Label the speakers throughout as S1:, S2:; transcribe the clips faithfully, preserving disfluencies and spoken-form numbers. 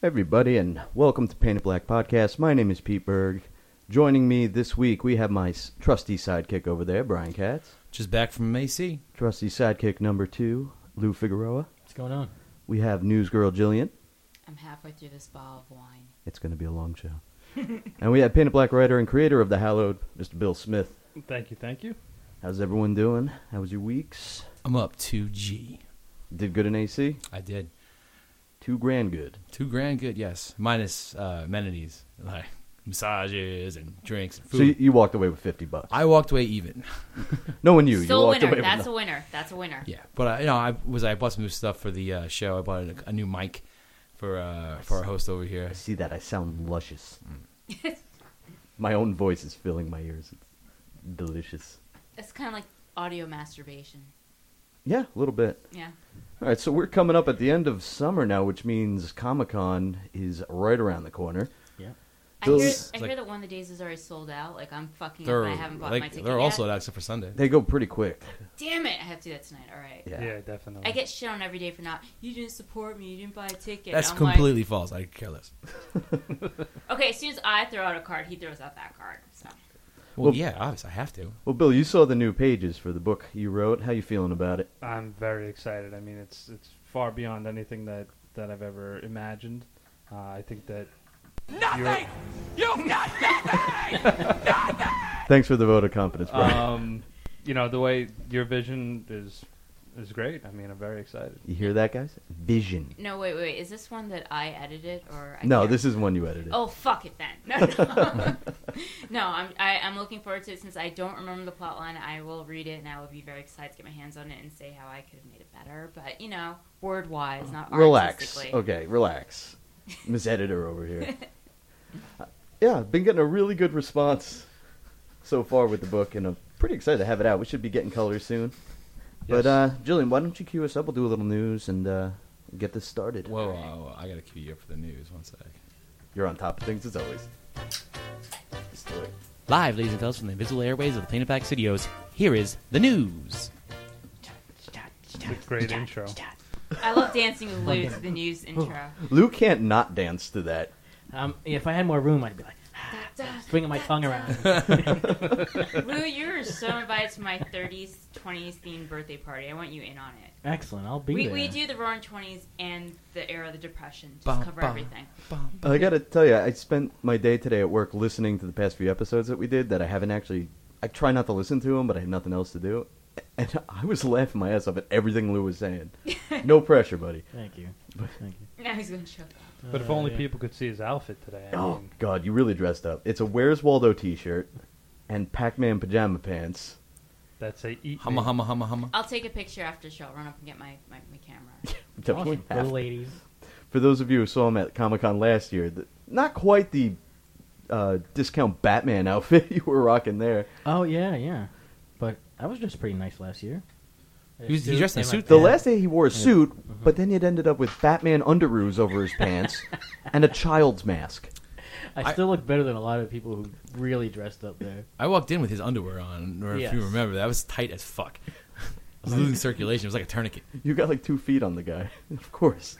S1: Everybody, and welcome to Painted Black Podcast. My name is Pete Berg. Joining me this week, we have my s- trusty sidekick over there, Brian Katz.
S2: Just back from A C.
S1: Trusty sidekick number two, Lou Figueroa.
S3: What's going on?
S1: We have news girl Jillian.
S4: I'm halfway through this bottle of wine.
S1: It's going to be a long show. And we have Painted Black writer and creator of The Hallowed, Mister Bill Smith.
S5: Thank you, thank you.
S1: How's everyone doing? How was your weeks?
S2: I'm up two G.
S1: Did good in A C?
S2: I did.
S1: Two grand good.
S2: Two grand good, yes. Minus uh, amenities, like massages and drinks and food.
S1: So you, you walked away with fifty bucks.
S2: I walked away even.
S1: No one you.
S4: Still
S1: you
S4: a
S1: walked
S4: winner.
S1: away
S4: That's
S1: with
S4: a winner. That's a winner.
S2: Yeah, but I, you know, I was I bought some new stuff for the uh, show. I bought a, a new mic for uh, for our host over here.
S1: I see that. I sound luscious. My own voice is filling my ears. It's delicious.
S4: It's kind of like audio masturbation.
S1: Yeah, a little bit.
S4: Yeah.
S1: All right, so we're coming up at the end of summer now, which means Comic-Con is right around the corner.
S3: Yeah.
S4: I hear,
S1: Those-
S4: I
S2: like-
S4: hear that one of the days is already sold out. Like, I'm fucking
S2: They're
S4: up and I haven't bought
S2: like,
S4: my ticket
S2: they're
S4: yet.
S2: also out except for Sunday.
S1: They go pretty quick.
S4: Damn it. I have to do that tonight. All right.
S1: Yeah.
S5: Yeah, definitely.
S4: I get shit on every day for not, you didn't support me, you didn't buy a ticket.
S2: That's
S4: I'm
S2: completely false. I could care less.
S4: Like, okay, as soon as I throw out a card, he throws out that card. So.
S2: Well,
S1: Well-
S2: yeah, obviously I have to.
S1: Well, Bill, you saw the new pages for the book you wrote. How you feeling about it?
S5: I'm very excited. I mean, it's it's far beyond anything that, that I've ever imagined. Uh, I think that nothing.
S6: You've got nothing!
S1: Thanks for the vote of confidence, Brian.
S5: Um, you know, the way your vision is is great. I mean, I'm very excited.
S1: You hear that, guys? Vision.
S4: No, wait, wait. Is this one that I edited? or I
S1: No,
S4: can't-
S1: this is one you edited.
S4: Oh, fuck it then. No, no. no I'm, I, I'm looking forward to it. Since I don't remember the plot line, I will read it, and I will be very excited to get my hands on it and say how I could have made it better. But, you know, word-wise, not
S1: Relax.
S4: artistically.
S1: Okay, relax. Miss Editor over here. Uh, yeah, been getting a really good response so far with the book, and I'm pretty excited to have it out. We should be getting colors soon. But,
S5: Yes.
S1: uh, Jillian, why don't you cue us up? We'll do a little news and uh, get this started.
S2: Whoa, whoa, whoa, I gotta cue you up for the news. One sec.
S1: You're on top of things as always. Let's do it.
S2: Live, ladies and gentlemen, from the invisible airways of the Painted Black Studios, here is the news.
S5: It's a great intro.
S4: I love dancing with Lou to the news intro.
S1: Lou can't not dance to that.
S3: Um, if I had more room, I'd be like swinging my tongue around.
S4: Lou, you're so invited to my thirties, twenties themed birthday party. I want you in on it.
S3: Excellent, I'll be
S4: We,
S3: there.
S4: we do the Roaring Twenties and the era of the Depression. Just
S2: Bum,
S4: cover
S2: bum.
S4: everything.
S1: I gotta tell you, I spent my day today at work listening to the past few episodes that we did that I haven't actually... I try not to listen to them, but I had nothing else to do. And I was laughing my ass off at everything Lou was saying. No pressure, buddy.
S3: Thank you. Thank you.
S4: Now he's going to choke up.
S5: But if
S3: Uh,
S5: only
S3: yeah.
S5: people could see his outfit today. I
S1: Oh,
S5: mean,
S1: God, you really dressed up. It's a Where's Waldo t-shirt and Pac-Man pajama pants.
S5: that's a eat.
S2: Humma,
S5: me.
S2: humma, humma, humma.
S4: I'll take a picture after the show. I'll run up and get my, my, my camera.
S1: Definitely
S3: Awesome. For
S1: have
S3: the
S1: to.
S3: ladies.
S1: For those of you who saw him at Comic-Con last year, the, not quite the uh, discount Batman outfit you were rocking there.
S3: Oh yeah, yeah. But I was dressed pretty nice last year.
S2: He was- he dressed in a
S3: and
S2: suit,
S1: The
S3: my-
S1: last day he wore a
S3: Yeah.
S1: suit,
S3: Mhm.
S1: but then it ended up with Batman underoos over his pants and a child's mask.
S3: I
S2: I-
S3: still look better than a lot of people who really dressed up there.
S2: I walked in with his underwear on, or if
S3: Yes.
S2: you remember, that was tight as fuck. I was losing circulation. It was like a tourniquet.
S1: You got like two feet on the guy. Of course.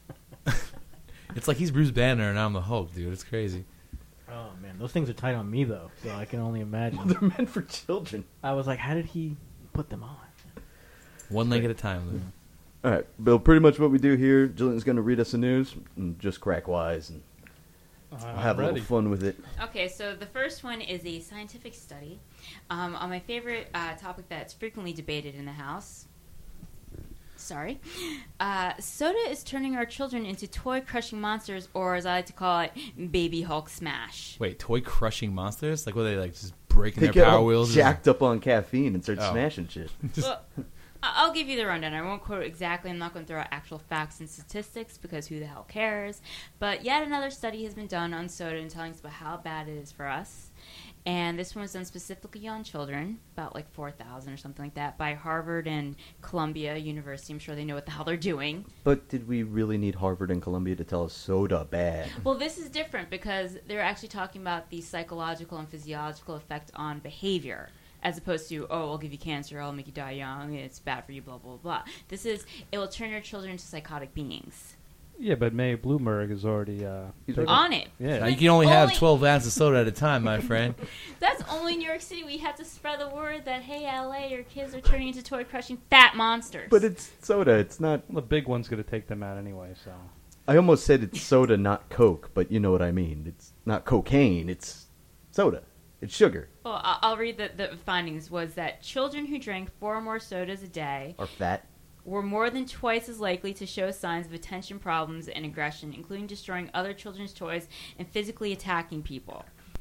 S2: It's like he's Bruce Banner and I'm the Hulk, dude. It's crazy.
S3: Oh man, those things are tight on me though, so I can only imagine.
S1: They're meant for children.
S3: I was like, how did he put them on?
S2: One leg at a time, Lou.
S1: All right, Bill, pretty much what we do here, Jillian's going to read us the news, and just crack wise, and
S5: Uh,
S1: we'll
S5: I'm
S1: have a
S5: ready.
S1: little fun with it.
S4: Okay, so the first one is a scientific study um, on my favorite uh, topic that's frequently debated in the House. Sorry. Uh, soda is turning our children into toy-crushing monsters, or as I like to call it, baby Hulk smash.
S2: Wait, toy crushing monsters? Like, what are they, like, just breaking
S1: They
S2: their
S1: get
S2: power
S1: all
S2: wheels?
S1: jacked up on caffeine and start
S2: Oh.
S1: smashing shit.
S4: Well, I- I'll give you the rundown. I won't quote it exactly. I'm not going to throw out actual facts and statistics because who the hell cares? But yet another study has been done on soda and telling us about how bad it is for us. And this one was done specifically on children, about like four thousand or something like that, by Harvard and Columbia University. I'm sure they know what the hell they're doing.
S1: But did we really need Harvard and Columbia to tell us soda bad?
S4: Well, this is different because they're actually talking about the psychological and physiological effect on behavior, as opposed to, oh, I'll give you cancer, I'll make you die young, it's bad for you, blah, blah, blah. This is, it will turn your children into psychotic beings.
S5: Yeah, but May Bloomberg is already uh,
S1: He's
S5: taken-
S4: On it.
S5: Yeah.
S2: Now, you can only have
S4: Only-
S2: twelve ounces of soda at a time, my friend.
S4: That's only New York City. We have to spread the word that, hey, L A, your kids are turning into toy-crushing fat monsters.
S1: But it's soda. It's not.
S5: The big one's going to take them out anyway, so.
S1: I almost said it's soda, not Coke, but you know what I mean. It's not cocaine. It's soda. It's sugar.
S4: Well, I- I'll read the, the findings. Was that children who drank four or more sodas a day
S1: Or fat.
S4: were more than twice as likely to show signs of attention problems and aggression, including destroying other children's toys and physically attacking people.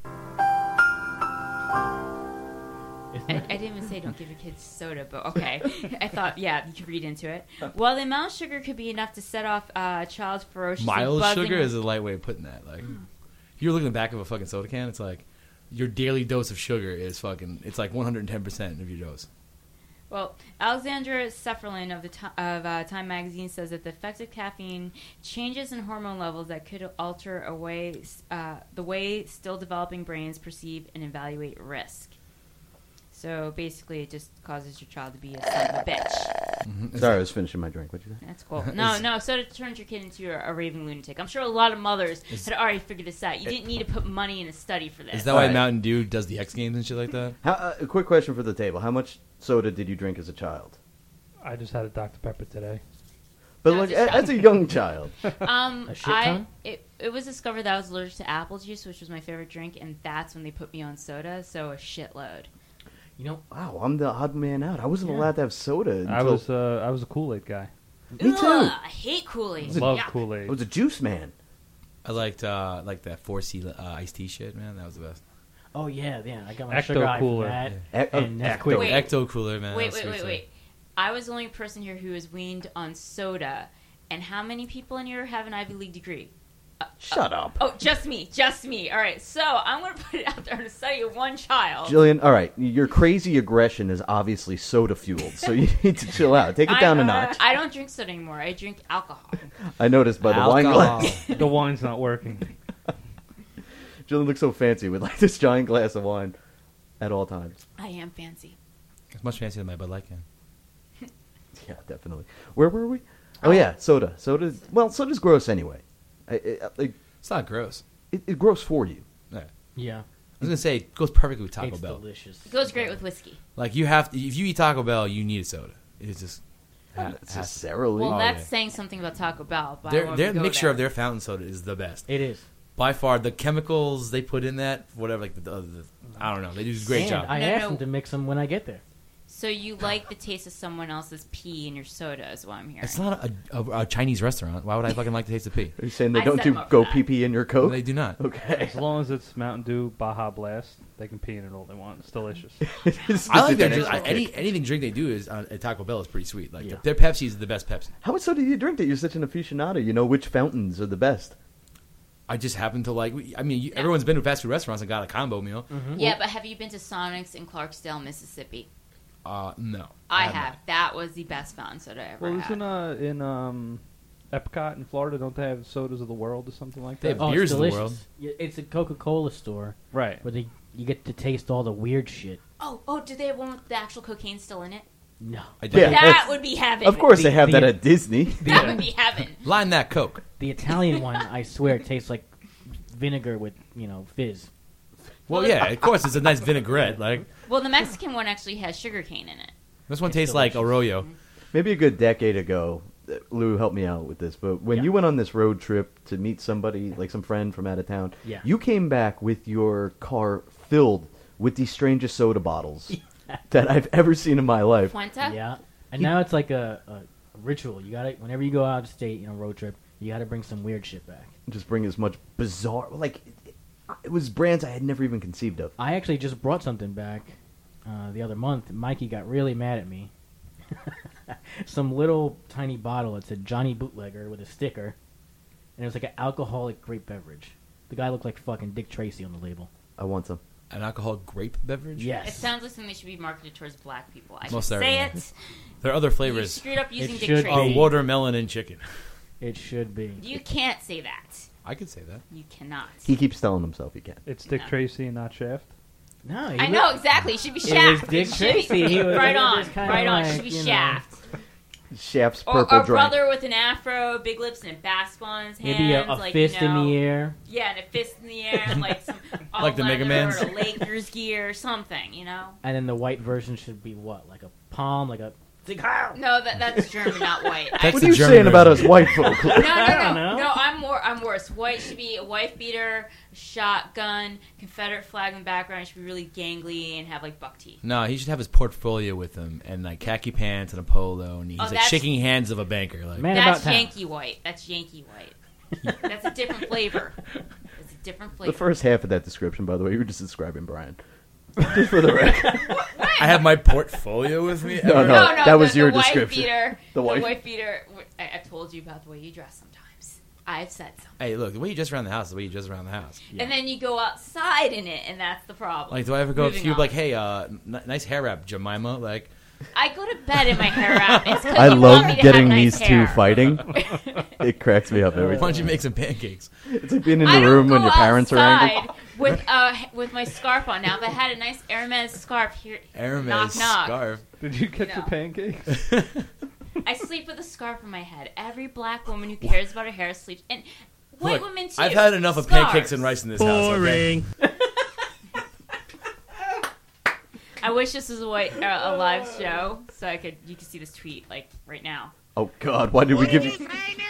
S4: I, I didn't even say don't give your kids soda, but okay. I thought, yeah, you could read into it. While the amount of sugar could be enough to set off uh, a child's ferocious
S2: Mild
S4: buzzing,
S2: sugar is a light way of putting that. Like, if you're looking at the back of a fucking soda can, it's like your daily dose of sugar is fucking. It's like one hundred ten percent of your dose.
S4: Well, Alexandra Sefferlin of the Ti- of uh, Time magazine says that the effects of caffeine changes in hormone levels that could alter a way, uh, the way still developing brains perceive and evaluate risk. So basically, it just causes your child to be a son of a bitch.
S2: Mm-hmm.
S1: Sorry, I was finishing my drink. What'd you say?
S4: That's cool. No, no, so it turns your kid into a, a raving lunatic. I'm sure a lot of mothers
S2: Is-
S4: had already figured this out. You didn't need to put money in a study for this.
S2: Is that why
S1: Alright.
S2: Mountain Dew does the X Games and shit like that?
S1: How, uh, a quick question for the table. How much soda did you drink as a child?
S5: I just had a Doctor Pepper today.
S1: But
S4: No,
S1: like,
S4: just
S1: a- as a young child.
S4: Um,
S3: A shit
S4: I
S3: ton?
S4: it, it was discovered that I was allergic to apple juice, which was my favorite drink, and that's when they put me on soda. So a shitload.
S3: You know,
S1: Wow, I'm the odd man out. I wasn't
S3: Yeah.
S1: allowed to have soda until
S5: I was uh, I was a Kool-Aid guy.
S1: Me too.
S4: Ugh, I hate Kool-Aid.
S5: Love
S4: Yuck.
S5: Kool-Aid.
S1: I was a juice man.
S2: I liked uh, like that four C uh, iced tea shit, man. That was the best.
S3: oh yeah, yeah, I got my
S5: Ecto
S3: sugar high from
S5: Cooler.
S3: that.
S1: E- oh,
S3: And Nesquik.
S1: Ecto.
S4: Wait.
S2: Ecto Cooler, man.
S4: Wait,
S2: that was
S4: wait, wait,
S2: sweet
S4: wait. I was the only person here who was weaned on soda. And how many people in here have an Ivy League degree?
S1: Shut up.
S4: Oh, just me. Just me. All right. So I'm going to put it out there on a study of one child.
S1: Jillian, all right, your crazy aggression is obviously soda fueled, so you need to chill out. Take it down
S4: I,
S1: a
S4: uh,
S1: notch.
S4: I don't drink soda anymore. I drink alcohol.
S1: I noticed by the wine
S2: Alcohol.
S1: glass.
S5: The wine's not working.
S1: Jillian looks so fancy with like this giant glass of wine at all times.
S4: I am fancy.
S2: It's much fancier than my Bud Light can.
S1: Yeah, definitely. Where were we? Oh yeah, soda. Soda. Well, soda's gross anyway. I, I, like,
S2: It's not gross.
S1: it, it's gross for you.
S2: Yeah.
S3: Yeah,
S2: I was gonna say it goes perfectly with Taco
S3: it's
S2: Bell.
S3: delicious.
S4: It goes great with whiskey.
S2: Like you have, to, if you eat Taco Bell, you need a soda. It's just ha-
S1: Not
S2: has to.
S1: necessarily.
S4: Well,
S2: Oh,
S4: that's
S2: yeah.
S4: saying something about Taco Bell. But I
S2: Their
S4: won't
S2: their
S4: go
S2: mixture
S4: there.
S2: of their fountain soda is the best
S3: It is.
S2: by far. The chemicals they put in that, whatever, like the, the, the I don't know, they do a great
S3: and
S2: job.
S3: I
S4: No,
S3: asked
S4: no.
S3: them to mix them when I get there.
S4: So you like the taste of someone else's pee in your soda, is what I'm hearing.
S2: It's not a, a, a Chinese restaurant. Why would I fucking like the taste of pee?
S1: Are you saying they
S4: I
S1: don't
S4: set
S1: do
S4: them up for
S1: go
S4: that.
S1: pee pee in your Coke?
S2: They do not.
S1: Okay.
S5: As long as it's Mountain Dew Baja Blast, they can pee in it all they want. It's delicious.
S1: It's
S2: I like
S1: just
S2: their
S1: an
S2: drink.
S1: extra
S2: Any
S1: kick.
S2: anything drink they do is uh, at Taco Bell is pretty sweet. Like
S3: Yeah.
S2: their Pepsi is the best Pepsi.
S1: How much soda do you drink that you're such an aficionado? You know which fountains are the best.
S2: I just happen to like. I mean, you, everyone's been to fast food restaurants and got a combo meal.
S4: Yeah, but have you been to Sonic's in Clarksdale, Mississippi?
S2: Uh, no,
S4: I,
S2: have
S4: have.
S2: not.
S4: That was the best fountain soda I ever
S5: Well,
S4: had.
S5: isn't uh in um Epcot in Florida? Don't they have sodas of the world or something like
S2: They
S5: that?
S2: have
S3: Oh,
S2: beers
S3: it's
S2: of the
S3: delicious.
S2: world.
S3: Yeah, it's a Coca-Cola store
S5: Right.
S3: where they you get to taste all the weird shit.
S4: Oh, oh, do they have one with the actual cocaine still in it?
S3: No,
S2: I do.
S1: Yeah.
S4: That
S1: that's-
S4: would be heaven.
S1: Of course,
S3: The-
S1: they have
S3: the-
S1: that at Disney.
S4: That would be heaven.
S2: Line that Coke.
S3: the Italian one, I swear, tastes like vinegar with you know fizz.
S2: Well, yeah, of course, it's a nice vinaigrette. Like
S4: Well, the Mexican one actually has sugar cane in it.
S2: this one
S3: It's
S2: tastes like
S3: delicious.
S2: Arroyo.
S1: Maybe a good decade ago, uh, Lou helped me out with this, but when
S3: Yeah.
S1: you went on this road trip to meet somebody, like some friend from out of town,
S3: Yeah.
S1: you came back with your car filled with the strangest soda bottles that I've ever seen in my life.
S4: Puenta?
S3: Yeah, and now it's like a, a, a ritual. You gotta whenever you go out of state, you know, road trip, you gotta bring some weird shit back.
S1: Just bring as much bizarre, like, it, it, it was brands I had never even conceived of.
S3: I actually just brought something back uh, the other month. Mikey got really mad at me. Some little tiny bottle that said Johnny Bootlegger with a sticker, and it was like an alcoholic grape beverage. The guy looked like fucking Dick Tracy on the label.
S1: I want some.
S2: An alcoholic grape beverage.
S3: Yes.
S4: It sounds like something that should be marketed towards black people. I
S2: Most
S4: should say
S2: certainly.
S4: it.
S2: There are other
S4: You
S2: flavors.
S4: screwed up using
S3: It
S4: Dick
S3: should
S4: Tracy.
S2: Oh,
S3: be.
S2: watermelon and chicken.
S3: It should be.
S4: You can't say that.
S2: I could say that.
S4: You cannot.
S1: He keeps telling himself he can.
S5: It's Dick
S4: No.
S5: Tracy and not Shaft.
S3: No, he
S4: I
S3: looked-
S4: know exactly. It should be
S3: It
S4: Shaft.
S3: was Dick
S4: It should be-
S3: Tracy. He was
S4: right
S3: like,
S4: on.
S3: just kinda
S4: Right on. It
S3: like,
S4: should be
S3: you know.
S4: Shaft.
S1: Shaft's
S4: Or,
S1: purple
S4: or a
S1: drink.
S4: brother with an afro, big lips, and a basketball in his hands.
S3: Maybe a, a
S4: like,
S3: fist
S4: you know,
S3: in the air.
S4: Yeah, and a fist in the air, and like some all
S2: Like the Mega
S4: leather
S2: Man's?
S4: or Lakers gear or something, you know?
S3: And then the white version should be what? Like a palm, like a Sig Heil.
S4: No, that that's German, not white. I-
S2: That's
S1: What
S2: the
S1: are you
S2: German
S1: saying about us
S2: version.
S1: white folk?
S4: No, no,
S3: I
S4: no,
S3: don't know.
S4: no. I'm more. I'm worse. White should be a wife beater, shotgun, Confederate flag in the background. It should be really gangly and have like buck teeth.
S2: No, he should have his portfolio with him and like khaki pants and a polo, and he's
S4: Oh,
S2: like
S4: that's-
S2: shaking hands of a banker. Like,
S3: Man
S4: That's
S3: about town.
S4: Yankee white. That's Yankee white. That's a different flavor. It's a different flavor.
S1: The first half of that description, by the way, you were just describing Brian. Just for the record.
S2: I have my portfolio with me.
S1: No, no.
S4: no, no,
S1: that
S4: the,
S1: was
S4: the
S1: your
S4: wife
S1: description.
S4: Beater,
S1: The
S4: the
S1: wife-
S4: wife, beater. I, I've told you about the way you dress sometimes. I've said something.
S2: Hey, look, the way you dress around the house is the way you dress around the house.
S4: And then you go outside in it, and that's the problem.
S2: Like, do I ever go up to
S4: Moving
S2: you
S4: on.
S2: like, hey, uh, n- nice hair wrap, Jemima? Like,
S4: I go to bed in my hair wrap. It's 'cause
S1: I
S4: you
S1: love
S4: want me to
S1: getting
S4: have nice
S1: these
S4: hair.
S1: two fighting. It cracks me up every
S2: why don't
S1: time.
S2: you make some pancakes?
S1: It's like being in
S4: I
S1: the
S4: don't
S1: room when
S4: go
S1: your parents are angry.
S4: outside with uh with my scarf on. Now, if I had a nice Hermes scarf here,
S2: Hermes
S4: knock knock.
S2: scarf.
S5: Did you get
S4: No.
S5: the pancakes?
S4: I sleep with a scarf on my head. Every black woman who cares about her hair sleeps, and white
S2: Look,
S4: women too.
S2: I've had enough of
S4: Scarves.
S2: pancakes and rice in this house. Okay?
S4: I wish this was a white uh, a live show so I could you could see this tweet like right now.
S1: Oh God, why did we give you?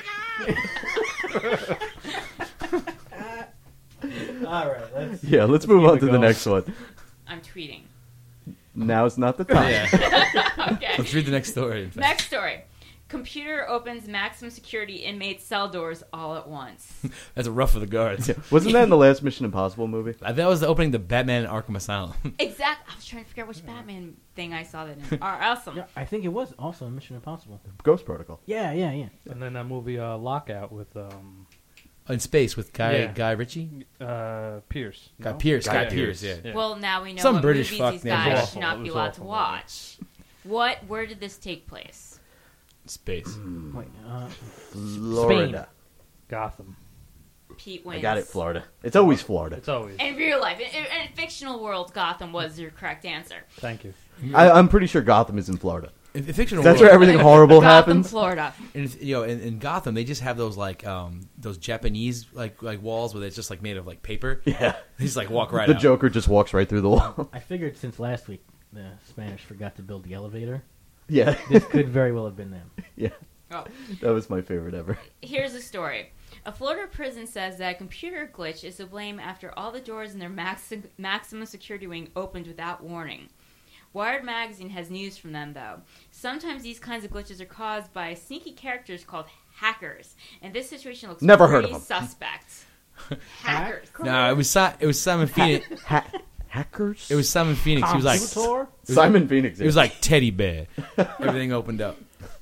S3: All right, let's.
S1: Yeah, let's move
S3: keep
S1: on
S3: it
S1: to the
S3: going.
S1: next one.
S4: I'm tweeting.
S1: Now's not the time.
S2: Yeah.
S4: Okay.
S2: Let's read the next story. in fact.
S4: Next story. Computer opens maximum security inmate cell doors all at once.
S2: That's rough for the guards.
S1: Yeah. Wasn't that in the last Mission Impossible movie?
S2: I- That was the opening to Batman Arkham Asylum.
S4: Exactly. I was trying to figure out which Batman thing I saw that in. Are awesome.
S3: Yeah, I think it was also Mission Impossible.
S1: Ghost Protocol.
S3: Yeah, yeah, yeah.
S5: And then that movie uh, Lockout with um,
S2: In space with Guy
S5: Yeah.
S2: Guy Ritchie?
S5: uh, Pierce.
S2: Guy
S5: No?
S2: Pierce. Guy,
S1: Guy
S2: Pierce,
S1: Pierce.
S2: yeah.
S5: Yeah.
S4: Well, now we know
S2: Some
S4: what
S2: British
S4: movies
S2: fuck
S4: these
S2: named
S4: guys
S5: Awful.
S4: should not
S5: It
S4: be
S5: was
S4: allowed
S5: awful
S4: to
S5: movie.
S4: watch. What? Where did this take place?
S2: Space.
S3: Wait, uh,
S1: Florida.
S5: Gotham.
S4: Pete wins.
S1: I got it, Florida. It's always Florida.
S5: It's always.
S4: In real life, in, in, in fictional world, Gotham was your correct answer.
S5: Thank you.
S1: I, I'm pretty sure Gotham is in Florida.
S2: In, in fictional
S1: That's
S2: world,
S1: where everything horrible
S4: Gotham,
S1: happens.
S4: Florida.
S2: in, you know, in, in Gotham, they just have those like um those Japanese like like walls where it's just like made of like paper.
S1: Yeah.
S2: They just like walk right
S1: The
S2: out.
S1: Joker just walks right through the wall.
S3: I figured since last week the Spanish forgot to build the elevator.
S1: Yeah.
S3: This could very well have been them.
S1: Yeah.
S4: Oh.
S1: That was my favorite ever.
S4: Here's the story. A Florida prison says that a computer glitch is to blame after all the doors in their maxi- maximum security wing opened without warning. Wired magazine has news from them, though. Sometimes these kinds of glitches are caused by sneaky characters called hackers, and this situation looks
S1: Never heard
S4: pretty
S1: of them.
S4: suspect. Hackers.
S2: No, it was Si- it was Simon Phoenix.
S1: Ha- hackers?
S2: It was Simon Phoenix. He was like
S3: Computer?
S1: Simon Phoenix.
S2: it was like teddy bear. Everything opened up.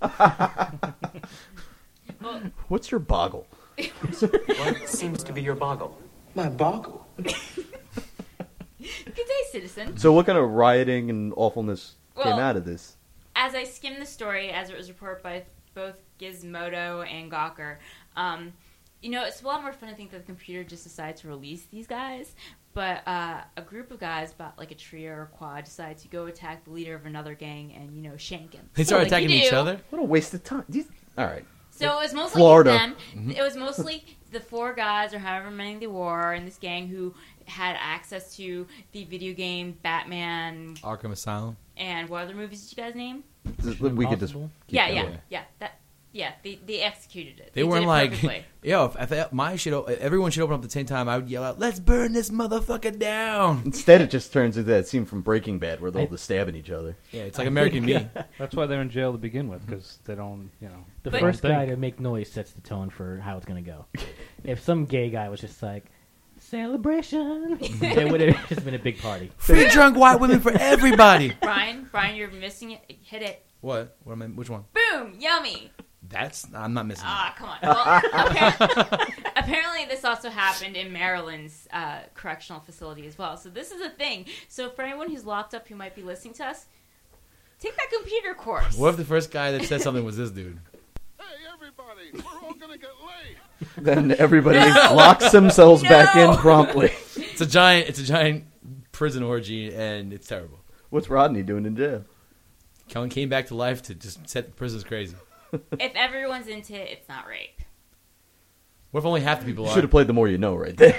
S4: Well,
S1: What's your boggle?
S7: What seems to be your boggle? My boggle?
S4: good day, citizen.
S1: So what kind of rioting and awfulness came
S4: Well-
S1: out of this?
S4: As I skimmed the story, as it was reported by both Gizmodo and Gawker, um, you know, it's a lot more fun to think that the computer just decided to release these guys. But uh, a group of guys, about like a trio or a quad, decided to go attack the leader of another gang and, you know, shank him.
S2: They started
S4: Like you
S2: attacking each
S4: do.
S2: other.
S1: What a waste of time. These... All right.
S4: So it was mostly
S1: Florida.
S4: them. It was mostly the four guys, or however many they were, in this gang who had access to the video game Batman
S2: Arkham Asylum.
S4: and what other movies did you guys name?
S3: Mission
S1: We could just...
S3: Impossible?
S1: keep
S4: Yeah,
S1: going.
S4: yeah,
S2: going.
S4: yeah. That, yeah. They they executed it.
S2: They,
S4: did
S2: weren't
S4: it
S2: like,
S4: perfectly.
S2: yo, if, if my shit, o- everyone should open up at the same time. I would yell out, "Let's burn this motherfucker down!"
S1: Instead, it just turns into that scene from Breaking Bad where they're all
S3: I-
S1: just stabbing each other.
S2: Yeah, it's like American Me.
S5: That's why they're in jail to begin with, because they don't, you know.
S3: The
S4: But-
S3: first
S5: Think.
S3: guy to make noise sets the tone for how it's going to go. If some gay guy was just like, celebration, it would have just been a big party.
S2: Free drunk white women for everybody.
S4: Brian, Brian, you're missing it. Hit it.
S2: What? What am I? Which one?
S4: Boom! Yummy.
S2: That's I'm not missing.
S4: Ah, come on. Well, apparently, apparently this also happened in Maryland's uh, correctional facility as well. So this is a thing. So for anyone who's locked up who might be listening to us, take that computer course.
S2: What if the first guy that said something was this dude?
S8: Hey, everybody, we're all gonna get laid.
S1: Then everybody
S4: No!
S1: locks themselves back
S4: No!
S1: in promptly.
S2: It's a giant. It's a giant prison orgy, and it's terrible.
S1: What's Rodney doing in jail?
S2: Kellen came back to life to just set the prisoners crazy.
S4: If everyone's into it, it's not rape.
S2: What if only half the people
S1: You
S2: are?
S1: should have played The More You Know right there.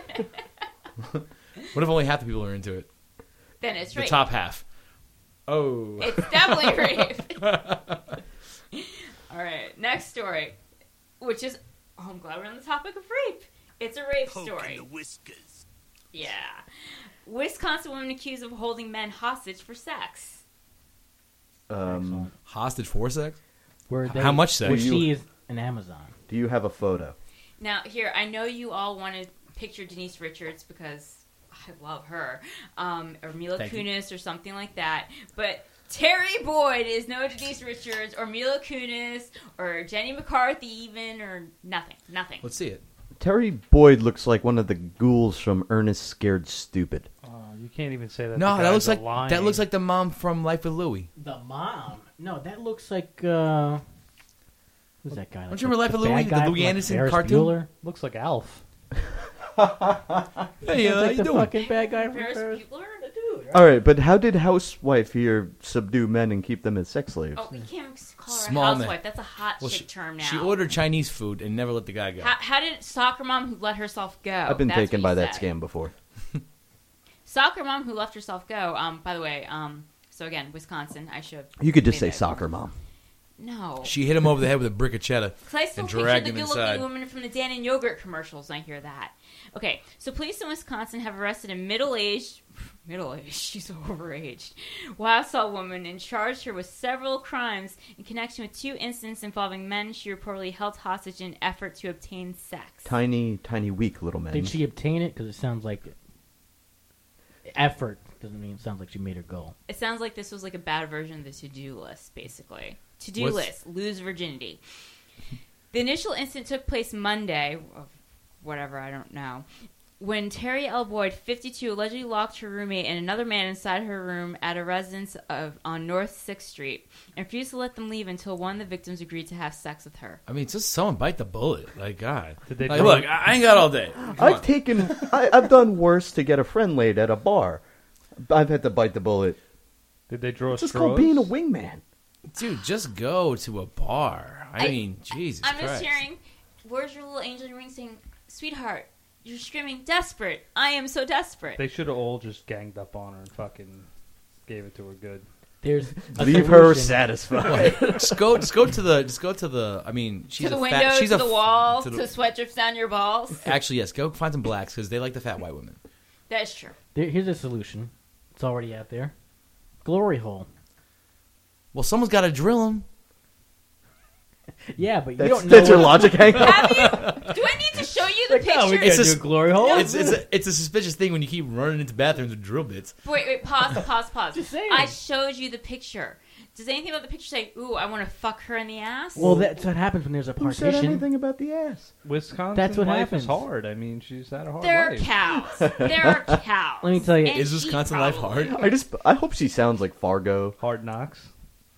S2: What if only half the people are into it?
S4: Then it's
S2: The
S4: rape.
S2: top half. Oh.
S4: It's definitely rape. All right, next story, which is, oh, I'm glad we're on the topic of rape. It's a rape story.
S6: whiskers.
S4: Yeah. Wisconsin woman accused of holding men hostage for sex.
S1: Um,
S2: Hostage for sex?
S3: Where they,
S2: How much sex?
S3: Where
S1: Do you-
S3: she is an Amazon.
S1: do you have a photo?
S4: Now, here, I know you all wanted to picture Denise Richards because I love her, um, or Mila
S3: Thank you.
S4: Kunis or something like that, but Terry Boyd is no Denise Richards or Mila Kunis or Jenny McCarthy even, or nothing, nothing.
S2: Let's see it.
S1: Terry Boyd looks like one of the ghouls from Ernest Scared Stupid.
S5: Oh, you can't even say that.
S2: No,
S5: the
S2: that
S5: guys
S2: looks
S5: are
S2: like
S5: lying.
S2: that looks like the mom from Life with Louie.
S3: The mom? No, that looks like, uh... Who's that guy?
S2: Don't you remember Life of Louie,
S3: bad
S2: the
S3: guy
S2: Louis
S3: from, like,
S2: Anderson
S3: Ferris
S2: cartoon?
S3: Bueller?
S5: Looks like Alf.
S2: Hey, uh,
S3: That's
S2: how
S3: like
S2: you
S3: the
S2: doing?
S3: fucking bad guy from
S4: Ferris
S3: Ferris
S4: Bueller?
S3: The dude, right?
S1: All right, but how did Housewife here subdue men and keep them as sex slaves?
S4: Oh, we can't call her
S2: Small
S4: a
S2: man.
S4: housewife. That's a hot
S2: Well,
S4: chick
S2: she,
S4: term now.
S2: she ordered Chinese food and never let the guy go.
S4: How, how did soccer mom who let herself go?
S1: I've been
S4: That's
S1: taken
S4: what
S1: by
S4: you
S1: that
S4: said.
S1: scam before.
S4: Soccer mom who left herself go. Um, by the way, um, so again, Wisconsin. I should.
S1: You could just
S4: say
S1: say
S4: that.
S1: soccer mom.
S4: No.
S2: She hit him over the head with a brick of cheddar.
S4: Because I still
S2: and
S4: picture
S2: dragged
S4: the
S2: him
S4: good-looking
S2: inside.
S4: woman from the Dan and Yogurt commercials. And I hear that. Okay, so police in Wisconsin have arrested a middle-aged, middle-aged, she's overaged, Wausau woman and charged her with several crimes in connection with two incidents involving men she reportedly held hostage in an effort to obtain sex.
S1: Tiny, tiny, weak little men.
S3: Did she obtain it? Because it sounds like... Effort doesn't mean it sounds like she made her goal.
S4: It sounds like this was like a bad version of the to-do list, basically. To-do
S2: What's-
S4: list, lose virginity. The initial incident took place Monday, of whatever, I don't know, when Terry L. Boyd, fifty-two, allegedly locked her roommate and another man inside her room at a residence of, on North sixth Street and refused to let them leave until one of the victims agreed to have sex with her.
S2: I mean, just someone bite the bullet. Like, God.
S5: Did they
S2: Like,
S5: draw-
S2: look, I I ain't got all day. Come
S1: I've
S2: on.
S1: taken, I, I've done worse to get a friend laid at a bar. I've had to bite the bullet.
S5: Did they draw
S1: It's just
S5: straws?
S1: called being a wingman.
S2: Dude, just go to a bar. I,
S4: I-
S2: mean, Jesus
S4: I'm
S2: Christ.
S4: just hearing, where's your little angel in the ring saying, sweetheart, you're screaming desperate. I am so desperate.
S5: They should have all just ganged up on her and fucking gave it to her good.
S3: There's a
S1: Leave her
S3: solution.
S1: satisfied.
S2: just go, just go to the, just go to the. I mean, she's
S4: to the
S2: a
S4: window,
S2: fat, she's
S4: to
S2: a
S4: the
S2: f-
S4: wall,
S2: to
S4: to,
S2: the-
S4: sweat drips down your balls.
S2: Actually, yes. Go find some blacks because they like the fat white women.
S4: That's true.
S3: There, here's a solution. It's already out there. Glory hole.
S2: Well, someone's got to drill them.
S3: Yeah, but you
S1: That's,
S3: don't know.
S1: that's your
S3: what-
S1: logic hang up.
S4: Have you? Do I need to show you the
S3: Like, no, we
S4: picture?
S2: It's
S3: can't
S2: a-
S3: do a glory hole.
S2: It's it's a, it's a suspicious thing when you keep running into bathrooms with drill bits.
S4: Wait, wait, pause, pause, pause.
S3: Just saying.
S4: I showed you the picture. Does anything about the picture say, ooh, I want to fuck her in the ass?
S3: Well, that's what happens when there's a
S1: Who said
S3: partition.
S1: anything about the ass?
S5: Wisconsin
S3: That's what
S5: life
S3: happens.
S5: is hard. I mean, she's had a hard
S4: there are
S5: life.
S4: cows. There are cows.
S3: Let me tell you-
S4: And
S2: Is
S4: sheep,
S2: Wisconsin life
S4: probably.
S2: hard?
S1: I just, I hope she sounds like Fargo.
S5: Hard knocks.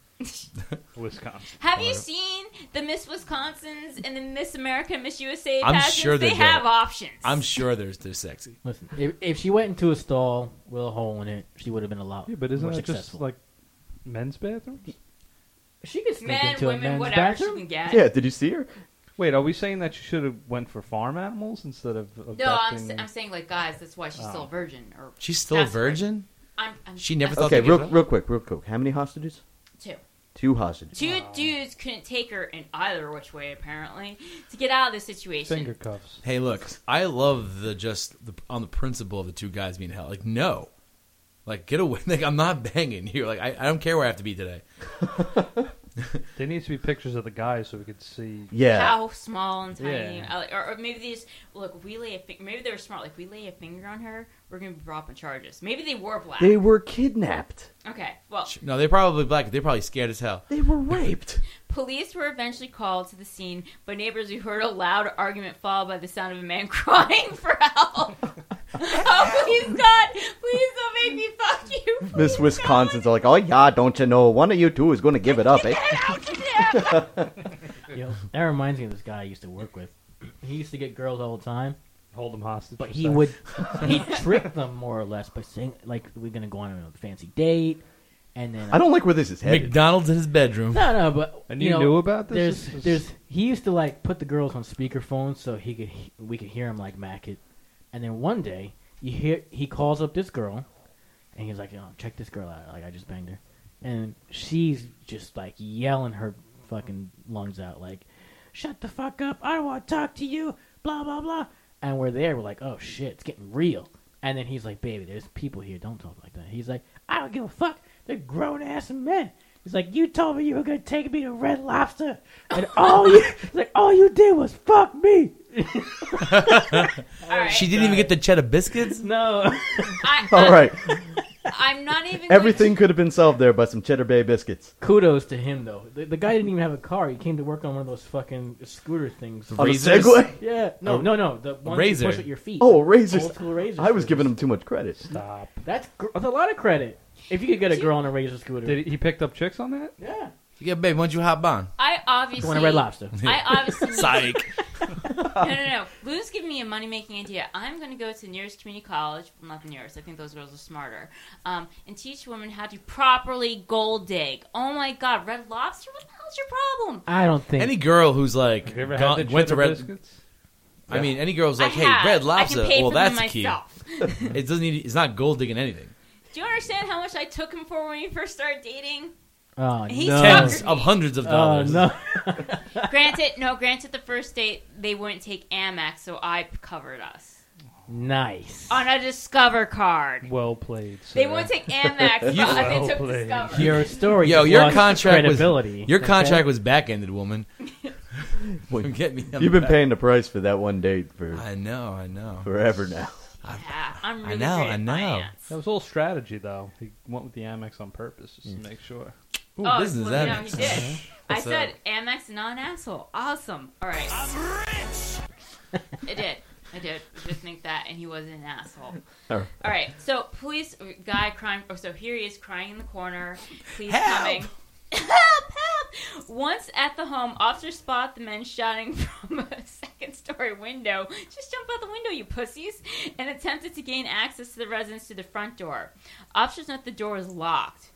S5: Wisconsin.
S4: Have you seen the Miss Wisconsins and the Miss America and Miss U S A
S2: I'm
S4: pageants?
S2: sure
S4: they
S2: they're
S4: have
S2: good.
S4: options.
S2: I'm sure there's they're sexy.
S3: Listen, if, if she went into a stall with a hole in it, she would have been a lot
S5: Yeah, but isn't
S3: more
S5: that
S3: successful.
S5: just like men's bathrooms?
S3: she could sneak
S4: Men,
S3: into a
S4: women,
S3: men's
S4: whatever
S3: bathroom.
S4: she can get.
S1: Yeah, did you see her?
S5: Wait, are we saying that she should have went for farm animals instead of abducting?
S4: No, I'm, s- I'm saying like guys. That's why she's still a
S5: Oh.
S4: virgin. Or
S2: She's still a
S4: That's right.
S2: virgin.
S4: I'm, I'm,
S2: She never
S4: I'm-
S2: thought
S1: Okay,
S2: to give
S1: real,
S2: it up?
S1: real quick, real quick. How many hostages?
S4: two.
S1: Two hostages.
S4: Two dudes couldn't take her in either which way, apparently, to get out of the situation.
S5: Finger cuffs.
S2: Hey, look, I love the just the, on the principle of the two guys being held. Like, no, like get away. Like, I'm not banging you. Like, I, I don't care where I have to be today.
S5: There needs to be pictures of the guys so we could see.
S1: Yeah.
S4: How small and tiny,
S5: Yeah.
S4: Uh, like- or, or maybe they just look. If we lay a fi- maybe they were smart. Like if we lay a finger on her, we're gonna be brought up on charges. Maybe they were black.
S1: They were kidnapped.
S4: Okay, well,
S2: No, they're probably black. They're probably scared as hell.
S1: They were raped.
S4: police were eventually called to the scene by neighbors who heard a loud argument followed by the sound of a man crying for help. Oh, please God, please don't make me fuck you. Please,
S1: Miss Wisconsin's like, oh yeah, don't you know? One of you two is going to give it up, eh?
S3: You know, that reminds me of this guy I used to work with. He used to get girls all the time,
S5: Hold them hostage.
S3: but
S5: for
S3: he
S5: sex.
S3: would he tricked them more or less by saying like we're gonna go on a fancy date, And then
S1: I don't like where this is headed.
S2: McDonald's in his bedroom.
S3: No, no, but
S5: And
S3: you
S5: you
S3: know,
S5: knew about this?
S3: There's,
S5: This-
S3: there's. He used to like put the girls on speakerphone so he could, he, we could hear him like mack it. And then one day, you hear he calls up this girl, and he's like, "Yo, check this girl out. Like I just banged her," and she's just like yelling her fucking lungs out, like, "Shut the fuck up! I don't want to talk to you." Blah blah blah. And we're there. We're like, "Oh shit, it's getting real." And then he's like, "Baby, there's people here. Don't talk like that." He's like, "I don't give a fuck. They're grown ass men." He's like, "You told me you were gonna take me to Red Lobster, and all you like, all you did was fuck me."
S4: All right.
S2: She didn't even get the cheddar biscuits.
S3: No.
S4: I,
S1: All
S4: I,
S1: right.
S4: I'm not even.
S1: Everything
S4: Going
S1: could have been solved there by some Cheddar Bay biscuits.
S3: Kudos to him though. The, the guy didn't even have a car. He came to work on one of those fucking scooter things.
S1: On a
S2: Razors?
S1: Segway?
S3: Yeah. No,
S2: A-
S3: no, no. The one
S2: razor.
S3: you push with your feet.
S1: Oh, razors.
S3: Old school razor.
S1: I was
S3: scooters.
S1: giving him too much credit.
S5: Stop.
S3: That's, gr- that's a lot of credit. If you could get a girl on a razor scooter.
S5: Did he, he picked up chicks on that?
S3: Yeah.
S2: Yeah, babe, why don't you hop on?
S4: I obviously.
S3: Going to Red Lobster.
S4: I obviously.
S2: Psych.
S4: No, no, no. Lou's giving me a money-making idea. I'm going to go to the nearest community college. Well, not the nearest. I think those girls are smarter. Um, and teach women how to properly gold dig. Oh, my God. Red Lobster? What the hell's your problem?
S3: I don't think.
S2: Any girl who's like
S5: Have you ever
S2: gone-
S5: had the
S2: went to
S5: cheddar
S2: Red.
S5: biscuits?
S2: I mean, any girl's like,
S4: I
S2: hey,
S4: have.
S2: Red
S4: I
S2: Lobster.
S4: can pay
S2: Well,
S4: for them
S2: that's key.
S4: myself.
S2: It doesn't need. It's not gold digging anything.
S4: Do you understand how much I took him for when we first started dating?
S3: Oh,
S4: He's
S3: no.
S2: Tens
S4: Sucker.
S2: of hundreds of
S3: Oh,
S2: dollars.
S3: no.
S4: Granted, no, granted the first date, they wouldn't take Amex, so I covered us.
S3: Nice.
S4: On a Discover card.
S5: Well played, sir.
S4: They wouldn't take Amex, but
S2: You-
S4: they
S5: Well
S4: took
S5: played.
S4: Discover.
S3: Your story
S2: Yo,
S3: just
S2: your
S3: lost
S2: contract was
S3: credibility.
S2: your
S3: okay?
S2: contract was back ended, woman.
S1: Wait,
S2: Get me. on
S1: You've
S2: the
S1: been
S2: back.
S1: paying the price for that one date for
S2: I know. I know.
S1: forever now.
S4: Yeah, I'm
S2: I
S4: really
S2: know,
S4: great
S2: I
S4: at
S2: know.
S4: finance.
S5: That was all strategy, though. He went with the Amex on purpose just
S2: Mm.
S5: to make sure.
S2: Ooh,
S4: Oh,
S2: business
S4: well, you know,
S2: Amex.
S4: he did. I
S2: What's
S4: said
S2: up?
S4: Amex non-asshole. Awesome. All right.
S6: I'm rich.
S4: I did. I did. Just think that, and he wasn't an asshole.
S1: All right.
S4: All right. So police guy crying. Oh, so here he is crying in the corner. Police
S2: Help!
S4: coming. Help! Help! Once at the home, officers spot the men shouting from a second-story window. Just jump out the window, you pussies! And attempted to gain access to the residence to the front door. Officers note the door was locked.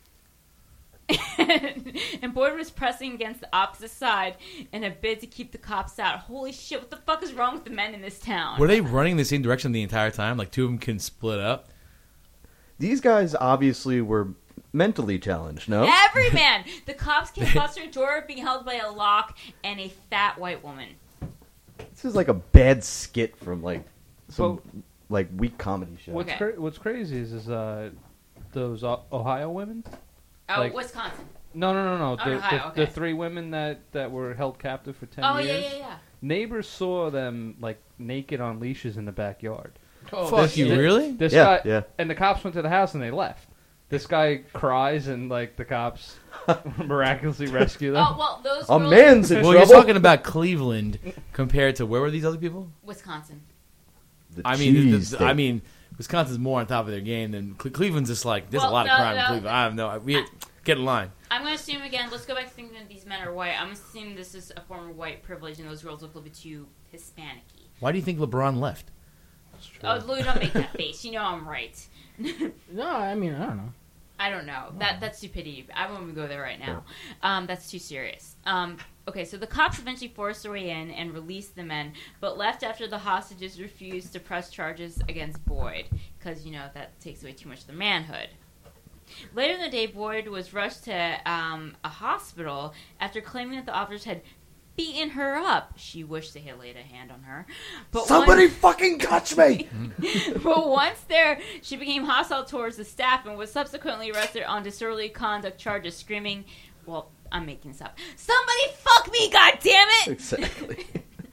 S4: And Boyd was pressing against the opposite side in a bid to keep the cops out. Holy shit, what the fuck is wrong with the men in this town?
S2: Were they running the same direction the entire time? Like two of them can split up.
S1: These guys obviously were mentally challenged, no?
S4: Every man! The cops came bust her door being held by a lock and a fat white woman.
S1: This is like a bad skit from like some
S5: Well,
S1: like weak comedy show.
S5: What's
S4: Okay.
S5: cra- What's crazy is is uh, those O- Ohio women.
S4: Oh,
S5: Like-
S4: Wisconsin.
S5: No, no, no, no.
S4: Oh,
S5: The,
S4: Ohio,
S5: the,
S4: okay.
S5: the three women that, that were held captive for ten
S4: Oh,
S5: years.
S4: yeah, yeah, yeah.
S5: Neighbors saw them like naked on leashes in the backyard.
S2: Fuck you,
S5: thi-
S2: really?
S5: This
S1: Yeah,
S5: guy,
S1: yeah.
S5: And the cops went to the house and they left. This guy cries and like the cops miraculously rescue them.
S4: Oh, well, those
S1: A
S4: girls...
S1: man's in
S2: Well,
S1: trouble.
S2: you're talking about Cleveland compared to where were these other people?
S4: Wisconsin.
S1: The
S2: I mean, the-
S1: cheese
S2: the-
S1: steak.
S2: I mean, Wisconsin's more on top of their game than Cle- Cleveland's. Just like there's
S4: Well,
S2: a lot
S4: no,
S2: of crime
S4: no.
S2: in Cleveland. I have no. We get in line.
S4: I'm going to assume again, let's go back to thinking that these men are white. I'm assuming this is a form of white privilege and those girls look a little bit too Hispanic-y.
S2: Why do you think LeBron left?
S4: Oh, Louis, don't make that face. You know I'm right.
S3: No, I mean, I don't know.
S4: I don't know. That That's stupidity. I won't even go there right now. Um, that's too serious. Um, okay, so the cops eventually forced their way in and released the men, but left after the hostages refused to press charges against Boyd because, you know, that takes away too much of the manhood. Later in the day, Boyd was rushed to um, a hospital after claiming that the officers had beaten her up. She wished they had laid a hand on her. But
S1: Somebody
S4: once,
S1: fucking touch me!
S4: but once there, she became hostile towards the staff and was subsequently arrested on disorderly conduct charges, screaming, well, I'm making this up, "Somebody fuck me, goddammit!"
S1: Exactly.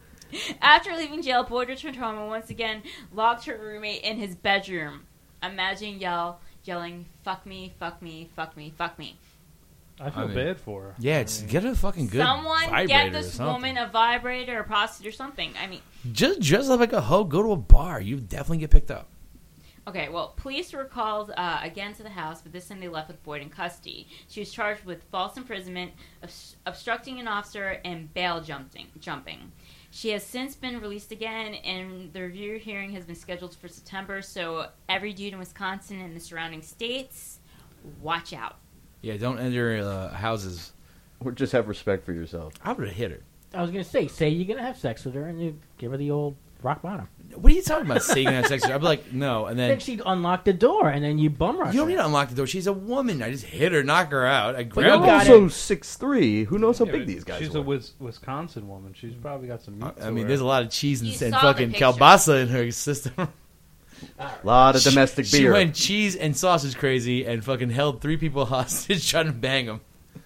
S4: After leaving jail, Boyd returned home and once again locked her roommate in his bedroom. Imagine yell, yelling, "Fuck me, fuck me, fuck me, fuck me."
S5: I feel
S2: I mean-
S5: bad for her.
S2: Yeah, it's get a fucking good
S4: Someone
S2: vibrator
S4: get
S2: or
S4: this
S2: something.
S4: woman a vibrator or a prostitute or something. I mean,
S2: Just dress up like a hoe. Go to a bar. You definitely get picked up.
S4: okay, well, police were called uh, again to the house, but this time they left with Boyd in custody. She was charged with false imprisonment, obst- obstructing an officer, and bail jumping. jumping. She has since been released again, and the review hearing has been scheduled for September, so every dude in Wisconsin and the surrounding states, watch out.
S2: Yeah, don't enter uh, houses.
S1: Or just have respect for yourself.
S2: I would have hit her.
S3: I was gonna say, say you're gonna have sex with her, and you give her the old rock bottom.
S2: What are you talking about? Saying that sex? I'd be like, no, and
S3: Then
S2: then
S3: she'd unlock the door, and then you bum rush
S2: you don't
S3: her.
S2: need to unlock the door. She's a woman. I just hit her, knock her out. I
S3: you
S2: grab
S1: You're
S2: her.
S3: got
S1: also
S3: it.
S1: six three. Who knows how
S5: Yeah,
S1: big
S5: but
S1: these guys
S5: She's
S1: are?
S5: a Wis- Wisconsin woman. She's probably got some meat.
S2: I
S5: to
S2: mean,
S5: her.
S2: there's a lot of cheese and,
S4: You
S2: and
S4: saw the
S2: fucking
S4: picture.
S2: kielbasa in her system.
S1: A lot of domestic
S2: She
S1: beer.
S2: went cheese and sausage crazy and fucking held three people hostage trying to bang them.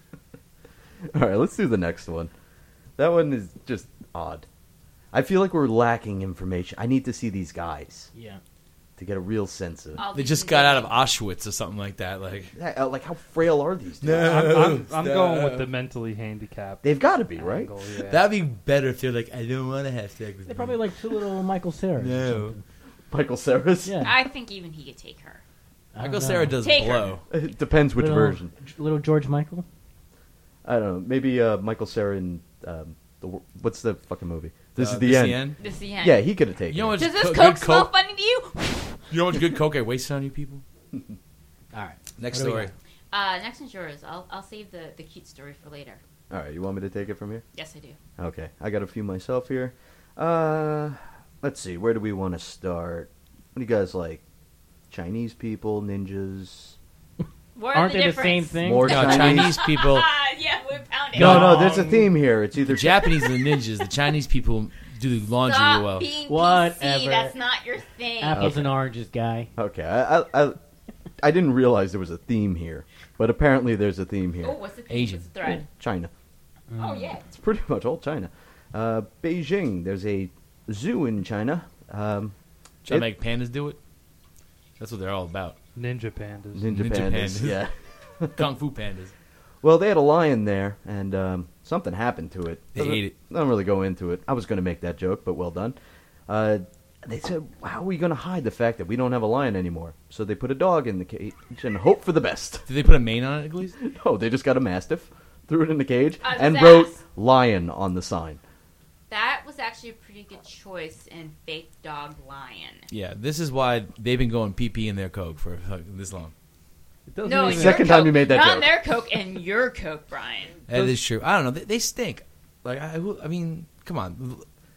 S1: All right, let's do the next one. That one is just odd. I feel like we're lacking information. I need to see these guys
S3: Yeah.
S1: to get a real sense of.
S4: I'll
S2: They
S4: be
S2: just got out of
S4: continuing.
S2: Auschwitz or something like that. Like,
S1: Uh, Like, how frail are these dudes?
S5: I'm, I'm, I'm
S2: Stop.
S5: going with the mentally handicapped.
S1: They've got to be, right?
S5: angle, yeah.
S2: that'd be better if they're like, I don't want to have sex with
S3: They're
S2: you.
S3: probably like two little Michael Sarahs. or
S2: No.
S3: something.
S1: Michael Cera's?
S3: Yeah.
S4: I think even he could take her.
S3: I don't
S2: Michael
S3: know.
S2: Sarah does
S4: Take her.
S2: blow.
S1: It depends which
S3: little,
S1: version.
S3: Little George Michael.
S1: I don't know. Maybe uh, Michael Cera in um, the wor- what's the fucking movie? This
S2: Uh,
S1: is the end.
S4: This is the end.
S1: Yeah, he could have taken.
S2: You know
S1: it.
S2: what?
S4: Does this
S2: Co-
S4: coke
S2: good
S4: smell
S2: coke-
S4: funny to you?
S2: You know how much good coke I wasted on you people?
S3: All right.
S2: Next
S3: What do we
S2: story.
S4: Uh, next one's yours. I'll I'll save the, the cute story for later.
S1: All right, you want me to take it from here?
S4: Yes, I do.
S1: Okay, I got a few myself here. Uh, let's see. Where do we want to start? What do you guys like? Chinese people, ninjas.
S4: What
S3: Aren't
S4: are the
S3: they the
S4: difference?
S3: same thing?
S1: More
S2: No,
S1: Chinese.
S2: Chinese people.
S4: Ah, yeah, we found it.
S1: No, no,
S3: No.
S1: there's a theme here. It's
S2: The
S1: either
S2: Japanese are the ninjas. The Chinese people do the laundry
S4: Stop
S2: real well.
S4: being
S3: Whatever.
S4: P C. That's not your thing.
S3: Apples
S1: Okay.
S3: and oranges guy.
S1: Okay, I, I, I, I didn't realize there was a theme here, but apparently there's a theme here.
S4: Oh, what's the
S2: Asian.
S4: What's the thread?
S1: China.
S4: Oh yeah.
S1: It's pretty much all China. Uh, Beijing. There's a zoo in China. Um,
S2: Trying to
S1: it-
S2: make pandas do it. That's what they're all about.
S5: Ninja pandas.
S1: Ninja,
S2: Ninja
S1: pandas.
S2: pandas.
S1: Yeah.
S2: Kung fu pandas.
S1: Well, they had a lion there, and um, something happened to it.
S2: They
S1: Doesn't-
S2: ate it.
S1: I don't really go into it. I was going to make that joke, but well done. Uh, they said, "How are we going to hide the fact that we don't have a lion anymore?" So they put a dog in the cage and hope for the best.
S2: Did they put a mane on it at least?
S1: No, they just got a mastiff, threw it in the cage,
S4: I was
S1: and
S4: gonna
S1: wrote
S4: ask.
S1: "lion" on the sign.
S4: That was actually a pretty good choice in fake dog lion.
S2: Yeah, this is why they've been going pee pee in their coke for fucking this long.
S5: It doesn't
S4: No,
S5: even-
S4: your
S1: Second time
S4: Coke.
S1: you made that
S4: Not
S1: joke.
S4: their Coke and your Coke, Brian.
S2: That is true. I don't know. They, they stink. Like I, who- I mean, come on,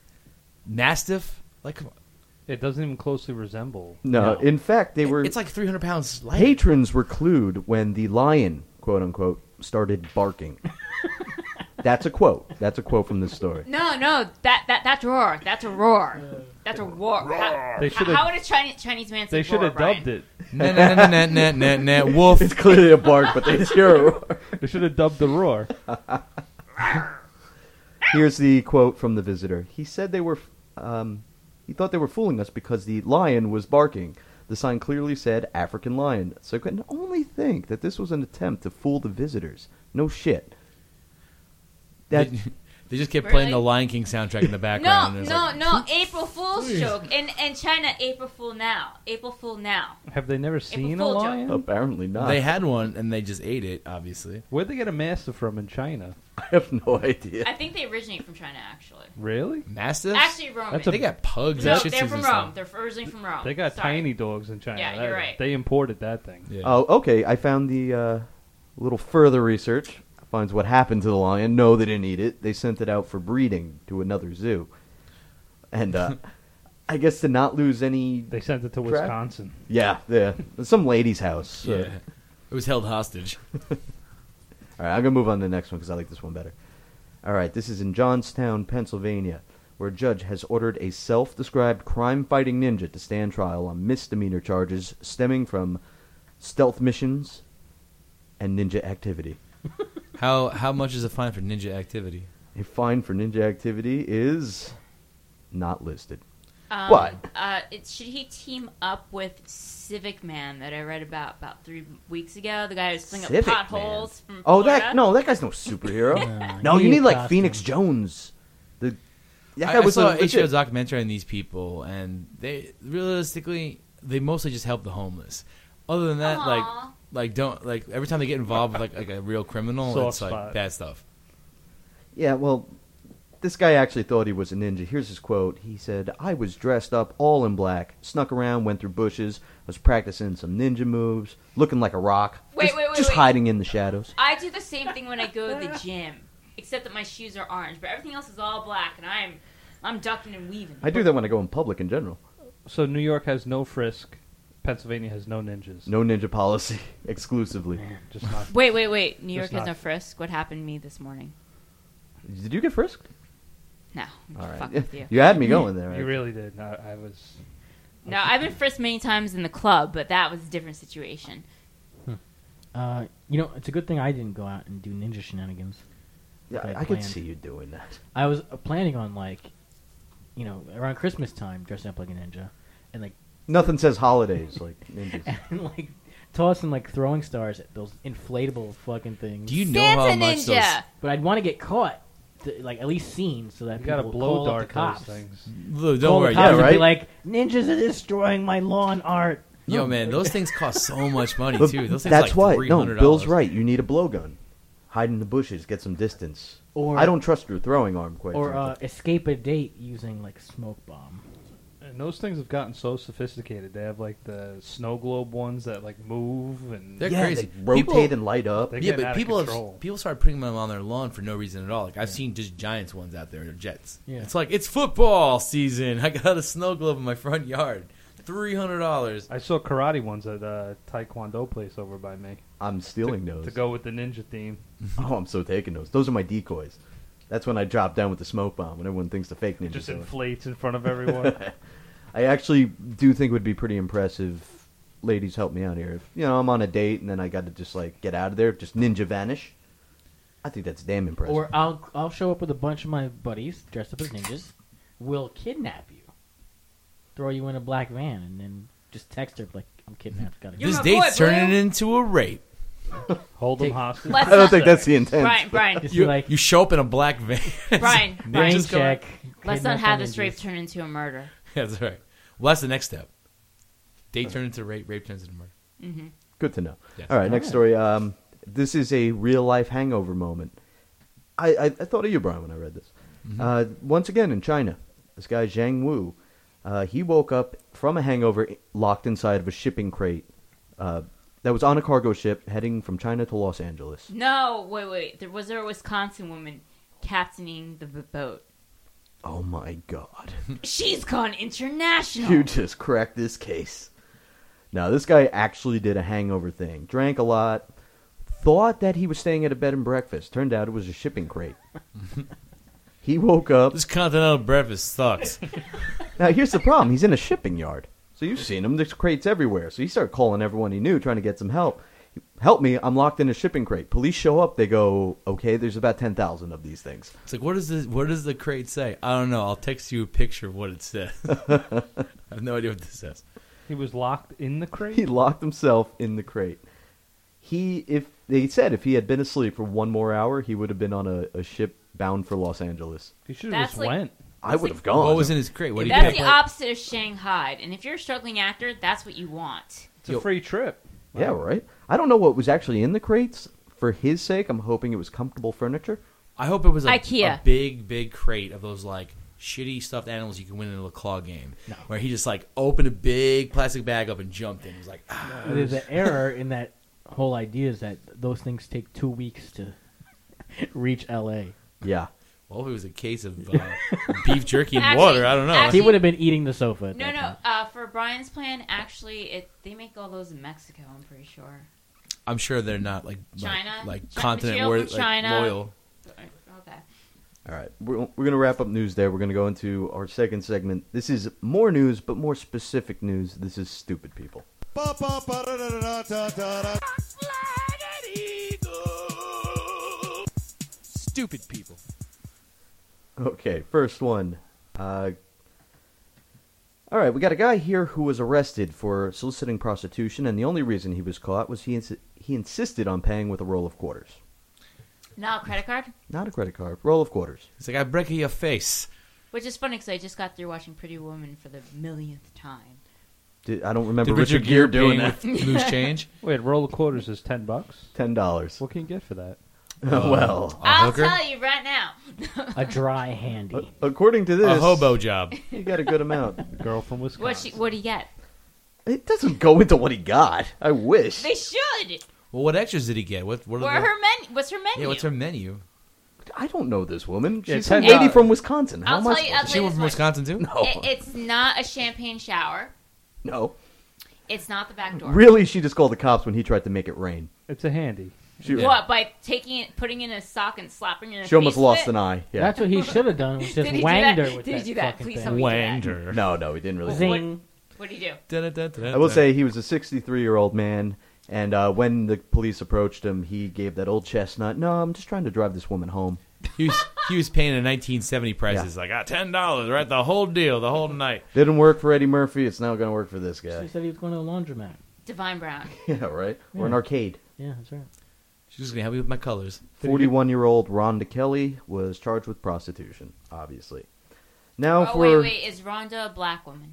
S2: mastiff. Like, come on.
S5: It doesn't even closely resemble.
S1: No,
S3: No.
S1: in fact, they were
S2: It's like three hundred pounds lighter.
S1: patrons were clued when the lion, quote unquote, started barking. That's a quote. That's a quote from this story.
S4: No, no, that that that's roar. That's a roar. That's a roar. How,
S5: They
S4: how,
S5: should've-
S4: how would a Chinese Chinese man say
S5: They should
S4: roar,
S5: have dubbed
S4: Brian?
S5: it.
S2: Nah, nah, nah, nah, nah, nah, nah, nah, wolf.
S1: It's clearly a bark, but they hear a roar.
S5: They should have dubbed the roar.
S1: Here's the quote from the visitor. He said they were, um, he thought they were fooling us because the lion was barking. The sign clearly said African lion, so I can only think that this was an attempt to fool the visitors. No shit. That
S2: They, they just kept
S4: Really?
S2: playing the Lion King soundtrack in the
S4: No,
S2: background. and it's
S4: no,
S2: like,
S4: no. April Fool's joke. In in China, April Fool now. April Fool now.
S5: Have they never seen a
S4: Fool joke.
S5: lion?
S1: apparently not.
S2: They had one and they just ate it. Obviously,
S5: Where'd they get a mastiff from in China?
S1: I have no idea.
S4: I think they originate from China, actually.
S5: Really?
S2: mastiffs.
S4: Actually, Roman.
S5: That's a-
S2: they got pugs
S4: no,
S2: and shih
S4: they're
S2: tzus
S4: from
S2: and
S4: Rome.
S2: stuff.
S4: They're originally from Rome.
S5: They got
S4: Sorry.
S5: tiny dogs in China.
S4: Yeah,
S5: That-
S4: you're right.
S5: They imported that thing.
S2: Yeah.
S1: Oh, okay. I found the uh, little further research. Finds what happened to the lion. No, they didn't eat it. They sent it out for breeding to another zoo. And uh, I guess to not lose any.
S5: They sent it to
S1: Crap.
S5: Wisconsin.
S1: Yeah, yeah. Some lady's house.
S2: yeah,
S1: Uh,
S2: it was held hostage.
S1: all right, I'm gonna move on to the next one because I like this one better. All right, this is in Johnstown, Pennsylvania, where a judge has ordered a self-described crime-fighting ninja to stand trial on misdemeanor charges stemming from stealth missions and ninja activity.
S2: How how much is a fine for ninja activity?
S1: A fine for ninja activity is not listed.
S4: Um,
S1: What?
S4: Uh, it, should he team up with Civic Man that I read about about three weeks ago? The guy who's filling up
S1: Civic
S4: potholes
S1: Man.
S4: from
S1: Oh,
S4: Florida?
S1: that no, that guy's no superhero.
S3: Uh,
S1: no, you
S3: need
S1: need
S3: a
S1: like
S3: costume.
S1: Phoenix Jones. The that
S2: I,
S1: guy
S2: I
S1: was
S2: saw
S1: a
S2: an H B O
S1: legit-
S2: documentary on these people, and they realistically they mostly just help the homeless. Other than that, like
S4: Aw.
S2: like don't like every time they get involved with like like a real criminal,
S5: Soft
S2: it's like
S5: spot.
S2: bad stuff.
S1: Yeah, well, this guy actually thought he was a ninja. Here's his quote. He said, "I was dressed up all in black, snuck around, went through bushes, was practicing some ninja moves, looking like a rock."
S4: Wait,
S1: Just-
S4: wait, wait, wait,
S1: Just
S4: wait.
S1: hiding in the shadows.
S4: I do the same thing when I go to the gym, except that my shoes are orange, but everything else is all black, and I'm I'm ducking and weaving.
S1: I do that when I go in public in general.
S5: So New York has no frisk. Pennsylvania has no ninjas.
S1: No ninja policy exclusively.
S5: Just not.
S4: Wait, wait, wait. New York
S5: Just
S4: has
S5: not-
S4: no frisk. What happened to me this morning?
S1: Did you get frisked?
S4: No.
S1: All
S4: Fuck
S1: right.
S4: with you.
S1: You had me going there.
S5: You really did. I, I was.
S4: No, I've been frisked many times in the club, but that was a different situation.
S3: Uh, you know, it's a good thing I didn't go out and do ninja shenanigans.
S1: Yeah,
S3: I
S1: I, I could
S3: planned.
S1: see you doing that.
S3: I was uh, planning on like, you know, around Christmas time, dressing up like a ninja, and like,
S1: Nothing says holidays like ninjas.
S3: and like tossing like throwing stars at those inflatable fucking things.
S2: Do you know
S4: Santa
S2: how much
S4: Ninja!
S2: those?
S3: But I'd want to get caught, to, like at least seen, so that
S5: You gotta
S3: people
S5: blow
S3: call up
S5: dart
S3: the
S5: those
S3: cops.
S5: things.
S2: Look,
S3: Call
S2: don't
S3: the
S2: worry.
S3: cops
S1: Yeah,
S3: and
S1: right?
S3: be like, ninjas are destroying my lawn art.
S2: Yo,
S3: No.
S2: man, those things cost so much money
S1: But
S2: too. Those things
S1: that's
S2: are
S1: why.
S2: like three
S1: No,
S2: hundred
S1: Bill's
S2: dollars.
S1: right. You need a blowgun. Hide in the bushes, get some distance.
S3: Or
S1: I don't trust your throwing arm quite
S3: or
S1: frankly.
S3: uh, escape a date using like smoke bomb.
S5: And those things have gotten so sophisticated. They have like the snow globe ones that like move and
S2: They're
S1: yeah,
S2: crazy.
S1: they rotate
S2: People-
S1: and light up.
S5: They're
S2: Yeah,
S5: getting
S2: but
S5: out of
S2: people
S5: control.
S2: have, people started putting them on their lawn for no reason at all. Like I've seen just Giants ones out there, they're Jets.
S3: Yeah.
S2: It's like it's football season. I got a snow globe in my front yard, three hundred dollars.
S5: I saw karate ones at a taekwondo place over by me.
S1: I'm stealing
S5: to,
S1: those.
S5: to go with the ninja theme.
S1: Oh, I'm so taking those. Those are my decoys. That's when I drop down with the smoke bomb when everyone thinks the fake ninja.
S5: It just inflates in front of everyone.
S1: I actually do think it would be pretty impressive. Ladies, help me out here. If you know I'm on a date and then I got to just like get out of there, just ninja vanish. I think that's damn impressive.
S3: Or I'll I'll show up with a bunch of my buddies dressed up as ninjas. We'll kidnap you, throw you in a black van, and then just text her like I'm kidnapped. Gotta
S4: You're
S2: This
S4: my
S2: date's
S4: boy,
S2: turning
S4: Blue.
S2: into a rape.
S5: Hold them
S3: Take-
S5: hostage.
S4: Let's
S1: I don't
S4: not-
S1: think that's the intent.
S4: Brian, Brian,
S3: just
S2: You,
S3: be like
S2: you show up in a black van.
S4: Brian,
S3: brain
S4: Brian.
S2: Just go-
S3: check.
S4: Let's not
S3: kidnap
S4: have
S3: my
S4: this rape
S3: ninjas.
S4: turn into a murder.
S2: That's right. Well, that's the next step. Date turns into rape. Rape turns into murder.
S4: Mm-hmm.
S1: Good to know.
S2: Yes.
S1: All right, next
S3: All right.
S1: story. Um, this is a real life hangover moment. I, I, I thought of you, Brian, when I read this.
S2: Mm-hmm.
S1: Uh, once again in China, this guy Zhang Wu, uh, he woke up from a hangover locked inside of a shipping crate uh, that was on a cargo ship heading from China to Los Angeles.
S4: No, wait, wait. There was there a Wisconsin woman captaining the b- boat.
S1: Oh my God!
S4: She's gone international.
S1: You just cracked this case. Now, this guy actually did a hangover thing. Drank a lot. Thought that he was staying at a bed and breakfast. Turned out it was a shipping crate. He woke up.
S2: This continental breakfast sucks.
S1: Now, here's the problem. He's in a shipping yard. So you've seen him. There's crates everywhere. So he started calling everyone he knew, trying to get some help. Help me. I'm locked in a shipping crate. Police show up. They go, okay, there's about ten thousand of these things.
S2: It's like, what does this? What does the crate say? I don't know. I'll text you a picture of what it says. I have no idea what this says.
S5: He was locked in the crate.
S1: He locked himself in the crate. He, if they said if he had been asleep for one more hour, he would have been on a, a ship bound for Los Angeles.
S5: He should have
S4: That's
S5: just
S4: like-
S5: went.
S1: I would have gone.
S2: What was in his crate? What did he
S4: That's
S2: pick
S4: the
S2: up?
S4: opposite of Shanghai. And if you're a struggling actor, that's what you want.
S5: It's a
S2: Yo.
S5: free trip.
S1: Yeah, right. I don't know what was actually in the crates. For his sake, I'm hoping it was comfortable furniture.
S2: I hope it was a,
S4: IKEA.
S2: a big, big crate of those like shitty stuffed animals you can win in a claw game.
S3: No.
S2: Where he just like opened a big plastic bag up and jumped in. He was like, ah.
S3: The, the error in that whole idea is that those things take two weeks to reach L A.
S1: Yeah.
S2: Well, if it was a case of uh, beef jerky and
S4: Actually-
S2: water, I don't know.
S4: actually-
S3: He would have been eating the sofa. At
S4: No,
S3: that
S4: no.
S3: time.
S4: Uh, for Brian's plan, actually, it they make all those in Mexico. I'm pretty sure.
S2: I'm sure they're not like
S4: China?
S2: like, like
S4: Chi-
S2: continent
S4: material
S2: wor-
S4: from
S2: like,
S4: China.
S2: loyal.
S4: Okay.
S1: All right. We're, we're going to wrap up news there. We're going to go into our second segment. This is more news, but more specific news. This is stupid people.
S2: Stupid people.
S1: Okay, first one. Uh, all right, we got a guy here who was arrested for soliciting prostitution, and the only reason he was caught was he ins- he insisted on paying with a roll of quarters.
S4: Now credit card,
S1: Not a credit card, roll of quarters.
S2: It's like I break your face.
S4: which is funny because I just got through watching Pretty Woman for the millionth time.
S1: Did, I don't remember
S2: Did
S1: Richard,
S2: Richard
S1: Gere
S2: Gere
S1: doing
S2: paying
S1: that.
S2: with loose change?
S5: Wait, roll of quarters is ten bucks.
S1: Ten dollars.
S5: What can you get for that?
S1: Well,
S2: A
S4: I'll
S2: hooker?
S4: tell you right now.
S3: A dry handy.
S1: a- according to this,
S2: A hobo job.
S1: he got a good amount.
S5: Girl from Wisconsin.
S4: What she, what do you get?
S1: It doesn't go into what he got. I wish.
S4: They should.
S2: Well, what extras did he get? What? What?
S4: What
S2: are
S4: are
S2: the,
S4: her menu? What's her menu?
S2: Yeah, what's her menu?
S1: I don't know this woman.
S5: Yeah,
S1: She's some
S5: ten
S1: lady
S5: dollars.
S1: from Wisconsin. How
S4: I'll
S1: am I
S4: tell you-
S1: supposed
S4: I'll
S1: to-
S2: She went from
S4: what.
S2: Wisconsin too.
S1: No.
S4: It, it's not a champagne shower.
S1: No.
S4: It's not the back door.
S1: Really, she just called the cops when he tried to make it rain.
S5: It's a handy.
S1: She,
S4: What, by taking it, putting it in a sock and slapping it in the
S1: she almost
S4: face with
S1: lost
S4: it?
S1: an eye. Yeah.
S3: That's what he should have done. Was just
S4: Did he do
S3: wanged
S4: that?
S3: her with
S4: Did he
S3: that
S4: do that?
S3: fucking
S4: Please
S3: thing.
S4: tell me.
S2: Wanged her.
S1: No, no, he didn't really.
S3: Zing.
S4: What do you do?
S2: Da-da-da-da-da.
S1: I will say he was a sixty-three-year-old man, and uh, when the police approached him, he gave that old chestnut. No, I'm just trying to drive this woman home.
S2: he was he was paying a nineteen seventy prices.
S1: Yeah.
S2: Like, ah, ten dollars, right? The whole deal, the whole night.
S1: Didn't work for Eddie Murphy. It's now going to work for this
S3: She
S1: guy.
S3: said he was going to a laundromat.
S4: Divine Brown.
S1: Yeah, right. Or an
S3: Yeah.
S1: arcade.
S3: Yeah, that's right.
S2: She's just gonna help me with my colors.
S1: forty-one-year-old Rhonda Kelly was charged with prostitution. Obviously. Now
S4: Oh,
S1: for
S4: wait, wait. Is Rhonda a black woman?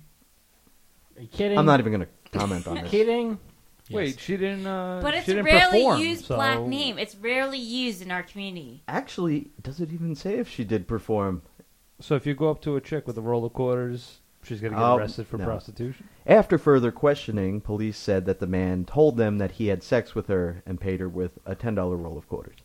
S3: Are you kidding?
S1: I'm not even going to comment on this.
S3: kidding.
S2: Yes.
S5: Wait, she didn't. Uh,
S4: But it's
S5: she
S4: a
S5: didn't
S4: rarely
S5: perform,
S4: used
S5: so-
S4: black name. It's rarely used in our community.
S1: Actually, does it even say if she did perform?
S5: So if you go up to a chick with a roll of quarters, she's gonna get
S1: Um,
S5: arrested for
S1: no.
S5: prostitution.
S1: After further questioning, police said that the man told them that he had sex with her and paid her with a ten dollar roll of quarters.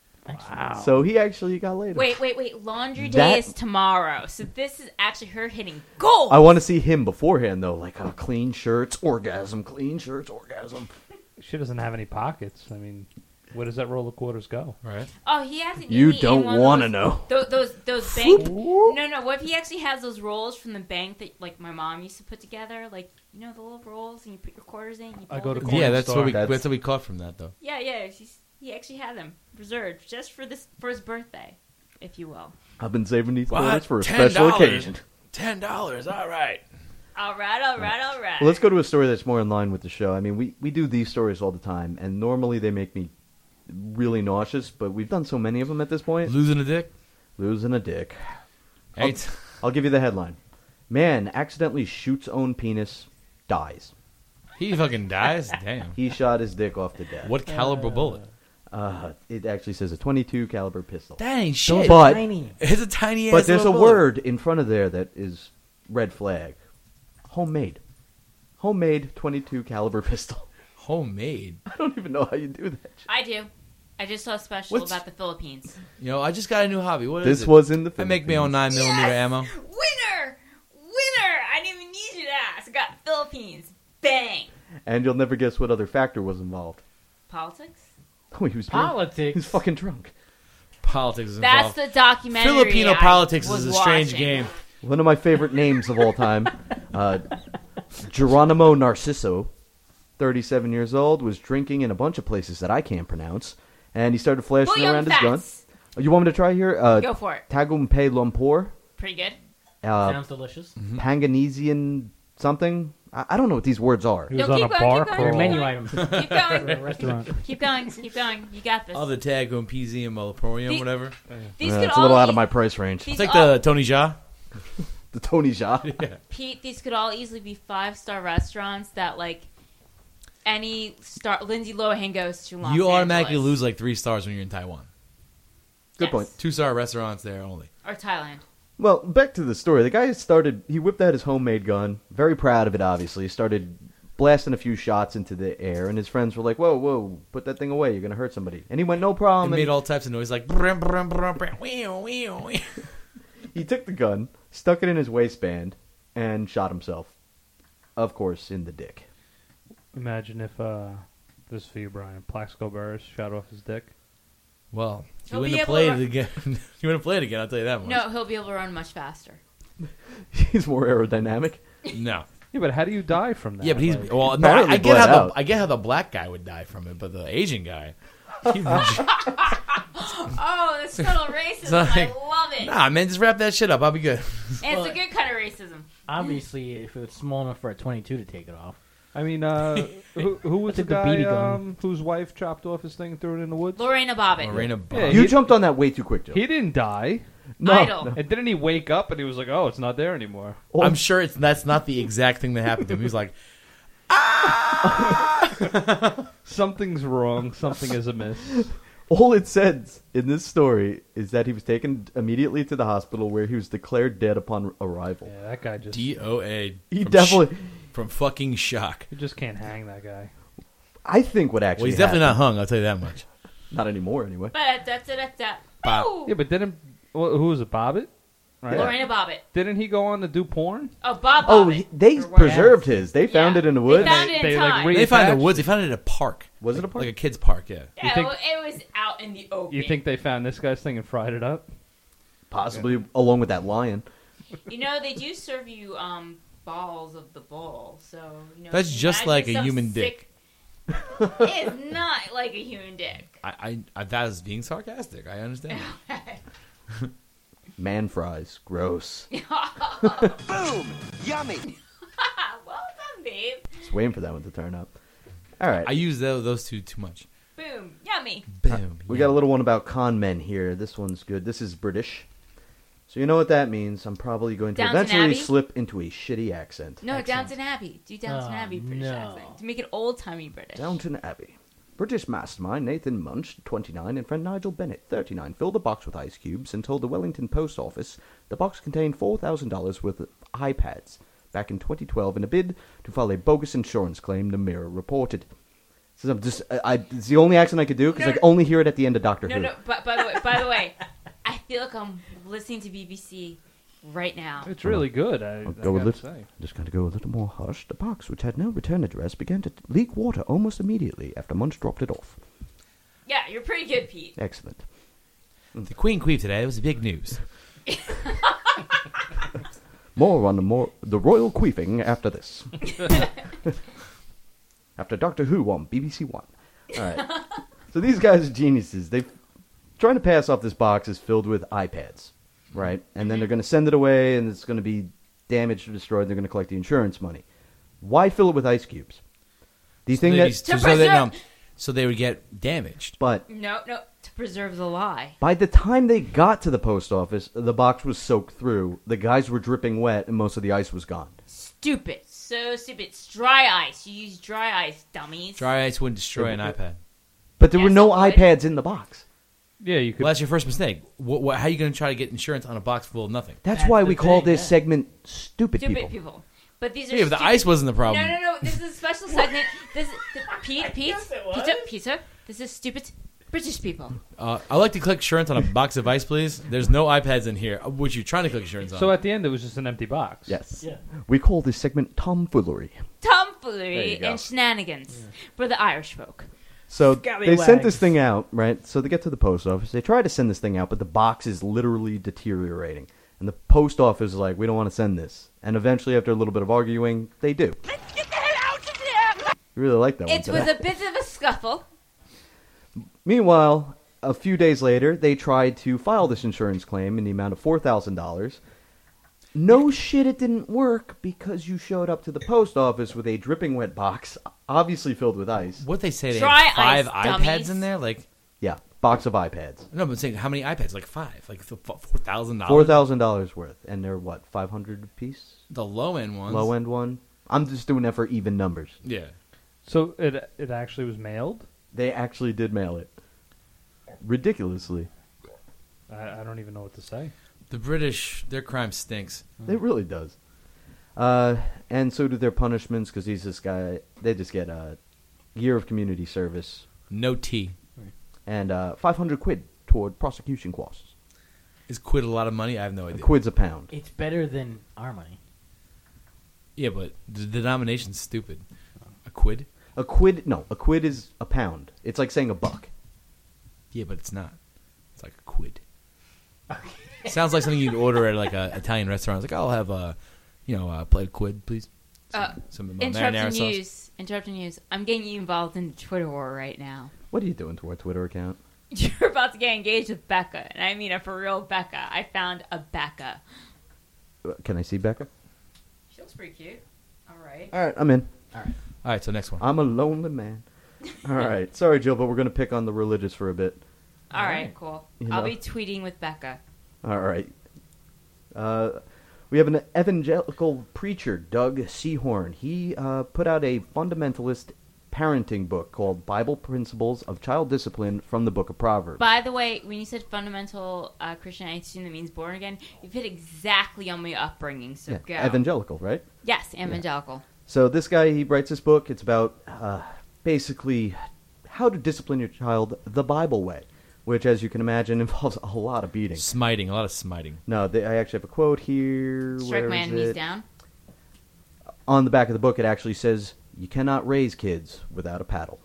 S5: Wow.
S1: So he actually got laid.
S4: Wait, wait, wait. Laundry day
S1: That-
S4: is tomorrow. So this is actually her hitting gold.
S1: I want to see him beforehand, though. Like, uh, clean shirts, orgasm, clean shirts, orgasm.
S5: She doesn't have any pockets. I mean, where does that roll of quarters go?
S2: Right.
S4: Oh, he hasn't.
S1: You
S4: eaten
S1: don't
S4: one of
S1: wanna
S4: those-
S1: know.
S4: Those those, those bank. No, no. What if he actually has those rolls from the bank that like my mom used to put together? Like you know the little rolls, and you put your quarters in. You
S5: I
S4: fold
S5: go to
S4: it.
S5: Corner
S2: Yeah, that's
S5: store.
S2: what we
S1: That's-
S2: that's what we caught from that though.
S4: Yeah, yeah. He's, he actually had them reserved just for this for his birthday, if you will.
S1: I've been saving these
S2: What?
S1: quarters for a
S2: ten
S1: special
S2: dollars?
S1: occasion.
S2: Ten dollars. All right.
S4: All right, all right, all right.
S1: Well, let's go to a story that's more in line with the show. I mean, we, we do these stories all the time, and normally they make me really nauseous, but we've done so many of them at this point.
S2: Losing a dick.
S1: Losing a dick.
S2: Hey,
S1: I'll, I'll give you the headline. Man accidentally shoots own penis, dies.
S2: he fucking dies. Damn.
S1: He shot his dick off to death.
S2: What caliber bullet?
S1: Uh, it actually says a twenty-two caliber pistol.
S2: That ain't
S3: So
S2: shit.
S1: But-
S3: tiny.
S2: It's a tiny ass.
S1: But there's a
S2: little bullet.
S1: word in front of there that is red flag. Homemade. Homemade twenty-two caliber pistol.
S2: Homemade.
S1: I don't even know how you do that.
S4: I do. I just saw a special
S2: What's-
S4: about the Philippines.
S2: You know, I just got a new hobby. What is
S1: This
S2: it?
S1: was in the
S2: I make my own
S1: Philippines.
S2: nine millimeter
S4: Yes!
S2: ammo.
S4: Winner! Winner! I didn't even need you to ask. I got Philippines. Bang!
S1: And you'll never guess what other factor was involved.
S4: Politics?
S1: Oh, he was drunk.
S3: Politics.
S1: He was fucking drunk.
S2: Politics is
S4: That's
S2: involved.
S4: the documentary.
S2: Filipino
S4: I
S2: politics
S4: was
S2: is a strange
S4: watching.
S2: game.
S1: One of my favorite names of all time, uh, Geronimo Narciso, thirty-seven years old, was drinking in a bunch of places that I can't pronounce, and he started flashing
S4: William
S1: around his gun.
S4: Fats.
S1: Oh, you want me to try here? Uh,
S4: Go for it.
S1: Tagumpe Lumpur,
S4: Pretty good.
S1: uh,
S3: Sounds delicious.
S1: Panganesian something. I, I don't know what these words are.
S5: He was
S4: Yo,
S5: on
S4: keep
S5: a
S4: going,
S5: bar
S4: keep going.
S3: Your
S5: crawl.
S3: menu items.
S4: Keep
S3: For a
S4: going.
S3: restaurant.
S4: Keep going. Keep going. You got this.
S2: All the tag on P Z and Malaporium,
S4: The-
S2: whatever.
S4: These
S1: Uh,
S4: could
S1: it's a little
S4: all
S1: out of
S4: e-
S1: my price range.
S4: These
S2: It's like
S4: all,
S2: the Tony Jaa.
S1: The Tony Jaa.
S2: Yeah.
S4: Pete, these could all easily be five star restaurants that like any star Lindsay Lohan goes to. Los
S2: You automatically
S4: Angeles.
S2: lose like three stars when you're in Taiwan.
S1: Good
S4: Yes.
S1: point.
S2: Two star restaurants there only.
S4: Or Thailand.
S1: Well, back to the story. The guy started, he whipped out his homemade gun, very proud of it, obviously. Started blasting a few shots into the air, and his friends were like, whoa, whoa, put that thing away, you're going to hurt somebody. And he went, no
S2: It
S1: problem.
S2: made
S1: And
S2: all types of noise like. brum, brum, brum, brum, wee-oo, wee-oo, wee-oo.
S1: he took the gun, stuck it in his waistband, and shot himself. Of course, in the dick.
S5: Imagine if uh, this is for you, Brian. Plaxico Burress shot off his dick.
S2: Well, you
S4: He'll
S2: wouldn't
S4: be
S2: have
S4: able
S2: played
S4: to
S2: it again. You wouldn't have played it again. I'll tell you that much.
S4: No, he'll be able to run much faster.
S1: He's more aerodynamic.
S2: No.
S5: Yeah, but how do you die from that?
S2: Yeah, but he's
S5: Like,
S2: well. No,
S1: Apparently
S2: I, I get
S1: bled
S2: how
S1: out.
S2: the I get how the black guy would die from it, but the Asian guy. He,
S4: Oh, that's total racism.
S2: like-
S4: I love it.
S2: nah, man, just wrap that shit up. I'll be good.
S4: And it's a good kind of racism.
S3: Obviously, if it was small enough for a twenty-two to take it off.
S5: I mean, uh, who, who was
S3: I
S5: the
S3: took the
S5: guy
S3: B B gun.
S5: um, whose wife chopped off his thing and threw it in the woods?
S4: Lorena Bobbitt.
S2: Lorena
S5: Yeah,
S2: Bobbitt.
S1: You
S5: he-
S1: jumped on that way too quick, Joe.
S5: He didn't die.
S1: no,
S4: Idol.
S1: no.
S5: And didn't he wake up and he was like, "Oh, it's not there anymore."
S2: I'm sure it's that's not the exact thing that happened to him. He was like,
S5: Something's wrong. Something is amiss.
S1: All it says in this story is that he was taken immediately to the hospital where he was declared dead upon arrival.
S5: Yeah, that guy just
S2: D O A.
S1: He
S2: from
S1: definitely...
S2: sh- from fucking shock.
S5: you just can't hang that guy.
S1: I think what
S2: Well,
S1: actually
S2: he's definitely not
S1: happened,
S2: hung. I'll tell you that much.
S1: not anymore anyway.
S4: Ba-da-da-da-da-da.
S2: Bob.
S4: Ooh.
S5: Yeah, but didn't wh- who was it? Bobbitt? Right?
S4: Lorena Bobbitt.
S5: Didn't he go on to do porn?
S4: Oh, Bob
S1: Oh,
S4: Bobbitt.
S1: he, they
S4: Or whatever.
S1: preserved his. They found
S4: Yeah.
S1: it in the
S4: They
S1: woods.
S4: found it in
S5: They, like,
S4: time.
S5: re-
S2: They found it in
S5: Reattached?
S2: the woods. They found it at a park.
S1: Was it a park?
S2: Like a kid's park, yeah.
S4: Yeah,
S5: think-
S4: well, it was out in the open.
S5: You think they found this guy's thing and fried it up?
S1: Possibly along with that lion.
S4: You know, they do serve you um, balls of the bull, so you know.
S2: That's
S4: if you
S2: just
S4: imagine
S2: like a
S4: some
S2: human
S4: sick- It is not like a human dick.
S2: I, I, I that is being sarcastic. I understand.
S1: Man fries. Gross.
S6: Boom! Yummy!
S4: Well done, babe.
S1: Just waiting for that one to turn up. All right.
S2: I use those, those two too much.
S4: Boom, yummy.
S2: Boom.
S1: We got a little one about con men here. This one's good. This is British. So you know what that means. I'm probably going to
S4: Downton
S1: eventually
S4: Abbey?
S1: slip into a shitty accent.
S4: No,
S3: Excellent.
S4: Downton Abbey. Do Downton
S3: Oh,
S4: Abbey British
S3: no.
S4: accent to make it old timey British.
S1: Downton Abbey. British mastermind Nathan Munch, twenty-nine, and friend Nigel Bennett, thirty-nine, filled a box with ice cubes and told the Wellington Post Office the box contained four thousand dollars worth of iPads back in twenty twelve in a bid to file a bogus insurance claim, the Mirror reported. So I'm just, I, I, it's the only accent I could do because
S4: No,
S1: I can
S4: no.
S1: only hear it at the end of Doctor
S4: No,
S1: Who.
S4: no. But by the way, by the way, I feel like I'm listening to B B C right now.
S5: It's really good. I, I
S1: I'll go a
S5: gotta
S1: little,
S5: say.
S1: just got to go a little more hush. The box, which had no return address, began to leak water almost immediately after Munch dropped it off.
S4: Yeah, you're pretty good, Pete.
S1: Excellent.
S2: The Queen queefed today. It was big news.
S1: More on the more the royal queefing after this. After Doctor Who on B B C One. All right. So these guys are geniuses. They're trying to pass off this box as filled with iPads, right? And then they're going to send it away, and it's going to be damaged or destroyed. And they're going to collect the insurance money. Why fill it with ice cubes? Do you think
S2: They-
S1: that?
S2: so,
S4: To
S2: so, they, no,
S4: preserve-
S2: so they would get damaged.
S1: But
S4: No, no, to preserve the lie.
S1: by the time they got to the post office, the box was soaked through. The guys were dripping wet, and most of the ice was gone.
S4: Stupid. So stupid. It's dry ice. You use dry ice, dummies.
S2: Dry ice wouldn't destroy an iPad.
S1: But there
S4: Yes,
S1: were no
S4: it would.
S1: iPads in the box.
S5: Yeah, you could.
S2: Well, that's your first mistake. What, what, how are you going to try to get insurance on a box full of nothing?
S1: That's,
S3: That's
S1: why
S3: the
S1: we call
S3: thing,
S1: this
S3: yeah.
S1: segment "Stupid,
S4: Stupid
S1: People."
S4: people. But these are
S2: Yeah, but the
S4: stupid-
S2: ice wasn't the problem.
S4: No, no, no. This is a special segment. This is th- Pete, Pete, Peter, Peter. This is stupid British people.
S2: Uh, I'd like to click insurance on a box of ice, please. There's no iPads in here. Uh, What you trying to click insurance on?
S5: So at the end, it was just an empty box.
S1: Yes.
S3: Yeah.
S1: We call this segment tomfoolery.
S5: There
S4: Tomfoolery
S5: you go.
S4: and shenanigans for the Irish folk.
S1: So they sent
S3: Scallywags.
S1: this thing out, right? So they get to the post office. They try to send this thing out, but the box is literally deteriorating. And the post office is like, we don't want to send this. And eventually, after a little bit of arguing, they do.
S6: Let's get the hell out of here!
S1: You really like that one.
S4: It
S1: today.
S4: was a bit of a scuffle.
S1: Meanwhile, a few days later, they tried to file this insurance claim in the amount of four thousand dollars. No shit, it didn't work because you showed up to the post office with a dripping wet box, obviously filled with ice.
S2: what they say? They
S4: Dry
S2: had five
S4: ice,
S2: iPads
S4: dummies.
S2: in there. Like
S1: Yeah, box of iPads.
S2: no, but I'm saying how many iPads? Like five. Like four thousand dollars.
S1: Four thousand dollars worth, and they're what, five hundred a piece?
S2: The low end ones.
S1: Low end one. I'm just doing that for even numbers.
S2: Yeah.
S5: So it it actually was mailed.
S1: They actually did mail it. Ridiculously.
S5: I, I don't even know what to say.
S2: The British, their crime stinks.
S1: It really does. Uh, and so do their punishments, because he's this guy. They just get a year of community service
S2: No tea.
S1: and uh, five hundred quid toward prosecution costs.
S2: Is quid a lot of money? I have no
S1: A
S2: idea.
S1: quid's a pound.
S3: It's better than our money.
S2: Yeah, but the denomination's stupid. A quid?
S1: A quid, no, a quid is a pound. It's like saying a buck.
S2: Yeah, but it's not. It's like a quid. Sounds like something you'd order at like a Italian restaurant. It's like, I'll have a, you know, a plate of quid, please.
S4: Uh,
S2: Some of my
S4: Interrupting
S2: marinara sauce.
S4: news. Interrupting news. I'm getting you involved in the Twitter war right now.
S1: What are you doing to our Twitter account?
S4: You're about to get engaged with Becca, and I mean a for real Becca. I found a Becca.
S1: Uh, Can I see Becca?
S4: She looks pretty cute. All right.
S1: All right, I'm in.
S2: All right, so next one.
S1: I'm a lonely man. All right. Sorry, Jill, but we're going to pick on the religious for a bit.
S4: All right, cool.
S1: You
S4: I'll
S1: know.
S4: be tweeting with Becca.
S1: All right. Uh, we have an evangelical preacher, Doug Seahorn. He uh, put out a fundamentalist parenting book called Bible Principles of Child Discipline from the Book of Proverbs.
S4: By the way, when you said fundamental uh, Christian, I assume that means born again. You've hit exactly on my upbringing, so
S1: Yeah,
S4: go.
S1: evangelical, right?
S4: Yes, evangelical.
S1: So this guy, he writes this book. It's about uh, basically how to discipline your child the Bible way, which, as you can imagine, involves a lot of beating.
S2: Smiting, a lot of smiting.
S1: No, they, I actually have a quote here.
S4: Strike
S1: Where
S4: my
S1: is
S4: enemies
S1: it?
S4: down.
S1: On the back of the book, it actually says, you cannot raise kids without a paddle.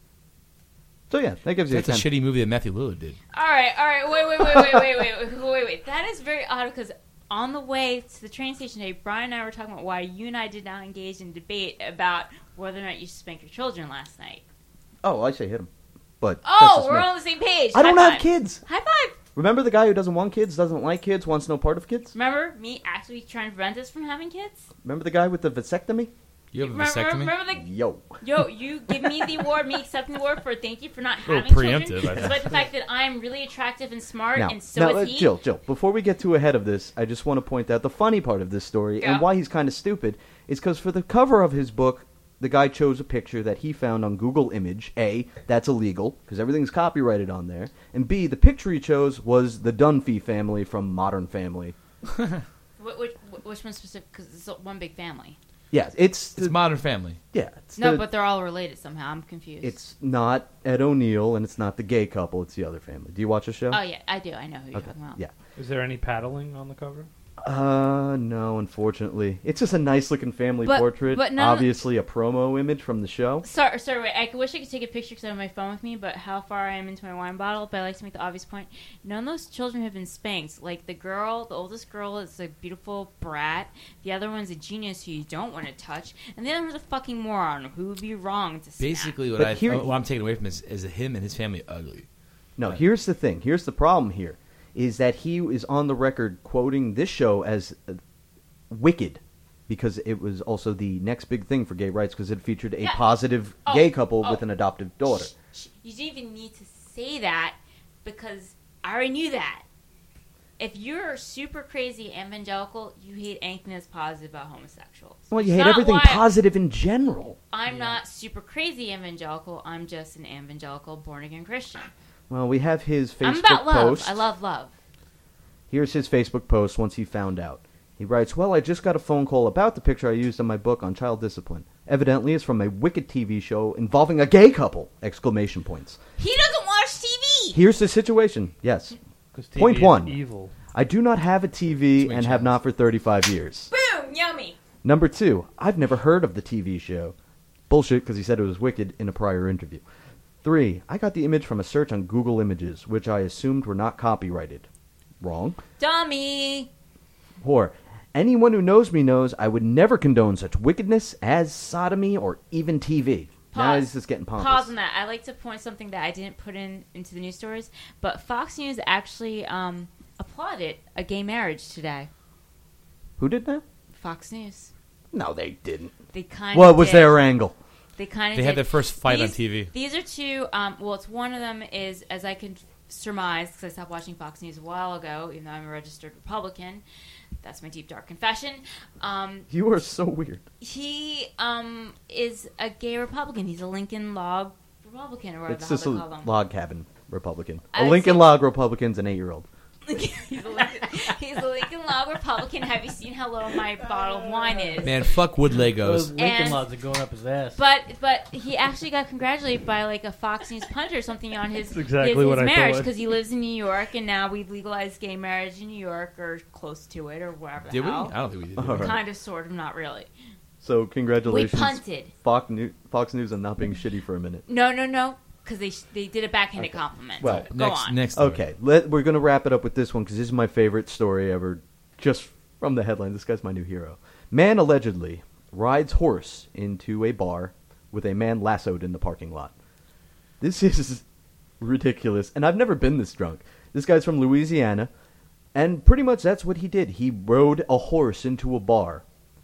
S1: So, yeah, that gives you
S2: That's a
S1: a
S2: shitty movie that Matthew Lillard did.
S4: All right, all right. Wait, wait, wait, wait, wait, wait, wait, wait, wait. That is very odd because on the way to the train station today, Brian and I were talking about why you and I did not engage in debate about whether or not you should spank your children last night.
S1: Oh, I say hit him. But that's
S4: Oh,
S1: just
S4: we're
S1: me.
S4: on the same page.
S1: I don't
S4: High
S1: have
S4: five.
S1: kids.
S4: High five.
S1: Remember the guy who doesn't want kids, doesn't like kids, wants no part of kids?
S4: Remember me actually trying to prevent us from having kids?
S1: Remember the guy with the vasectomy?
S2: You have a
S4: Remember,
S2: vasectomy?
S4: remember the
S1: Yo.
S4: Yo, you give me the award, me accepting the award for thank you for not
S2: A little
S4: having
S2: preemptive,
S4: children,
S2: I think.
S4: despite the fact that I'm really attractive and smart,
S1: Now,
S4: and so
S1: now, uh,
S4: is he.
S1: Jill, Jill, before we get too ahead of this, I just want to point out the funny part of this story
S4: Go.
S1: and why he's kind of stupid is because for the cover of his book, the guy chose a picture that he found on Google Image. A, that's illegal because everything's copyrighted on there. And B, the picture he chose was the Dunphy family from Modern Family.
S4: Wh- which, which one specific? Because it's one big family.
S1: Yeah, it's...
S2: It's Modern Family.
S1: yeah, it's
S4: No,
S1: the-
S4: but they're all related somehow. I'm confused.
S1: it's not Ed O'Neill and it's not the gay couple. It's the other family. Do you watch the show?
S4: Oh yeah, I do. I know who you're
S1: Okay,
S4: talking about.
S1: yeah.
S5: Is there any paddling on the cover?
S1: Uh, no, unfortunately. It's just a nice-looking family
S4: But-
S1: portrait.
S4: but none of-
S1: Obviously a promo image from the show.
S4: Sorry, sorry. Wait. I wish I could take a picture because I have my phone with me. But how far I am into my wine bottle? But I like to make the obvious point: none of those children have been spanked. Like the girl, the oldest girl is a beautiful brat. The other one's a genius who you don't want to touch, and the other one's a fucking moron who would be wrong to smack.
S2: Basically, what,
S1: But
S2: I,
S1: here-
S2: what I'm taking away from this is that him and his family are ugly.
S1: No, here's the thing. Here's the problem here, is that he is on the record quoting this show as uh, wicked, because it was also the next big thing for gay rights, because it featured a
S4: Yeah.
S1: positive
S4: Oh,
S1: gay couple
S4: oh.
S1: with an adoptive daughter.
S4: Shh, shh. You didn't even need to say that because I already knew that. If you're super crazy evangelical, you hate anything that's positive about homosexuals.
S1: Well, you
S4: It's
S1: hate
S4: not
S1: everything
S4: why
S1: positive in general.
S4: I'm not super crazy evangelical. I'm just an evangelical born again Christian.
S1: Well, we have his Facebook
S4: I'm about love.
S1: post.
S4: I love love.
S1: Here's his Facebook post once he found out. He writes, well, I just got a phone call about the picture I used in my book on child discipline. Evidently, it's from a wicked T V show involving a gay couple! Exclamation points.
S4: He doesn't watch T V.
S1: Here's the situation. Yes.
S5: Because T V
S1: Point
S5: is
S1: one.
S5: evil.
S1: I do not have a T V
S2: Sweet
S1: and have
S2: chance.
S1: not for thirty-five years.
S4: Boom, yummy.
S1: Number two, I've never heard of the T V show. Bullshit, because he said it was wicked in a prior interview. Three, I got the image from a search on Google Images, which I assumed were not copyrighted. Wrong.
S4: Dummy.
S1: Four, anyone who knows me knows I would never condone such wickedness as sodomy or even T V. Now
S4: Pause.
S1: he's just getting pompous.
S4: Pause on that. I like to point something that I didn't put in into the news stories, but Fox News actually um, applauded a gay marriage today.
S1: Who did that?
S4: Fox News.
S1: No, they didn't.
S4: They kind
S1: What
S4: of
S1: was
S4: did.
S1: their angle?
S4: They kind of
S2: They
S4: did.
S2: had their first fight on
S4: These-
S2: T V.
S4: These are two. Um, well, it's one of them is, as I can surmise, because I stopped watching Fox News a while ago, even though I'm a registered Republican. That's my deep dark confession. Um,
S1: You are so weird.
S4: he um, is a gay Republican. He's a Lincoln Log Republican, or whatever
S1: It's
S4: the
S1: just
S4: hell
S1: a
S4: they call them.
S1: log cabin Republican.
S4: I
S1: A
S4: would
S1: Lincoln
S4: say-
S1: Log Republican's an eight-year-old.
S4: he's, a Lincoln, he's a Lincoln Log Republican. Have you seen how low my bottle of wine is?
S2: Man, fuck wood
S3: Those
S2: Legos.
S3: Lincoln
S4: And-
S3: Logs are going up his ass.
S4: But but he actually got congratulated by like a Fox News punter or something on his,
S5: That's exactly
S4: his, his
S5: what I
S4: marriage
S5: thought.
S4: because he lives in New York and now we've legalized gay marriage in New York or close to it or wherever the
S2: Did we?
S4: hell.
S2: I don't think we did.
S1: All right.
S4: Kind of, sort of, not really.
S1: So
S4: We
S1: congratulations,
S4: punted.
S1: Fox, New- Fox News, on not being shitty for a minute.
S4: No, no, no, because they sh- they did a backhanded compliment.
S1: Well,
S4: Go
S2: next,
S4: on.
S2: next. story.
S1: Okay, let, we're going to wrap it up with this one because this is my favorite story ever, just from the headline. This guy's my new hero. Man allegedly rides horse into a bar with a man lassoed in the parking lot. This is ridiculous, and I've never been this drunk. This guy's from Louisiana, and pretty much that's what he did. He rode a horse into a bar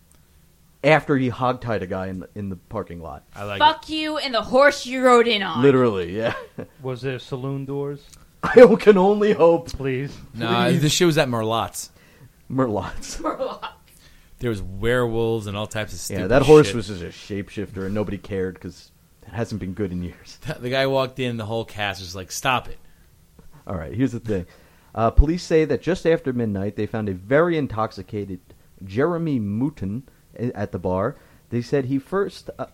S1: after he hogtied a guy in the, in the parking lot.
S2: I like
S4: Fuck you and the horse you rode in on.
S1: Literally, yeah.
S5: Was there saloon doors?
S1: I can only hope.
S5: Please.
S2: it. Nah, this shit was at Merlot's.
S1: Merlots.
S2: There was werewolves and all types of stupid
S1: Yeah, that horse
S2: shit.
S1: was just a shapeshifter, and nobody cared because it hasn't been good in years.
S2: The guy walked in, the whole cast was like, "Stop it!"
S1: All right, here's the thing. Uh, police say that just after midnight, they found a very intoxicated Jeremy Mouton at the bar. They said he first uh,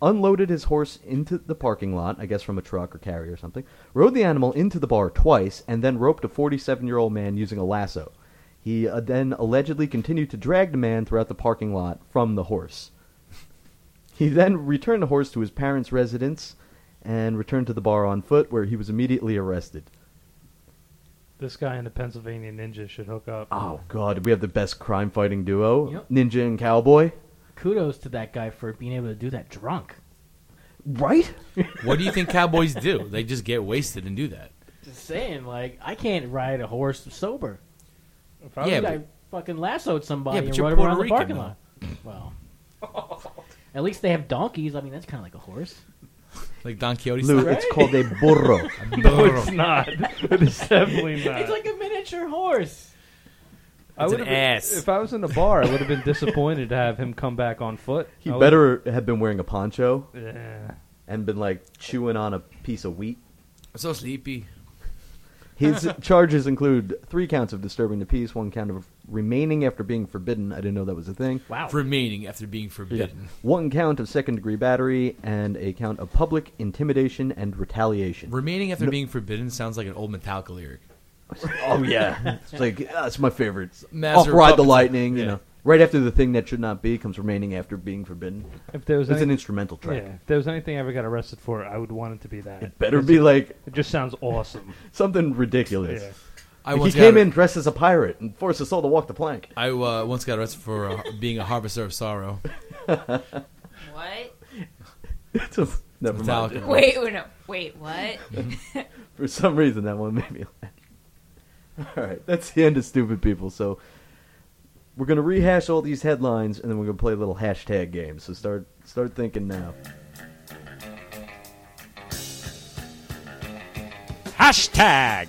S1: unloaded his horse into the parking lot, I guess from a truck or carry or something, rode the animal into the bar twice, and then roped a forty-seven-year-old man using a lasso. He uh, then allegedly continued to drag the man throughout the parking lot from the horse. He then returned the horse to his parents' residence and returned to the bar on foot, where he was immediately arrested.
S5: This guy and the Pennsylvania Ninja should hook up.
S1: Oh, God, we have the best crime-fighting duo,
S3: Yep.
S1: Ninja and Cowboy.
S3: Kudos to that guy for being able to do that drunk.
S1: Right?
S2: What do you think cowboys do? They just get wasted and do that.
S3: Just saying, like, I can't ride a horse sober.
S5: If I
S2: Yeah,
S5: was-
S3: I fucking lassoed somebody
S2: Yeah, but
S3: and
S2: you're
S3: rode him
S2: Puerto
S3: around the
S2: Rican,
S3: parking
S2: though.
S3: lot. Well, at least they have donkeys. I mean, that's kind of like a horse.
S2: Like Don Quixote
S1: Lou,
S2: style?
S1: it's called a burro.
S5: No, it's not. It is definitely not.
S3: It's like a miniature horse.
S5: I
S2: It's
S5: would've
S2: an
S5: been-
S2: ass.
S5: If I was in the bar, I would have been disappointed to have him come back on foot.
S1: He
S5: I would-
S1: better have been wearing a poncho
S5: Yeah.
S1: and been, like, chewing on a piece of wheat.
S2: I'm so sleepy.
S1: His charges include three counts of disturbing the peace, one count of remaining after being forbidden. I didn't know that was a thing.
S3: Wow.
S2: Remaining after being forbidden.
S1: One count of second-degree battery, and a count of public intimidation and retaliation.
S2: Remaining after
S1: No-
S2: being forbidden sounds like an old Metallica lyric.
S1: Oh, yeah. It's like, ah, it's my favorite.
S2: Master
S1: Off Ride the
S2: Puppets.
S1: Lightning, you
S2: Yeah.
S1: know. Right after the thing that should not be comes remaining after being forbidden.
S5: If there was
S1: It's
S5: any,
S1: an instrumental track.
S5: yeah, if there was anything I ever got arrested for, I would want it to be that.
S1: It better be like
S5: It just sounds awesome.
S1: something ridiculous.
S5: Yeah.
S2: I
S1: Like he
S2: once
S1: came
S2: got,
S1: in dressed as a pirate and forced us all to walk the plank.
S2: I uh, once got arrested for uh, being a harvester of sorrow.
S4: What?
S1: It's a- never mind.
S2: Metallica.
S4: Wait, wait, no. Wait, what?
S1: For some reason, that one made me laugh. All right, that's the end of Stupid People. So we're gonna rehash all these headlines, and then we're gonna play a little hashtag game. So start start thinking now.
S9: Hashtag.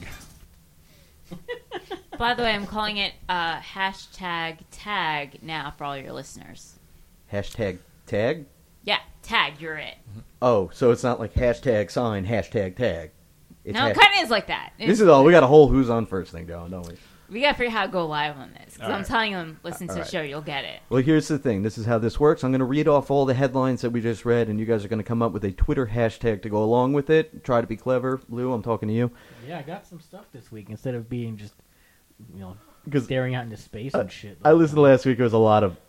S4: By the way, I'm calling it uh, hashtag tag now for all your listeners.
S1: Hashtag tag.
S4: Yeah, tag, you're it.
S1: Oh, so it's not like hashtag sign hashtag tag. It's
S4: No, it
S1: hash-
S4: kind of is like that.
S1: This is all. We got a whole who's on first thing going, don't we?
S4: We gotta figure out how to go live on this. Because
S1: All
S4: I'm
S1: right.
S4: telling them, listen to
S1: All
S4: the
S1: right.
S4: show, you'll get it.
S1: Well, here's the thing. This is how this works. I'm going to read off all the headlines that we just read, and you guys are going to come up with a Twitter hashtag to go along with it. Try to be clever. Lou, I'm talking to you.
S3: Yeah, I got some stuff this week instead of being just, you know,
S1: 'Cause
S3: staring out into space and shit.
S1: I listened to last week. It was a lot of...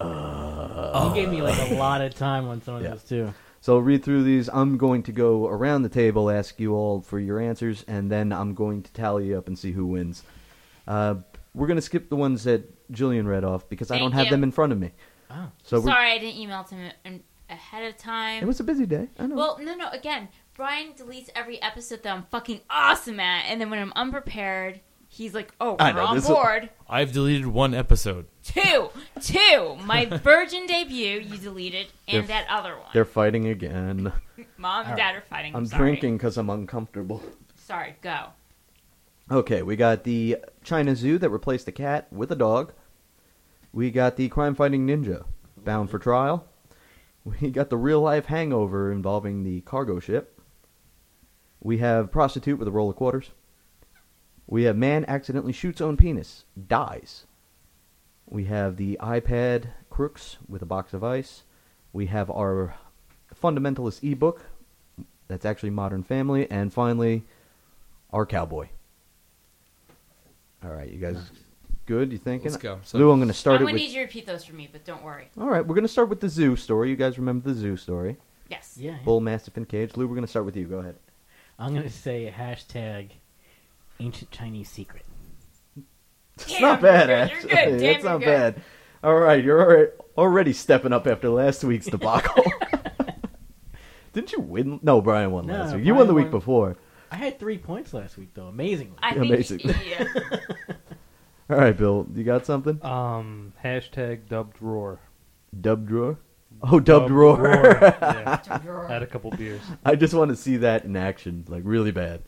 S3: You gave me like a lot of time on some of
S1: Yeah.
S3: those too.
S1: So I'll read through these. I'm going to go around the table, ask you all for your answers, and then I'm going to tally up and see who wins. Uh, we're going to skip the ones that Jillian read off because I
S4: Thank
S1: don't have
S4: you.
S1: them in front of me.
S3: Oh.
S1: So we're-
S4: Sorry I didn't email to him in- ahead of time.
S1: It was a busy day. I know.
S4: Well, no, no. Again, Brian deletes every episode that I'm fucking awesome at, and then when I'm unprepared, he's like, "Oh,
S2: I
S4: we're
S2: know,
S4: on
S2: this is-
S4: board."
S2: I've deleted one episode.
S4: Two, two. My Virgin debut, you deleted, and
S1: They're-
S4: that other one.
S1: They're fighting again.
S4: Mom and Dad are fighting.
S1: I'm
S4: sorry.
S1: drinking because I'm uncomfortable.
S4: Sorry, go.
S1: Okay, we got the China Zoo that replaced a cat with a dog. We got the crime-fighting ninja bound for trial. We got the real-life hangover involving the cargo ship. We have prostitute with a roll of quarters. We have man accidentally shoots own penis, dies. We have the iPad crooks with a box of ice. We have our fundamentalist ebook. That's actually Modern Family. And finally, our cowboy. All right, you guys good? You thinking?
S2: Let's go. So-
S1: Lou, I'm going to start
S4: I'm
S1: it
S4: gonna
S1: with...
S4: need you to repeat those for me, but don't worry.
S1: All right, we're going to start with the zoo story. You guys remember the zoo story?
S4: Yes.
S3: Yeah. yeah.
S1: Bull, Mastiff, and Cage. Lou, we're going to start with you. Go ahead.
S3: I'm gonna say hashtag ancient Chinese secret.
S1: It's
S4: Damn,
S1: not bad,
S4: you're good,
S1: actually.
S4: you're good. Damn,
S1: it's
S4: you're
S1: not
S4: good.
S1: bad. All right, you're already, already stepping up after last week's debacle. Didn't you win? No, Brian won
S3: No,
S1: last week. You won
S3: Brian
S1: the week
S3: won.
S1: before.
S3: I had three points last week though, amazingly.
S4: I think,
S1: Amazing.
S4: yeah.
S1: All right, Bill, you got something?
S5: Um, hashtag dubbed roar.
S1: Dubbed roar? Oh, dubbed roar.
S5: Yeah.
S4: Dubbed roar.
S5: Had a couple beers.
S1: I just want to see that in action, like really bad.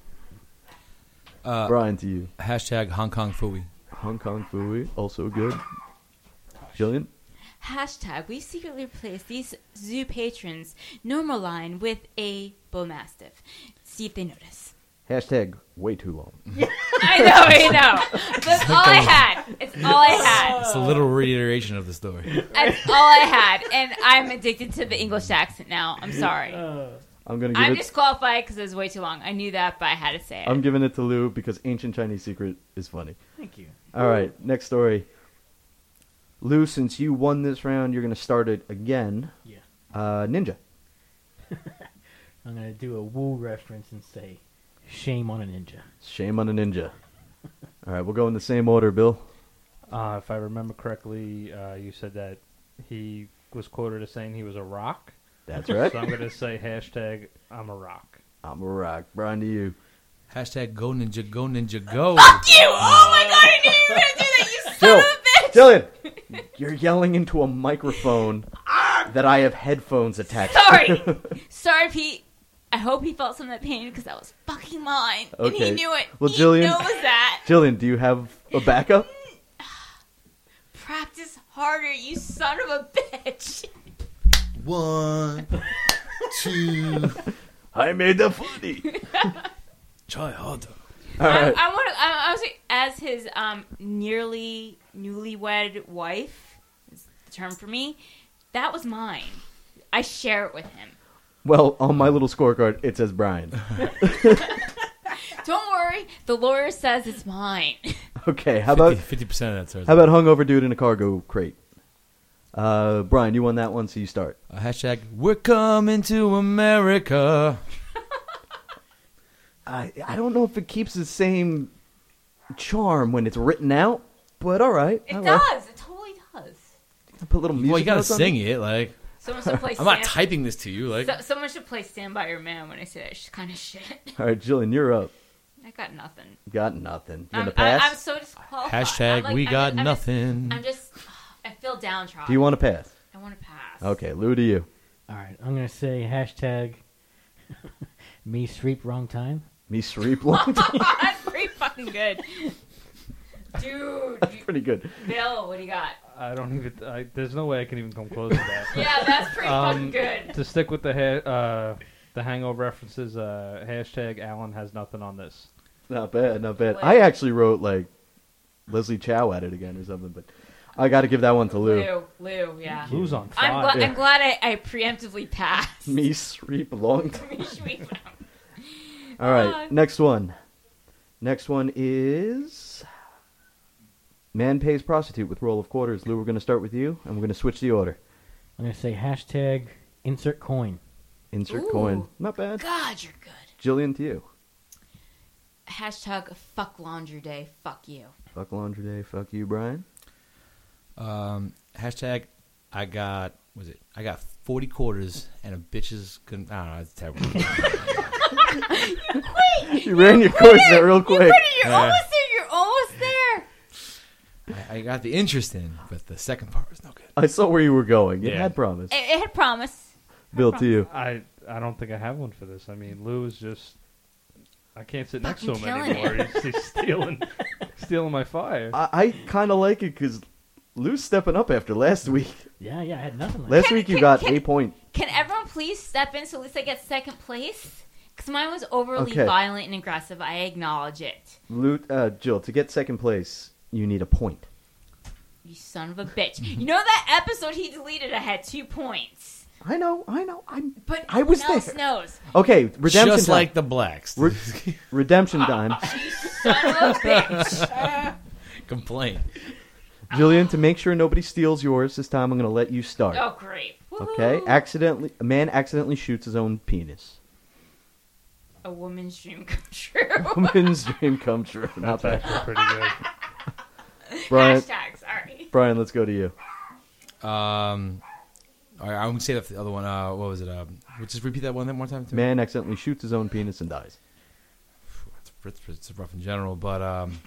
S2: Uh,
S1: Brian, to you.
S2: Hashtag Hong Kong Phooey.
S1: Hong Kong Phooey, also good. Jillian?
S4: Hashtag, we secretly replaced these zoo patrons' normal line with a bull mastiff. See if they notice.
S1: Hashtag way too long.
S4: I know, I know. That's all I had. It's all I had.
S2: It's a little reiteration of the story.
S4: That's all I had. And I'm addicted to the English accent now. I'm sorry.
S1: I'm gonna give
S4: I'm
S1: it.
S4: disqualified because it was way too long. I knew that, but I had to say it.
S1: I'm giving it to Lou because Ancient Chinese Secret is funny.
S3: Thank you.
S1: All right, next story. Lou, since you won this round, you're gonna start it again.
S3: Yeah.
S1: Uh, Ninja.
S3: I'm going to do a woo reference and say, shame on a ninja.
S1: Shame on a ninja. All right, we'll go in the same order, Bill.
S5: Uh, if I remember correctly, uh, you said that he was quoted as saying he was a rock.
S1: That's right.
S5: So I'm going to say hashtag I'm a rock.
S1: I'm a rock. Brian, to you.
S2: Hashtag go ninja, go ninja, go.
S4: Fuck you! Oh my god, I knew you were going to do that, you son
S1: Jill,
S4: of a bitch!
S1: Jillian, you're yelling into a microphone that I have headphones attached
S4: Sorry.
S1: to.
S4: Sorry, Pete. I hope he felt some of that pain because that was fucking mine. And
S1: Okay.
S4: he knew it.
S1: Well,
S4: he
S1: Jillian-
S4: knows that.
S1: Jillian, do you have a backup?
S4: Practice harder, you son of a bitch.
S2: One, two.
S1: I made that funny.
S2: Try harder.
S1: All
S4: I,
S1: right.
S4: I want to. I, I was like, as his um nearly newlywed wife, is the term for me. That was mine. I share it with him.
S1: Well, on my little scorecard, it says Brian.
S4: Don't worry, the lawyer says it's mine.
S1: Okay, how about
S2: fifty percent of that? Starts
S1: how about hungover dude in a cargo crate? Uh, Brian, you won that one, so you start.
S2: uh, hashtag we're coming to America.
S1: I I don't know if it keeps the same charm when it's written out, but all right.
S4: It
S1: I
S4: does.
S1: will.
S4: It totally does.
S1: Put little music.
S2: Well, you gotta
S1: notes on
S2: sing
S1: it.
S2: it. Like
S4: Someone should play.
S2: I'm not
S4: Stand-
S2: typing this to you. Like
S4: So, someone should play "Stand by Your Man" when I say that sh- kind of shit.
S1: All right, Jillian, you're up.
S4: I got nothing.
S1: Got nothing. You
S4: I'm,
S1: gonna pass?
S4: I, I'm so disqualified.
S2: hashtag
S4: I'm like-
S2: we
S4: I'm
S2: got
S4: just- I'm
S2: nothing.
S4: Just, I'm just. I feel downtrodden.
S1: Do you want to pass?
S4: I want to pass.
S1: Okay, Lou, to you.
S3: All right, I'm going to say hashtag me sleep wrong time.
S1: Me sleep long time.
S4: That's pretty fucking good, dude.
S1: That's
S4: you-
S1: pretty good.
S4: Bill, what do you got?
S5: I don't even. I, there's no way I can even come close to that.
S4: Yeah, that's pretty
S5: Um,
S4: fucking good.
S5: To stick with the ha- uh, the hangover references, uh, hashtag Alan has nothing on this.
S1: Not bad, not bad.
S4: Wait.
S1: I actually wrote like Leslie Chow at it again or something, but I got to give that one to Lou.
S4: Lou, Lou, yeah.
S5: Lou's on fire.
S4: I'm, gla-
S1: Yeah.
S4: I'm glad I, I preemptively passed.
S1: Me sleep long time.
S4: Me sweet.
S1: All right,
S4: Uh,
S1: next one. Next one is man pays prostitute with roll of quarters. Lou, we're going to start with you, and we're going to switch the order.
S3: I'm going to say hashtag insert coin.
S1: Insert
S4: Ooh.
S1: coin. Not bad.
S4: God, you're good.
S1: Jillian, to you.
S4: Hashtag fuck laundry day. Fuck you.
S1: Fuck laundry day. Fuck you, Brian.
S2: Um, hashtag I got was it? I got forty quarters and a bitch's. Con- I don't know. It's terrible.
S1: You ran your course there real quick.
S4: You're, you're
S2: Yeah.
S4: almost there. You're almost there.
S2: I, I got the interest in, but the second part was no good.
S1: I saw where you were going. You
S2: Yeah.
S1: had promise.
S4: It, it had promise.
S1: Bill, to you.
S5: I I don't think I have one for this. I mean, Lou is just. I can't sit next to
S4: Fucking
S5: him
S4: killing
S5: anymore. He's, he's stealing, stealing my fire.
S1: I, I kind of like it because Lou's stepping up after last week.
S3: Yeah, yeah, I had nothing like
S1: Last
S4: Can-
S1: week you
S4: can-
S1: got
S4: can-
S1: a point.
S4: Can everyone please step in so at least I get second place? Because mine was overly
S1: Okay.
S4: violent and aggressive. I acknowledge it.
S1: Lou, uh, Jill, to get second place, you need a point.
S4: You son of a bitch. You know that episode he deleted? I had two points.
S1: I know, I know. I'm.
S4: But
S1: I was
S4: no one else
S1: there.
S4: knows.
S1: Okay, redemption
S2: Just
S1: time.
S2: like the blacks.
S1: Re- redemption time.
S4: You son of a bitch.
S2: Complain.
S1: Jillian, to make sure nobody steals yours this time, I'm going to let you start.
S4: Oh, great.
S1: Okay?
S4: Woohoo.
S1: Accidentally, a man accidentally shoots his own penis.
S4: A woman's dream come true.
S1: Woman's dream come true. Not
S5: That's
S1: bad.
S5: actually pretty good.
S1: Brian,
S4: Hashtag, sorry.
S1: Brian, let's go to you.
S2: Um, all right, I'm gonna say the other one. Uh, what was it? Um, just repeat that one more time. To me?
S1: Man accidentally shoots his own penis and dies.
S2: It's, it's, it's rough in general, but um,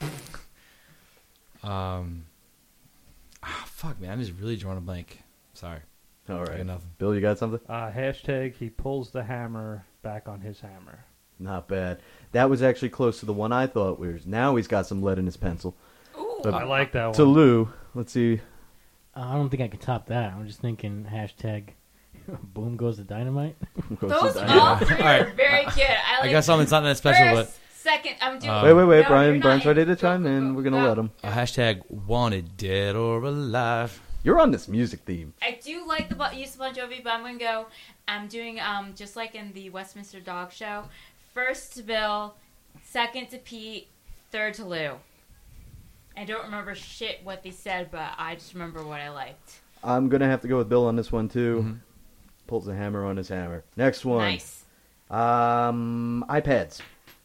S2: um, ah, fuck, man, I'm just really drawing a blank. Sorry.
S1: All
S2: I got
S1: right.
S2: nothing.
S1: Bill, you got something?
S5: Uh, hashtag he pulls the hammer back on his hammer.
S1: Not bad. That was actually close to the one I thought was. Now he's got some lead in his pencil.
S4: Ooh.
S1: But
S5: I like that
S1: to
S5: one.
S1: Lou, let's see.
S3: Uh, I don't think I could top that. I'm just thinking hashtag boom goes the dynamite.
S4: Those
S1: Yeah.
S4: all three
S2: All right.
S4: are very good. I, like
S2: I got something. It's not that special,
S4: first, Second, I'm doing.
S2: Uh,
S1: Wait, wait, wait,
S4: No,
S1: Brian.
S4: you're not
S1: Brian's
S4: in.
S1: ready to
S4: Go,
S1: chime
S4: go,
S1: in.
S4: go,
S1: We're gonna
S4: go.
S1: let him.
S2: A hashtag wanted dead or alive.
S1: You're on this music theme.
S4: I do like the bu- use of Bon Jovi, but I'm gonna go. I'm doing um just like in the Westminster Dog Show. First to Bill, second to Pete, third to Lou. I don't remember shit what they said, but I just remember what I liked.
S1: I'm gonna have to go with Bill on this one too.
S2: Mhm.
S1: Pulls the hammer on his hammer. Next one.
S4: Nice.
S1: Um, iPads.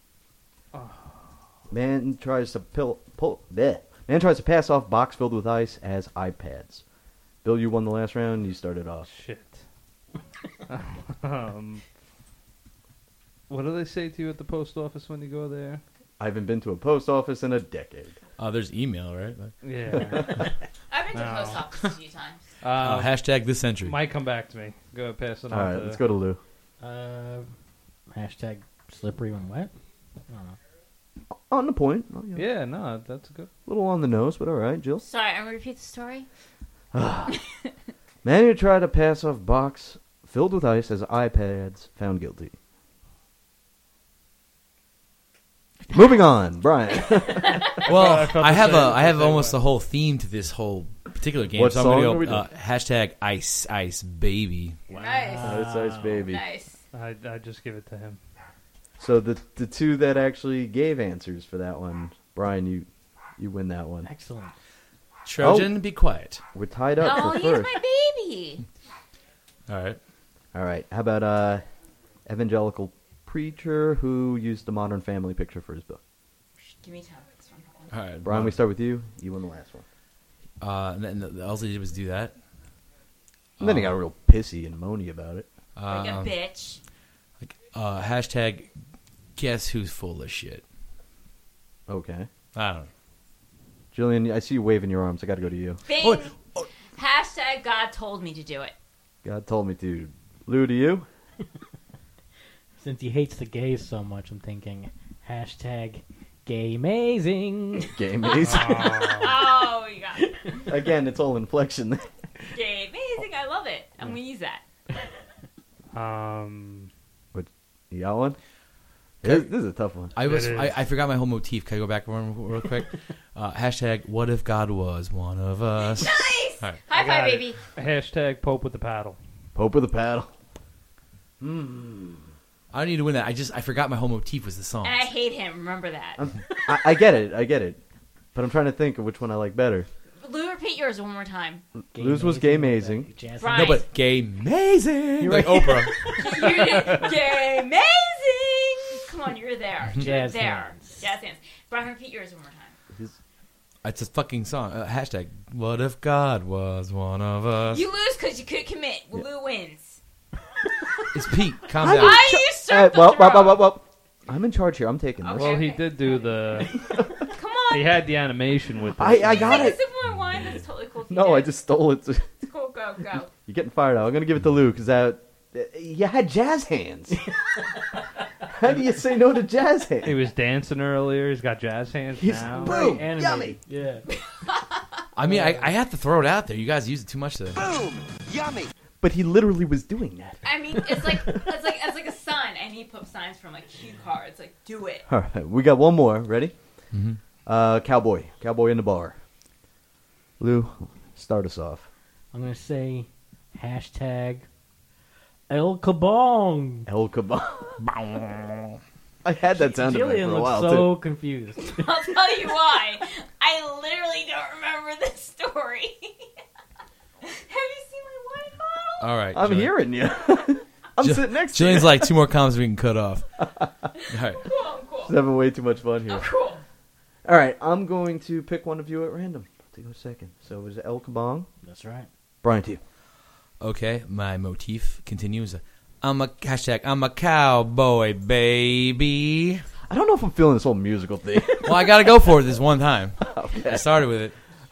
S1: Man tries to pill, pull. Bleh. Man tries to pass off box filled with ice as iPads. Bill, you won the last round. You started off.
S5: Shit. um, what do they say to you at the post office when you go there?
S1: I haven't been to a post office in a decade.
S2: Uh, there's email, right? Like,
S5: Yeah.
S4: I've been to
S5: No.
S4: post office a few times.
S5: uh,
S2: uh, hashtag this century.
S5: might come back to me. Go ahead, pass it on.
S1: All right,
S5: to-
S1: let's go to Lou.
S3: Uh, hashtag slippery when wet. I don't know.
S1: On the point. Oh, yeah.
S5: Yeah, no, that's good.
S1: A little on the nose, but all right, Jill.
S4: Sorry, I'm gonna repeat the story.
S1: Man who tried to pass off box filled with ice as iPads found guilty. Moving on, Brian.
S2: Well,
S5: I felt
S2: I
S5: the
S2: have
S5: same-
S2: a I have
S5: the same
S2: almost
S5: way.
S2: the whole theme to this whole particular game.
S1: What
S2: so I'm
S1: song
S2: gonna
S1: are
S2: go
S1: we
S2: uh, hashtag ice ice baby.
S4: Nice.
S1: Ice, ice, baby.
S4: Nice.
S5: I I just give it to him.
S1: So the the two that actually gave answers for that one, Brian, you you win that one.
S3: Excellent.
S2: Trojan, be quiet.
S1: We're tied up
S4: Oh,
S1: for
S4: he's
S1: first.
S4: my baby.
S2: All right.
S1: All right. How about uh, evangelical preacher who used the Modern Family picture for his book?
S4: Give me time. This one.
S2: All right,
S1: Brian, we start with you. You won the last one.
S2: Uh, and then the, all they did was do that.
S1: And then he
S2: Um,
S1: got real pissy and moany about it.
S4: Like a
S2: Um,
S4: bitch.
S2: like, uh, hashtag guess who's full of shit.
S1: Okay.
S2: I don't know.
S1: Jillian, I see you waving your arms. I got to go to you.
S4: Bing. Hashtag God told me to do it.
S1: God told me to. Lou, to you?
S3: Since he hates the gays so much, I'm thinking hashtag gay amazing.
S1: Gay amazing.
S4: Oh, you got it.
S1: Again, it's all inflection.
S4: Gay amazing. I love it. I'm gonna use that.
S5: Um,
S1: You got one? This, this is a tough one.
S2: I was
S5: It is.
S2: I, I forgot my whole motif. Can I go back one real quick? uh, hashtag what if God was one of us?
S4: Nice.
S2: All right.
S4: High
S5: I got
S4: five,
S5: it.
S4: baby.
S5: hashtag Pope with the paddle.
S1: Pope with a paddle.
S2: I don't need to win that. I just I forgot my whole motif was the song.
S4: And I hate him. Remember that.
S1: I'm, I, I get it. I get it. But I'm trying to think of which one I like better.
S4: Lou, repeat yours one more time.
S3: Gay
S1: Lou's was gay
S3: with the
S1: amazing.
S3: jazz
S4: Right.
S2: No, but gay amazing.
S1: You're
S2: Like
S1: right.
S2: Oprah.
S4: You did gay amazing. Come on, you're there. You're
S3: Jazz
S4: there.
S3: hands.
S4: Jazz hands. Brian, repeat yours one more time.
S2: It's a fucking song. Uh, hashtag what if God was one of us?
S4: You lose because you could commit. Well, Lou wins.
S2: It's Pete. Calm
S1: I'm
S2: down.
S1: in
S4: Why
S1: cha-
S4: you
S1: Uh,
S4: circled
S1: well, well,
S4: wrong?
S1: well, well, well. I'm in charge here. I'm taking this.
S4: Okay.
S5: Well, he did do the.
S4: Come on.
S5: He had the animation with it.
S1: I, I got
S4: Take a
S1: it.
S4: sip of my wine. That's totally cool. if you
S1: No,
S4: did.
S1: I just stole it.
S4: Cool, go, go.
S1: You're getting fired out. I'm going to give it to Lou because that. You had jazz hands. How do you say no to jazz hands?
S5: He was dancing earlier. He's got jazz hands
S1: He's
S5: now.
S1: boom,
S3: Animated.
S1: yummy.
S3: Yeah.
S2: I mean, I, I have to throw it out there. You guys use it too much today.
S6: Boom! Yummy!
S1: But he literally was doing that.
S4: I mean, it's like it's like it's like a sign, and he put signs from like cue cards. Like, do it.
S1: All right, we got one more. Ready?
S2: Mm-hmm.
S1: Uh, cowboy, cowboy in the bar. Lou, start us off.
S3: I'm gonna say hashtag El Kabong.
S1: El Kabong. I had that sound effect
S3: Jillian
S1: for a
S3: looks
S1: while
S3: so
S1: too.
S3: confused.
S4: I'll tell you why. I literally don't remember this story. Have you seen my wine bottle?
S2: All right.
S1: I'm
S2: Jillian.
S1: hearing you. I'm
S2: Jill-
S1: sitting next to
S2: Jillian's
S1: you.
S2: like two more comments we can cut off. All right.
S4: Cool, I'm cool.
S1: Just having way too much fun here.
S4: I'm cool.
S1: All right, I'm going to pick one of you at random. To go second. So it was El Kabong.
S3: That's right.
S1: Brian, to you.
S2: Okay, my motif continues. I'm a hashtag. I'm a cowboy, baby.
S1: I don't know if I'm feeling this whole musical thing.
S2: Well, I gotta go for it this one time.
S1: Okay.
S2: I started with it.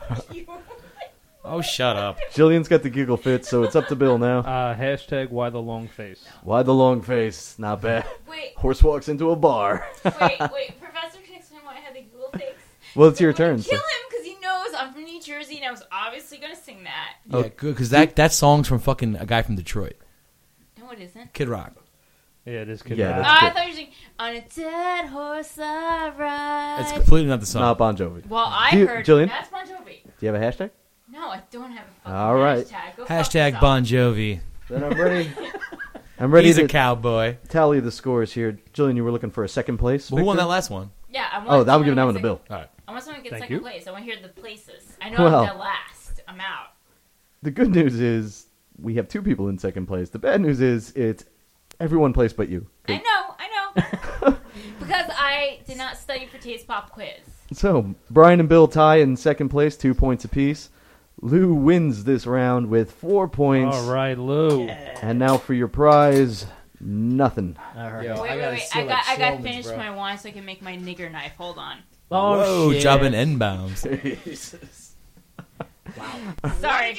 S2: Oh, shut up.
S1: Jillian's got the giggle fit, so it's up to Bill now.
S5: Uh, hashtag why the long face.
S1: Why the long face? Not bad.
S4: Wait,
S1: Horse walks into a bar.
S4: wait, wait. Professor can explain why I had the Google face.
S1: Well, it's your
S4: I'm gonna
S1: turn. So.
S4: Kill him because he knows I'm from New Jersey, and I was obviously gonna sing that.
S2: Yeah, good because that that song's from fucking a guy from Detroit,
S4: No, it isn't.
S2: Kid Rock.
S5: Yeah, it is Kid
S1: Yeah,
S5: Rock.
S4: Oh,
S1: that's
S4: I
S1: good.
S4: thought you were saying, on a dead horse I ride.
S2: It's completely not the song.
S1: Not Bon Jovi.
S4: Well, I
S1: Do you-
S4: heard
S1: Jillian?
S4: that's Bon Jovi.
S1: Do you have a hashtag?
S4: No, I don't have a fucking
S1: All right.
S4: hashtag. Go fuck
S2: Hashtag
S4: yourself.
S2: Bon Jovi.
S1: Then I'm ready. I'm ready
S2: He's
S1: to
S2: a cowboy.
S1: tally the scores here. Jillian, you were looking for a second place.
S2: Well, who won
S1: Victor?
S2: that last one?
S4: Yeah, I want
S1: Oh, that I'm
S4: someone
S1: giving that
S4: to
S1: one
S4: get
S1: to Bill.
S2: All right.
S4: sec- I want someone to get
S5: Thank
S4: second
S5: you.
S4: place. I want to hear the places. I know
S1: Well.
S4: I'm dead last. I'm out.
S1: The good news is we have two people in second place. The bad news is it's everyone placed but you.
S4: I know, I know. Because I did not study for Taste Pop quiz.
S1: So, Brian and Bill tie in second place, two points apiece. Lou wins this round with four points.
S5: All right, Lou.
S1: And now for your prize, nothing.
S3: All right.
S10: Yo,
S4: wait,
S10: I
S4: wait,
S10: gotta
S4: wait.
S10: steal
S4: I got, I
S10: like
S4: got
S10: Sloman's,
S4: finished
S10: bro.
S4: my wine so I can make my nigger knife. Hold on.
S3: Oh,
S2: Whoa,
S3: shit.
S2: jobbing end bounds.
S10: Jesus.
S4: Sorry.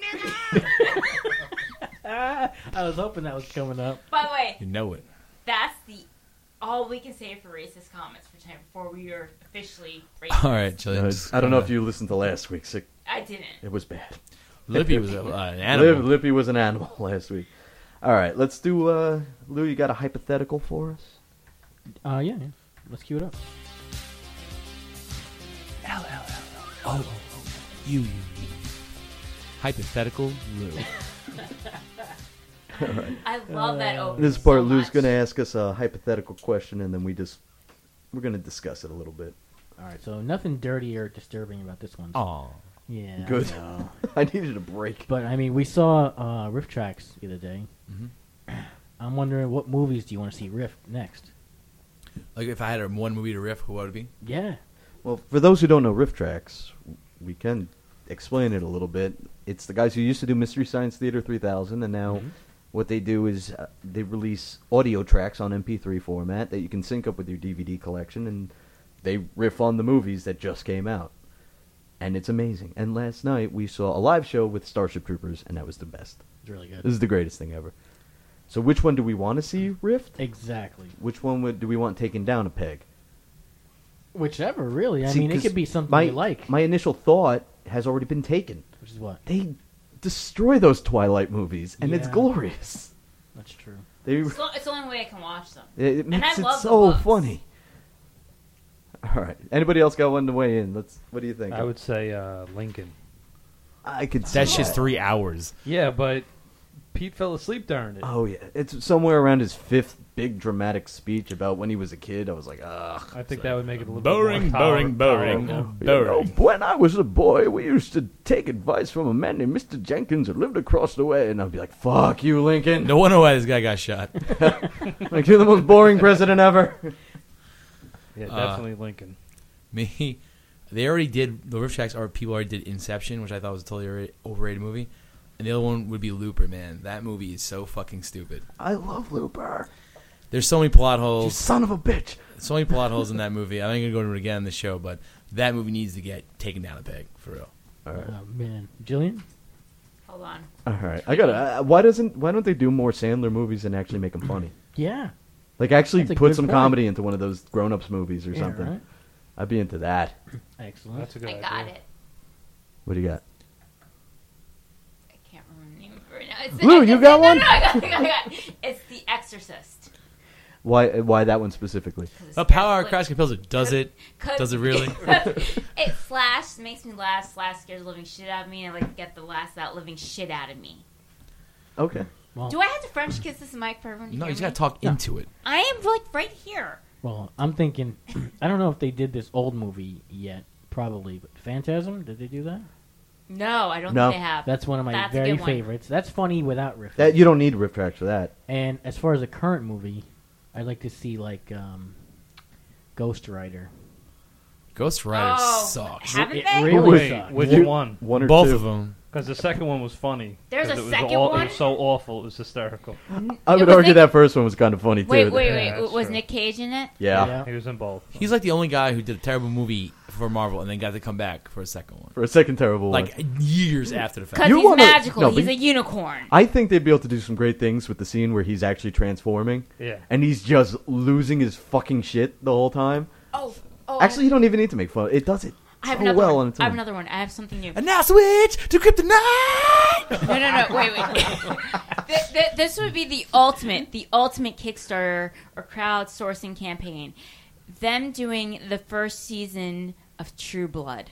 S3: I was hoping that was coming up.
S4: By the way,
S2: You know it.
S4: that's the all we can say for racist comments for time before we are officially racist.
S2: All right, Jillian.
S1: Uh,
S2: just
S1: I don't know
S2: kinda-
S1: if you listened to last week's. It,
S4: I didn't.
S1: it was bad.
S2: Lippy was uh, an
S1: Lip,
S2: animal.
S1: Lippy was an animal last week. All right, let's do. Uh, Lou, you got a hypothetical for us?
S3: Uh, yeah, yeah. Let's cue it up.
S2: Oh, you, you, you. Hypothetical Lou.
S4: I love that opening.
S1: This part,
S4: so
S1: Lou's
S4: much.
S1: going to ask us a hypothetical question, and then we just we're going to discuss it a little bit.
S3: All right, so nothing dirty or disturbing about this one.
S2: Aw.
S3: Yeah. I
S1: Good.
S3: know.
S1: I needed a break.
S3: But I mean, we saw uh, Riff Tracks the other day.
S2: Mhm.
S3: I'm wondering what movies do you want to see Riff next?
S2: Like if I had a one movie to riff, who would it be?
S3: Yeah.
S1: Well, for those who don't know Riff Tracks, we can explain it a little bit. It's the guys who used to do Mystery Science Theater three thousand, and now
S3: Mhm.
S1: what they do is uh, they release audio tracks on M P three format that you can sync up with your D V D collection, and they riff on the movies that just came out. And it's amazing. And last night we saw a live show with Starship Troopers, and that was the best.
S3: It's really good.
S1: This is the greatest thing ever. So which one do we want to see riffed?
S3: Exactly.
S1: Which one would, do we want taken down a peg?
S3: Whichever, really. I
S1: See,
S3: mean, it
S1: 'cause
S3: could be something
S1: my,
S3: you like.
S1: My initial thought has already been taken.
S3: Which is what?
S1: They destroy those Twilight movies, and it's
S3: Yeah.
S1: glorious.
S3: That's true.
S1: They,
S4: It's the, it's the only way I can watch them.
S1: it
S4: And I
S1: makes it
S4: love the
S1: so
S4: books.
S1: funny. All right. Anybody else got one to weigh in? Let's. What do you think?
S5: I would say uh, Lincoln.
S1: I could. see
S2: That's just
S1: that.
S2: three hours.
S5: Yeah, but Pete fell asleep during it.
S1: Oh yeah, it's somewhere around his fifth big dramatic speech about when he was a kid. I was like, ugh.
S5: I think that would make it a little
S2: Boring,
S5: bit more toler-
S2: boring, boring.
S5: tolerable.
S1: You know,
S2: Boring.
S1: when I was a boy, we used to take advice from a man named Mister Jenkins who lived across the way, and I'd be like, "Fuck you, Lincoln!
S2: No wonder why this guy got shot.
S1: Like you're the most boring president ever."
S5: Yeah,
S2: Uh,
S5: definitely Lincoln.
S2: Me, they already did the Riff Tracks. Are people already did Inception, which I thought was a totally overrated- overrated movie, and the other one would be Looper. Man, that movie is so fucking stupid.
S1: I love Looper.
S2: There's so many plot
S1: You
S2: holes.
S1: son of a bitch.
S2: So many plot holes in that movie. I'm not gonna go into it again in the show, but that movie needs to get taken down a peg for real.
S1: All right.
S3: Oh, man. Jillian?
S4: Hold on.
S1: All right. I gotta. Uh, why doesn't? Why don't they do more Sandler movies and actually make them funny?
S3: Yeah.
S1: Like actually
S3: That's a
S1: put
S3: good
S1: some
S3: point.
S1: comedy into one of those grown-ups movies or
S3: Yeah,
S1: something.
S3: right?
S1: I'd be into that.
S3: Excellent.
S5: That's a good
S4: I
S5: idea.
S4: got it.
S1: What do you got?
S4: I can't remember the name of it right now. It's,
S1: Lou,
S4: it's,
S1: you
S4: it's,
S1: got
S4: no,
S1: one?
S4: No, no, I got it, I got it, I got it. It's The Exorcist.
S1: Why? Why that one specifically?
S2: The power of Christ compels it. Does it?
S4: Cause
S2: Does it really?
S4: It slash makes me laugh, slash scares the living shit out of me, and I like to get the last of that living shit out of me.
S1: Okay.
S3: Well,
S4: Do I have to French kiss this mic for everyone to
S2: No,
S4: hear
S2: you just
S4: me?
S2: gotta talk
S3: No.
S2: into it.
S4: I am like right here.
S3: well, I'm thinking, I don't know if they did this old movie yet. Probably. But Phantasm? Did they do that?
S4: No, I don't
S1: No.
S4: think they have.
S3: That's one of my
S4: That's a
S3: very
S4: good one.
S3: favorites. That's funny without riffing.
S1: That you don't need riff tracks for that.
S3: And as far as a current movie, I'd like to see like um, Ghost Rider.
S2: Ghost Rider
S4: Oh,
S2: sucks.
S4: haven't
S3: It
S4: they?
S3: really
S5: Wait,
S3: sucks.
S5: which
S1: You-
S5: one?
S1: One or
S2: Both
S1: two.
S2: of them.
S5: Because the second one was funny.
S4: There's
S5: 'Cause
S4: a
S5: it was
S4: second
S5: all-
S4: one?
S5: It was so awful. It was hysterical.
S1: I would
S4: was
S1: argue
S4: Nick-
S1: that first one was kind of funny too.
S4: Wait, wait, wait.
S5: Yeah, that's
S4: was
S5: true.
S4: Nick Cage in it?
S1: Yeah.
S3: Yeah.
S5: He was in both.
S2: He's like the only guy who did a terrible movie for Marvel and then got to come back for a second one.
S1: For a second terrible
S2: Like
S1: one.
S2: years after the fact.
S4: Because
S1: You
S4: he's
S1: wanna-
S4: magical.
S1: no,
S4: he's
S1: but-
S4: a unicorn.
S1: I think they'd be able to do some great things with the scene where he's actually transforming,
S5: Yeah.
S1: and he's just losing his fucking shit the whole time.
S4: Oh, oh.
S1: Actually, you don't even need to make fun. It does it
S4: I have
S1: so
S4: another
S1: well
S4: one.
S1: on its
S4: I have
S1: own.
S4: another one. I have something new.
S2: And now switch to Kryptonite!
S4: No, no, no. Wait, wait. Th- th- this would be the ultimate, the ultimate Kickstarter or crowdsourcing campaign. Them doing the first season of True Blood.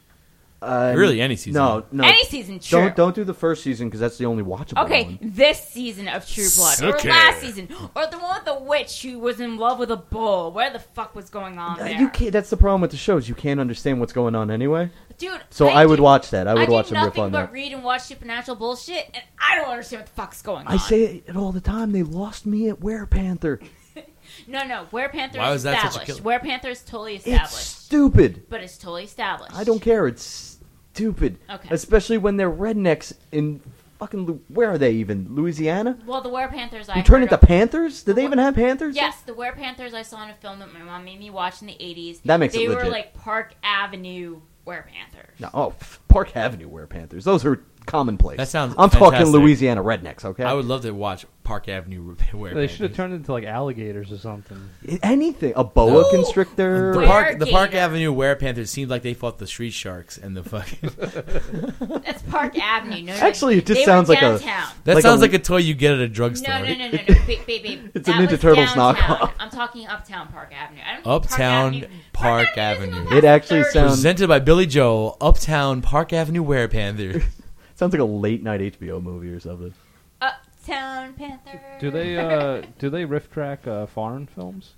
S1: Uh,
S2: Really, any season.
S1: No, no.
S4: Any season, true.
S1: Don't don't do the first season because that's the only watchable
S4: Okay,
S1: one.
S4: this season of True Blood,
S2: Okay.
S4: or last season, or the one with the witch who was in love with a bull. Where the fuck was going on
S1: Uh,
S4: there?
S1: You can't. That's the problem with the shows. You can't understand what's going on anyway.
S4: Dude,
S1: So I, would
S4: do-
S1: watch that. I would
S4: I
S1: watch
S4: do
S1: them rip
S4: nothing
S1: on
S4: but
S1: that.
S4: read and watch supernatural bullshit, and I don't understand what the fuck's going on.
S1: I say it all the time. They lost me at Werepanther.
S4: No, no, Werepanther
S2: Why
S4: is
S2: was that such a
S4: established.
S2: killer?
S4: Werepanther is totally
S1: It's
S4: established.
S1: stupid.
S4: But it's totally established.
S1: I don't care. It's stupid.
S4: Okay.
S1: Especially when they're rednecks in fucking. Lu- Where are they even? Louisiana?
S4: Well, the Werepanthers I
S1: You turn
S4: heard
S1: into
S4: of-
S1: panthers? Did they even have panthers?
S4: Yes, the Werepanthers I saw in a film that my mom made me watch in the eighties.
S1: That makes
S4: they
S1: it
S4: were
S1: legit.
S4: like Park Avenue Werepanthers.
S1: No. Oh, pff, Park Avenue Werepanthers. Those are commonplace.
S2: That sounds
S1: I'm talking
S2: fantastic.
S1: Louisiana rednecks. Okay.
S2: I would love to watch Park Avenue where
S5: They should have turned into like alligators or something.
S1: Anything. A boa
S4: Ooh.
S1: constrictor.
S2: The
S4: Were-
S2: park, the Park
S4: Gator.
S2: Avenue Were Panthers seemed like they fought the Street Sharks and the fucking.
S4: That's Park Avenue. No, no,
S1: Actually, it just
S4: they
S1: sounds
S4: were
S1: like a-
S4: downtown.
S2: That
S1: Like
S2: sounds
S1: a-
S2: like a toy you get at a drugstore.
S4: No, no, no, no, no, babe, babe, babe.
S1: It's a
S4: That
S1: Ninja
S4: was
S1: Turtles
S4: downtown.
S1: knockoff.
S4: I'm talking Uptown Park Avenue. I don't
S2: Uptown
S4: Park
S2: Park
S4: Avenue.
S2: Avenue.
S4: Park
S1: It actually
S4: thirty.
S1: sounds-
S2: Presented by Billy Joel, Uptown Park Avenue Were Panther.
S1: Sounds like a late night H B O movie or something.
S4: Uptown Panther.
S5: Do they uh, do they riff track uh, foreign films?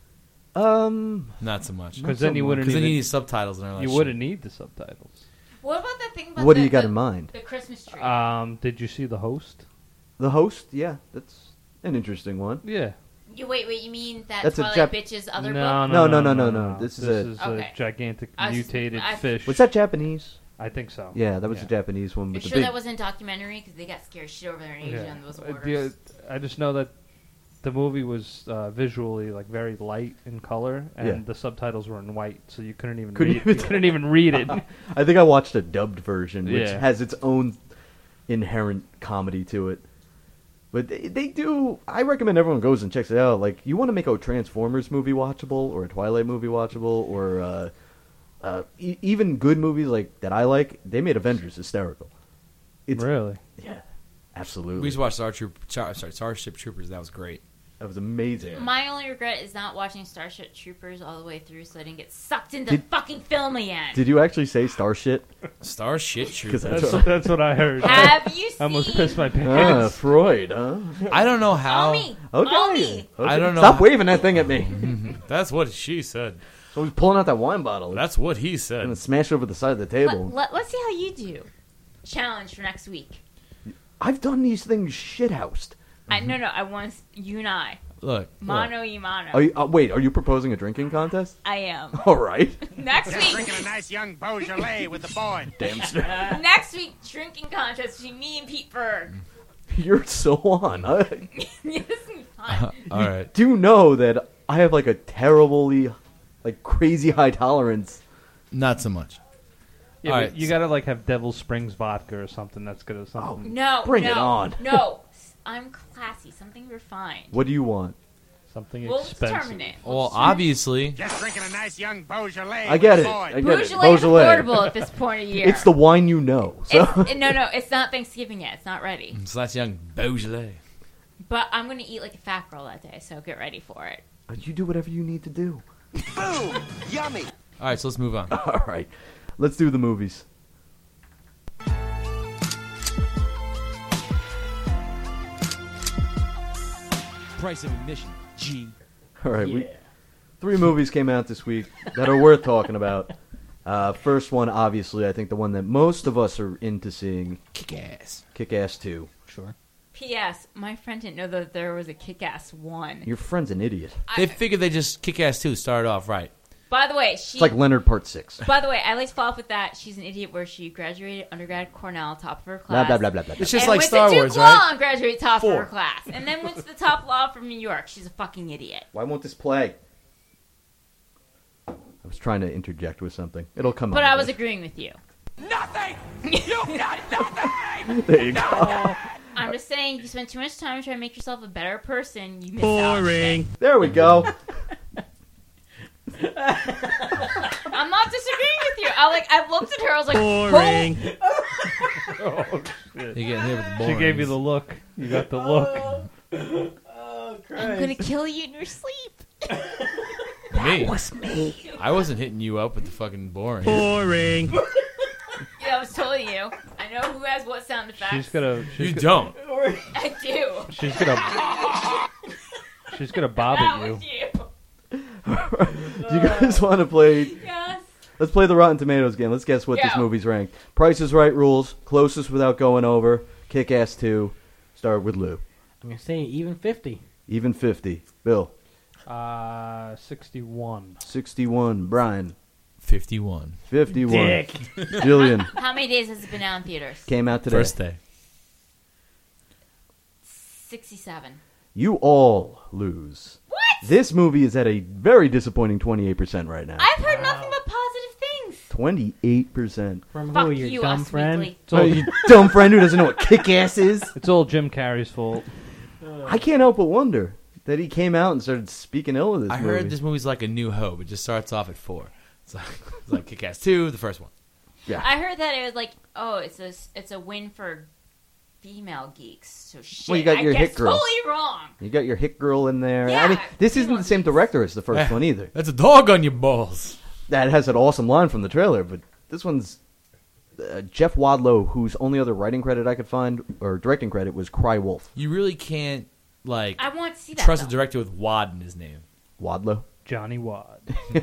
S1: Um,
S2: Not so much.
S5: Because then you wouldn't
S2: Because then you
S5: even,
S2: need subtitles and all that
S5: you
S2: shit.
S5: wouldn't need the subtitles.
S4: What about that thing about
S1: what
S4: the,
S1: do you got
S4: the,
S1: in mind?
S4: the Christmas tree?
S5: Um, did you see The Host?
S1: The Host? Yeah, that's an interesting one.
S5: Yeah.
S4: you wait, wait. You mean that
S1: That's a
S4: Twilight
S1: Jap-
S4: Bitch's other
S5: No,
S4: book?
S5: no,
S1: No,
S5: no,
S1: no,
S5: no,
S1: no,
S5: no.
S1: no. This is
S5: This
S1: a-
S5: is
S4: Okay.
S5: a gigantic
S4: I was-
S5: mutated
S4: I-
S5: fish.
S1: Was that Japanese?
S5: I think so.
S1: Yeah, that was
S5: Yeah.
S1: the Japanese one
S4: You're
S1: with the
S4: sure
S1: big.
S4: that wasn't a documentary? Because they got scared shit over there in Asia
S5: Yeah.
S4: and those
S5: Uh,
S4: orders.
S5: the- I just know that the movie was uh, visually like very light in color, and
S1: Yeah.
S5: the subtitles were in white, so you couldn't even
S1: Couldn't
S5: read.
S1: even-
S5: you couldn't even read it.
S1: I think I watched a dubbed version, which
S5: Yeah.
S1: has its own inherent comedy to it. But they, they do. I recommend everyone goes and checks it out. Like, you want to make a Transformers movie watchable, or a Twilight movie watchable, or uh, uh, e- even good movies like that I like. They made Avengers hysterical. It's
S5: Really?
S1: yeah, absolutely.
S2: We used to watch Star Troop, Char- sorry, Starship Troopers. That was great.
S1: That was amazing.
S4: My only regret is not watching Starship Troopers all the way through, so I didn't get sucked into
S1: Did-
S4: fucking film again.
S1: Did you actually say Starshit?
S2: Starship
S1: 'Cause
S2: Troopers.
S1: that's
S5: That's
S1: what-
S5: that's what I heard.
S4: Have you
S5: I almost
S4: seen?
S5: pissed my
S1: Ah,
S5: pants.
S1: Freud, huh?
S2: I don't know how.
S4: All me.
S1: Okay.
S4: All me.
S1: okay.
S2: I don't know
S1: Stop
S2: how-
S1: waving that thing at me.
S2: That's what she said.
S1: So he's pulling out that wine bottle.
S2: That's what he
S1: and
S2: said.
S1: smash it over the side of the
S4: Let,
S1: table.
S4: let, let's see how you do. Challenge for next week.
S1: I've done these things shithoused.
S4: I no no. I want you and I.
S2: Look,
S4: Mano y mano.
S1: Are you, uh, wait, are you proposing a drinking contest?
S4: I am.
S1: All right.
S4: Next
S9: Just
S4: week.
S9: drinking a nice young Beaujolais with the boy.
S1: Damn straight.
S4: Next week, drinking contest between me and Pete Berg.
S1: You're so on. I,
S4: This is gonna be fun.
S2: all right.
S1: do know that I have like a terribly, like crazy high tolerance.
S2: Not so much.
S5: Yeah,
S2: All
S5: but
S2: right.
S5: you gotta like have Devil Springs vodka or something that's good or something.
S4: No,
S1: Bring
S4: no,
S1: it on.
S4: No, I'm classy. Something refined.
S1: What do you want?
S5: Something
S4: We'll
S5: expensive.
S4: determine it.
S2: Well, obviously,
S9: Just drinking a nice young Beaujolais
S1: I get
S9: with
S1: it.
S9: the
S1: I
S9: boy.
S1: get it.
S4: Beaujolais is
S1: Beaujolais.
S4: affordable at this point of year.
S1: It's the wine you know. So
S4: It's- no, no, it's not Thanksgiving yet. It's not ready.
S2: it's that's young Beaujolais.
S4: But I'm gonna eat like a fat girl that day, so get ready for it.
S1: you do whatever you need to do.
S6: Boom! Yummy!
S2: All right, so let's move on.
S1: All right. Let's do the movies.
S2: Price of admission, G.
S1: All right. We, three movies came out this week that are worth talking about. Uh, first one, obviously, I think the one that most of us are into seeing,
S2: Kick ass.
S1: Kick-Ass two.
S3: Sure.
S4: P S. My friend didn't know that there was a Kick-Ass one.
S1: Your friend's an idiot.
S2: They
S4: I,
S2: figured they just kick ass two started off right.
S4: by the way, she.
S1: It's like Leonard Part Six.
S4: By the way, I like to follow up with that. She's an idiot where she graduated undergrad at Cornell, top of her
S1: Blah
S4: class.
S1: blah blah blah blah.
S2: It's just
S4: and
S2: like
S4: went
S2: Star
S4: to Duke
S2: Wars,
S4: Law
S2: right?
S4: and graduated top of
S2: Four.
S4: her class. And then went to the top law from New York. She's a fucking idiot.
S1: Why won't this play? I was trying to interject with something. It'll come.
S4: But
S1: out
S4: I
S1: of
S4: was
S1: it.
S4: agreeing with you.
S9: Nothing! You've got nothing!
S1: There you go.
S4: I'm just saying, you spend too much time trying to make yourself a better person. You miss out.
S9: Boring.
S1: There we go.
S4: I'm I'm not disagreeing with you. I like. I looked at her. I was like,
S5: Boring.
S4: Oh.
S5: Oh, shit.
S2: You're getting hit with the
S5: She
S2: boring.
S5: gave you the look. You got the look.
S3: Oh, Christ.
S4: I'm gonna kill you in your sleep.
S2: Me?
S1: was me.
S2: I wasn't hitting you up with the fucking boring.
S5: Boring.
S4: Yeah, I was telling you. I know who has what sound effects.
S5: She's gonna. She's
S2: You
S5: go-
S2: don't.
S4: I do.
S5: She's gonna. She's gonna bob
S4: That
S5: at you.
S4: was you.
S1: Do you guys want to play?
S4: Yes.
S1: Let's play the Rotten Tomatoes game. Let's guess what this
S4: Go.
S1: movie's ranked. Price is Right rules. Closest without going over. Kick-Ass two. Start with Lou.
S3: I'm gonna say even fifty.
S1: Even fifty. Bill.
S5: Uh, sixty-one.
S1: sixty-one. Brian.
S2: fifty-one.
S1: fifty-one.
S3: Dick.
S1: Jillian.
S4: How many days has it been out in theaters?
S1: Came out today.
S2: First day.
S4: Sixty-seven.
S1: You all lose.
S4: What?
S1: This movie is at a very disappointing twenty-eight percent right now.
S4: I've heard nothing but positive things.
S1: twenty-eight percent.
S3: From
S4: Fuck
S3: who? Your
S4: you,
S3: dumb
S4: Us
S3: friend?
S4: Weekly.
S5: It's all,
S1: you dumb friend who doesn't know what Kick-Ass is?
S5: it's all Jim Carrey's fault.
S1: I can't help but wonder that he came out and started speaking ill of this
S2: I
S1: movie.
S2: heard this movie's like A New Hope. It just starts off at four. It's like, it's like Kick-Ass two, the first one.
S1: Yeah.
S4: I heard that it was like, oh, it's a it's a win for female geeks. So shit.
S1: Well, you got
S4: I
S1: your
S4: guess
S1: hit girl.
S4: totally wrong.
S1: You got your hit girl in there.
S4: Yeah,
S1: I mean, this isn't
S4: female
S1: the same
S4: geeks.
S1: director as the first
S2: Eh,
S1: one either.
S2: That's a dog on your balls.
S1: That has an awesome line from the trailer, but this one's uh, Jeff Wadlow, whose only other writing credit I could find or directing credit was Cry Wolf.
S2: You really can't like
S4: I want to see that.
S2: trust
S4: though.
S2: a director with Wad in his name.
S1: Wadlow.
S5: Johnny Wad.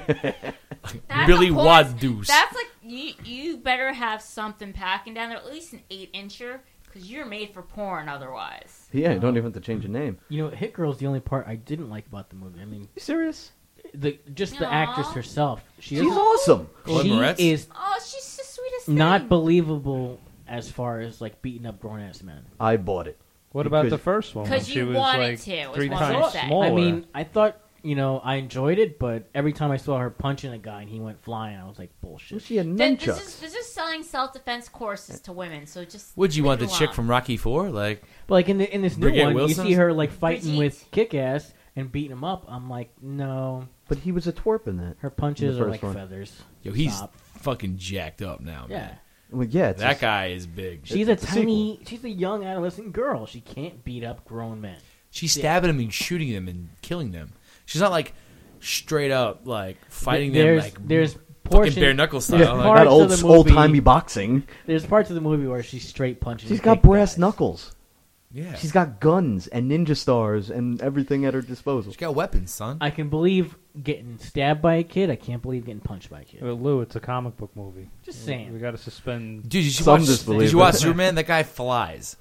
S4: That's
S2: Billy
S4: a point.
S2: Waddoose.
S4: That's like you. You better have something packing down there, at least an eight incher, because you're made for porn otherwise.
S1: Yeah, you don't even have to change your name.
S3: You know, Hit Girl's the only part I didn't like about the movie. I mean,
S1: You serious?
S3: the just the
S4: Aw.
S3: actress herself. She
S1: She's
S3: doesn't-
S1: awesome.
S2: Claude
S3: she
S2: Moretz?
S3: is
S4: Oh, she's the sweetest thing.
S3: not believable as far as like beating up grown ass men.
S1: I bought it.
S5: What about
S1: Because-
S5: the first one?
S4: 'Cause
S5: when
S4: you
S5: she was
S4: wanted
S5: like
S4: to, is
S5: three
S4: what I'm
S5: times
S4: saying.
S5: smaller.
S3: I mean, I thought you know I enjoyed it, but every time I saw her punching a guy and he went flying, I was like, bullshit.
S1: Well, she had
S4: Th-
S1: nunchucks.
S4: This is this is selling self defense courses to women. So just
S2: Would you
S4: leave
S2: want
S4: it
S2: the chick
S4: alone.
S2: from Rocky Four? Like,
S3: But like in the in this new
S2: Brigitte
S3: one,
S2: Wilson?
S3: you see her like fighting
S4: Brigitte.
S3: with Kick Ass and beating him up. I'm like, no,
S1: But he was a twerp in that.
S3: her punches
S1: The
S3: are
S1: first
S3: like
S1: one.
S3: feathers.
S2: yo, he's
S3: Stop.
S2: fucking jacked up now,
S3: Yeah.
S2: man.
S1: Well, yeah, it's
S2: That
S1: just-
S2: guy is big.
S3: She's a
S1: It's a
S3: tiny, she's a young adolescent girl. She can't beat up grown men.
S2: She's stabbing him and shooting them and killing them. She's not like straight up like fighting
S3: there's,
S2: them like
S3: there's
S2: fucking
S3: portion,
S2: bare knuckle style.
S3: there's
S2: Like,
S3: parts
S1: Not
S3: of
S1: old
S3: the
S1: old
S3: movie-
S1: timey boxing.
S3: There's parts of the movie where she's straight punching.
S1: She's
S3: big
S1: got brass
S3: guys.
S1: knuckles.
S2: yeah,
S1: She's got guns and ninja stars and everything at her disposal.
S2: she's got weapons, son.
S3: I can believe getting stabbed by a kid. I can't believe getting punched by a kid.
S5: Well, Lou, it's a comic book movie.
S3: Just
S5: We
S3: saying.
S5: got to suspend.
S2: Dude, did you
S1: Some
S2: watch?
S1: disbelief
S2: Did you
S1: it.
S2: watch Superman? That guy flies.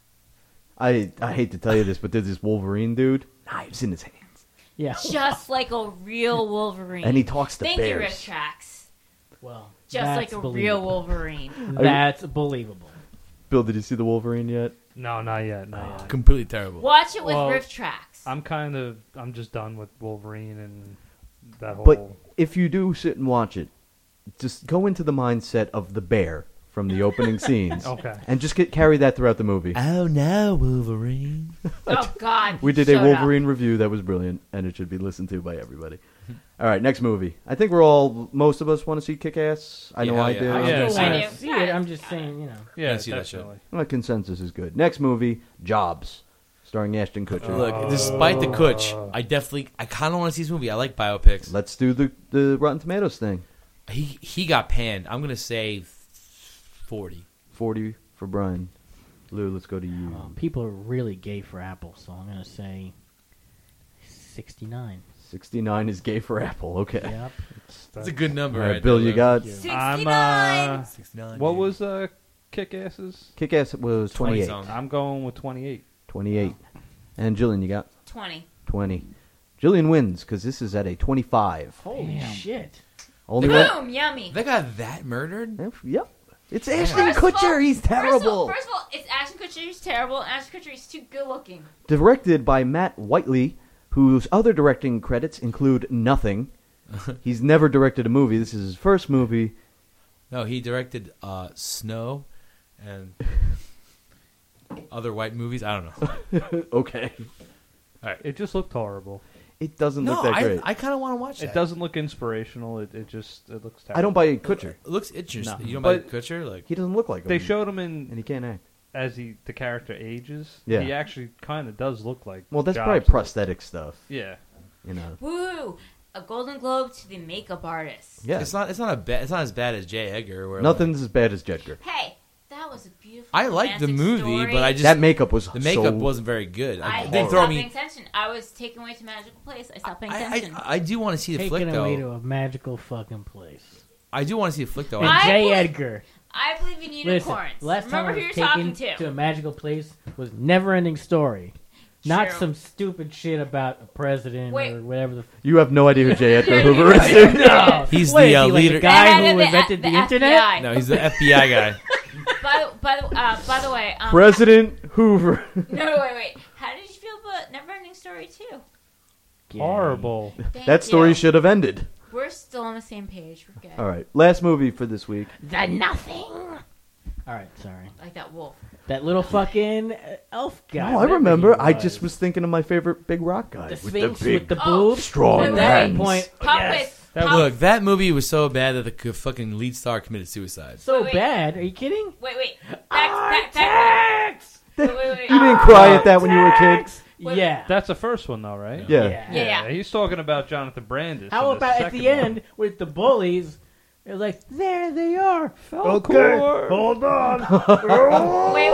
S1: I I hate to tell you this, but there's this Wolverine dude, knives in his hands,
S3: Yeah.
S4: just like a real Wolverine.
S1: and he talks to
S4: Thank you,
S1: bears.
S4: Riff Tracks.
S3: Well,
S4: Just
S3: that's
S4: like a real
S3: believable.
S4: Wolverine.
S3: That's believable.
S1: Bill, did you see the Wolverine yet?
S5: No, not yet. Not yet.
S2: Completely terrible.
S4: Watch it with
S5: Well,
S4: Riff Tracks.
S5: I'm kind of. I'm just done with Wolverine and that whole.
S1: But if you do sit and watch it, just go into the mindset of the bear from the opening scenes,
S5: Okay.
S1: and just get carry that throughout the movie.
S2: Oh no, Wolverine!
S4: Oh God.
S1: We did
S4: shut
S1: a
S4: up.
S1: Wolverine review that was brilliant, and it should be listened to by everybody. All right, next movie. I think we're all, most of us want to see Kick-Ass. I know
S2: Yeah,
S1: I
S2: yeah.
S1: do.
S5: Yeah,
S3: I
S5: yeah.
S3: still
S4: I
S3: want
S4: do.
S3: to see it. I'm just saying, you know.
S5: Yeah,
S2: see that shit.
S5: definitely.
S1: Well, consensus is good. Next movie, Jobs, starring Ashton Kutcher.
S2: Look, despite the Kutch, I definitely, I kind of want to see this movie. I like biopics.
S1: Let's do the, the Rotten Tomatoes thing.
S2: He he got panned. I'm gonna say forty.
S1: forty for Brian. Lou, let's go to you.
S3: Um, people are really gay for Apple, so I'm gonna say sixty-nine.
S1: sixty-nine is gay for Apple. Okay.
S3: Yep.
S2: That's a good number,
S1: All right,
S2: right
S1: Bill,
S2: there,
S1: you
S2: Lou.
S1: got
S5: I'm.
S4: sixty-nine.
S5: Uh,
S2: sixty-nine.
S5: what
S2: dude.
S5: was uh, Kick-Ass's?
S1: Kick-Ass was twenty-eight.
S2: twenty something.
S5: I'm going with twenty-eight.
S1: twenty-eight. And Jillian, you got
S4: Twenty.
S1: twenty. Jillian wins because this is at a twenty-five.
S3: Holy
S2: Damn.
S3: shit.
S1: Only one.
S4: Boom. Yummy.
S2: They got that murdered?
S1: Yep. It's
S2: Damn.
S1: Ashton
S4: First of all-
S1: Kutcher. He's
S4: First of, all,
S1: terrible.
S4: first of all, it's Ashton Kutcher. He's terrible. And Ashton Kutcher is too good looking.
S1: Directed by Matt Whiteley, whose other directing credits include nothing. He's never directed a movie. This is his first movie.
S2: No, he directed uh, Snow and other white movies. I don't know.
S1: Okay.
S5: It just looked horrible.
S1: It doesn't
S2: No,
S1: look that
S2: I,
S1: great.
S2: I kind of want to watch that.
S5: It doesn't look inspirational. It, it just it looks terrible.
S1: I don't buy Kutcher.
S2: It looks interesting.
S5: No.
S2: You don't buy
S5: But
S2: Kutcher? Like,
S1: He doesn't look like him.
S5: They showed him in
S1: and he can't act.
S5: as he the character ages.
S1: Yeah.
S5: He actually kind of does look like.
S1: Well, that's
S5: Jobs.
S1: probably prosthetic stuff.
S5: Yeah.
S1: You know.
S4: Woo! A Golden Globe to the makeup artist.
S1: Yeah.
S2: it's not. It's not a bad. It's not as bad as J. Edgar. Where
S1: Nothing's as bad as Jedgar.
S4: Hey, that was a beautiful.
S2: Like, I liked the
S4: romantic
S2: movie,
S4: story.
S2: but I just
S1: That makeup was
S2: the makeup
S1: so-
S2: wasn't very good.
S4: I
S2: I,
S4: stopped
S2: didn't throw
S4: paying
S2: me.
S4: attention. I was taken away to Magical Place. I stopped paying
S2: I,
S4: attention.
S2: I, I do want to see the
S3: Taken
S2: flick
S3: away
S2: though.
S3: to a magical fucking place.
S2: I do want to see the flick though.
S3: And
S4: I
S3: J.
S4: believe-
S3: Edgar.
S4: I believe in
S3: Listen,
S4: unicorns.
S3: last time
S4: Remember
S3: I
S4: who
S3: was
S4: you're talking
S3: taken
S4: to.
S3: to a magical place was Neverending Story. Not
S4: True.
S3: some stupid shit about a president
S4: Wait.
S3: or whatever the. F-
S1: You have no idea who J. Edgar Hoover is, dude.
S3: no,
S2: He's
S3: What
S2: the,
S3: is
S2: uh,
S3: he, like
S2: leader-
S3: the guy
S4: The head
S3: who
S4: of the
S3: invented
S4: F-
S3: the,
S4: the
S3: internet.
S4: F B I.
S2: No, he's the F B I guy.
S4: by, by, the, uh, by the way, um,
S1: President Hoover.
S4: No, wait, wait. How did you feel about Neverending Story two?
S5: Horrible.
S4: Thank
S1: That story
S4: you.
S1: should have ended.
S4: We're still on the same page. We're good.
S1: All right. Last movie for this week.
S4: The nothing.
S3: All right, sorry.
S4: Like that wolf.
S3: That little fucking uh, elf guy.
S1: Oh, I
S3: whatever
S1: remember.
S3: he
S1: I
S3: was.
S1: just was thinking of my favorite big rock guy.
S3: the
S1: with
S3: Sphinx
S1: the big
S3: with the
S4: Oh,
S3: boobs.
S1: strong
S4: wait, wait,
S3: At that
S1: hands.
S3: point,
S4: Pop
S3: yes.
S4: quiz.
S5: That
S4: Pop-
S2: Look, that movie was so bad that the c- fucking lead star committed suicide.
S3: So
S4: Wait, wait.
S3: bad. Are you kidding?
S4: Wait, wait. Back, back, back.
S3: Artax!
S4: Wait, wait, wait.
S1: You didn't cry at that when you were a kid?
S4: Wait.
S3: Yeah.
S5: That's the first one, though, right?
S1: Yeah.
S3: Yeah.
S4: Yeah, yeah.
S5: He's talking about Jonathan Brandis.
S3: How
S5: in
S3: about at
S5: second
S3: the
S5: one.
S3: end with the bullies? It was like, there they are.
S5: Falcor.
S3: Hold on.
S4: Wait,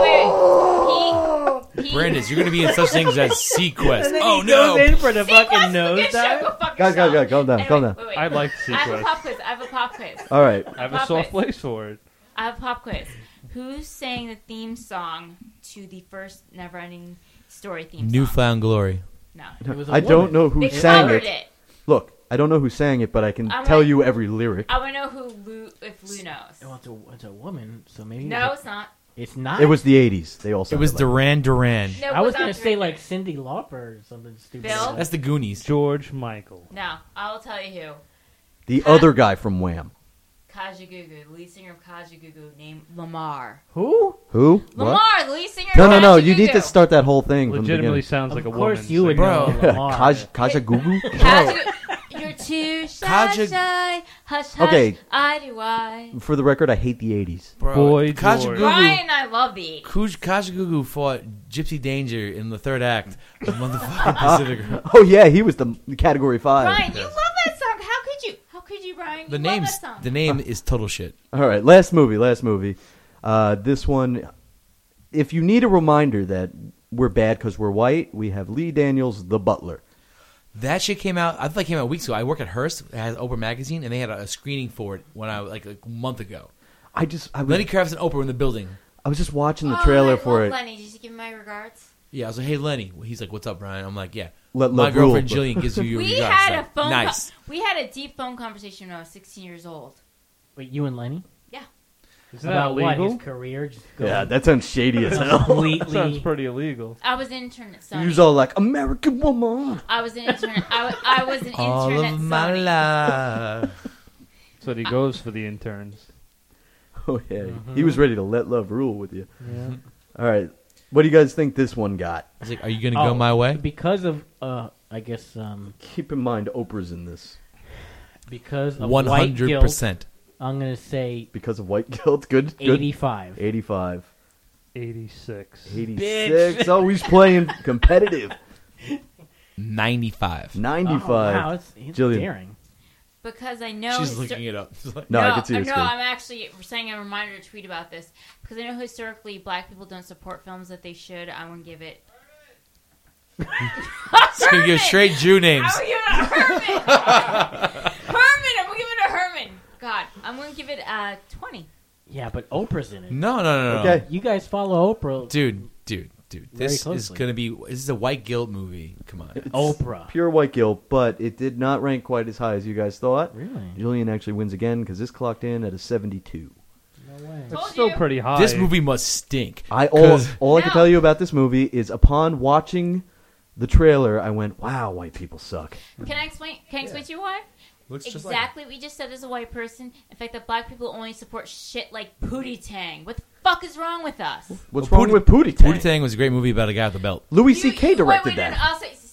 S4: wait. He, he,
S2: Brandis, you're going to be in such things as Sequest.
S3: And then
S2: Oh
S3: he
S2: no!
S3: goes in for the
S4: Sequest,
S3: fucking
S4: good
S3: nose
S4: show.
S3: dive.
S4: Go fuck
S1: Guys, guys,
S4: yourself.
S1: guys, calm down,
S4: Anyway,
S1: calm down.
S4: Wait, wait.
S5: I like
S4: I have a
S5: Sequest.
S4: pop quiz. I have a pop quiz.
S1: All right.
S5: I have a
S4: Pop
S5: soft
S4: quiz.
S5: place for it.
S4: I have a pop quiz. Who sang the theme song to the first Neverending Story theme song?
S2: Newfound Glory.
S4: No.
S3: It was a
S1: I don't
S3: woman.
S1: know who
S4: They
S1: sang
S4: covered
S1: it.
S4: it.
S1: Look, I don't know who sang it, but I can
S4: I'm
S1: tell
S4: gonna-
S1: you every lyric.
S4: I want to know who Lou, if Lou knows.
S3: Oh, it's a, it's a woman, so maybe.
S4: No, it's not.
S3: It's not.
S1: It was the eighties. They all
S2: It
S1: sang
S2: was
S1: like
S2: Duran Duran.
S4: No,
S3: I was
S4: not
S3: going to say
S4: Duran.
S3: like Cyndi Lauper or something stupid.
S4: Bill?
S3: like that.
S2: That's the Goonies.
S5: George Michael.
S4: No, I will tell you who.
S1: the other guy from Wham.
S4: Kajagoogoo, the lead singer of Kajagoogoo, named Lamar.
S3: Who?
S1: Who?
S4: Lamar,
S1: What?
S4: the lead singer
S1: No,
S4: of
S1: no, no. You need
S4: Kajagoogoo.
S1: to start that whole thing from the
S5: Legitimately
S1: beginning.
S5: sounds like
S3: Of
S5: a
S3: course
S5: woman.
S3: you would
S5: singing.
S3: know.
S2: Bro.
S3: Lamar.
S1: Kaj, Kaja Gugu?
S4: Kaja- You're too shy,
S2: Kaja-
S4: shy. Hush, hush.
S1: Okay.
S4: I do I.
S1: For the record, I hate the eighties.
S2: Bro,
S5: Boy
S2: Kaja
S5: George.
S2: Gugu,
S4: Brian, I love the.
S2: Kuj- Kaja Gugu fought Gypsy Danger in the third act of Motherfucking Pacific Rim.
S1: Oh, yeah, he was the category five.
S4: Brian, you love that song. How could you? How could you, Brian?
S2: The
S4: you
S2: name's
S4: love that song.
S2: the name is total shit.
S1: All right, last movie, last movie. Uh, this one, if you need a reminder that we're bad because we're white, we have Lee Daniels, The Butler.
S2: That shit came out. I thought it came out weeks ago. I work at Hearst. It has Oprah magazine, and they had a, a screening for it when I like, like a month ago.
S1: I just, I was,
S2: Lenny Kravitz and Oprah were in the building.
S1: I was just watching the
S4: Oh,
S1: trailer
S4: I
S1: for
S4: love
S1: it.
S4: Lenny, did you give me my regards?
S2: Yeah, I was like, "Hey, Lenny." He's like, "What's up, Brian?" I'm like, "Yeah."
S1: Let
S2: My
S1: love
S2: girlfriend
S1: rule.
S2: Jillian gives you your
S4: We
S2: regards.
S4: had a
S2: Like,
S4: phone.
S2: nice.
S4: Co- we had a deep phone conversation when I was sixteen years old.
S3: Wait, you and Lenny?
S4: Yeah.
S5: Isn't that
S3: About what?
S5: illegal?
S3: His career? Just going
S1: Yeah, that sounds shady as hell.
S5: That sounds
S3: completely.
S5: pretty illegal.
S4: I was an intern at Sony.
S1: He was all like, American woman.
S4: I was an intern. I, was, I was an intern
S2: All
S4: at
S2: of my
S4: Sony.
S2: life.
S5: That's what he goes for the interns.
S1: Oh, yeah.
S3: Mhm.
S1: He was ready to let love rule with you.
S3: Yeah.
S1: All right. What do you guys think this one got?
S2: I was like, "Are you gonna go
S3: Oh,
S2: my way?"
S3: Because of, uh, I guess, um,
S1: Keep in mind, Oprah's in this.
S3: because of
S2: One
S3: white
S2: hundred
S3: guilt,
S2: percent.
S3: I'm going to say
S1: Because of white guilt. Good. Good.
S3: eighty-five.
S1: eighty-five.
S5: eighty-six.
S1: eighty-six. Always playing competitive.
S2: Ninety-five.
S1: ninety-five.
S3: Oh, wow, it's, it's
S1: Jillian.
S3: daring.
S4: Because I know.
S2: She's
S4: histor-
S2: looking it up. She's like,
S1: No, I can see
S4: uh,
S1: your
S4: no,
S1: screen.
S4: I'm actually saying a reminder to tweet about this because I know historically black people don't support films that they should. I'm gonna give it.
S2: It's gonna give straight Jew names.
S4: I'm gonna give it a Herman. Herman, I'm gonna give it a Herman. God, I'm gonna give it a twenty.
S3: Yeah, but Oprah's in it.
S2: No, no, no, no.
S1: Okay.
S3: You guys follow Oprah.
S2: Dude, dude, dude.
S3: Very
S2: This is
S3: closely.
S2: gonna be. This is a white guilt movie. Come on.
S3: Oprah.
S1: Pure white guilt, but it did not rank quite as high as you guys thought.
S3: Really?
S1: Jillian actually wins again because this clocked in at a seventy-two.
S3: No way.
S5: It's
S4: Told
S5: still
S4: you.
S5: pretty high.
S2: This movie must stink.
S1: I all,
S2: 'Cause-
S1: all I can
S4: No.
S1: tell you about this movie is upon watching the trailer, I went, "Wow, white people suck."
S4: Can I explain? Can I explain to you why?
S2: Looks just like
S4: Exactly what we just said as a white person. In fact, that black people only support shit like Pootie Tang. What the fuck is wrong with us?
S1: What's
S2: Well,
S1: wrong
S2: Pootie-
S1: with Pootie Tang?
S2: Pootie Tang was a great movie about a guy with a belt.
S1: Louis
S4: You-
S1: C K
S4: you-
S1: directed
S4: wait, wait,
S1: that.
S4: No, no, I'll say, say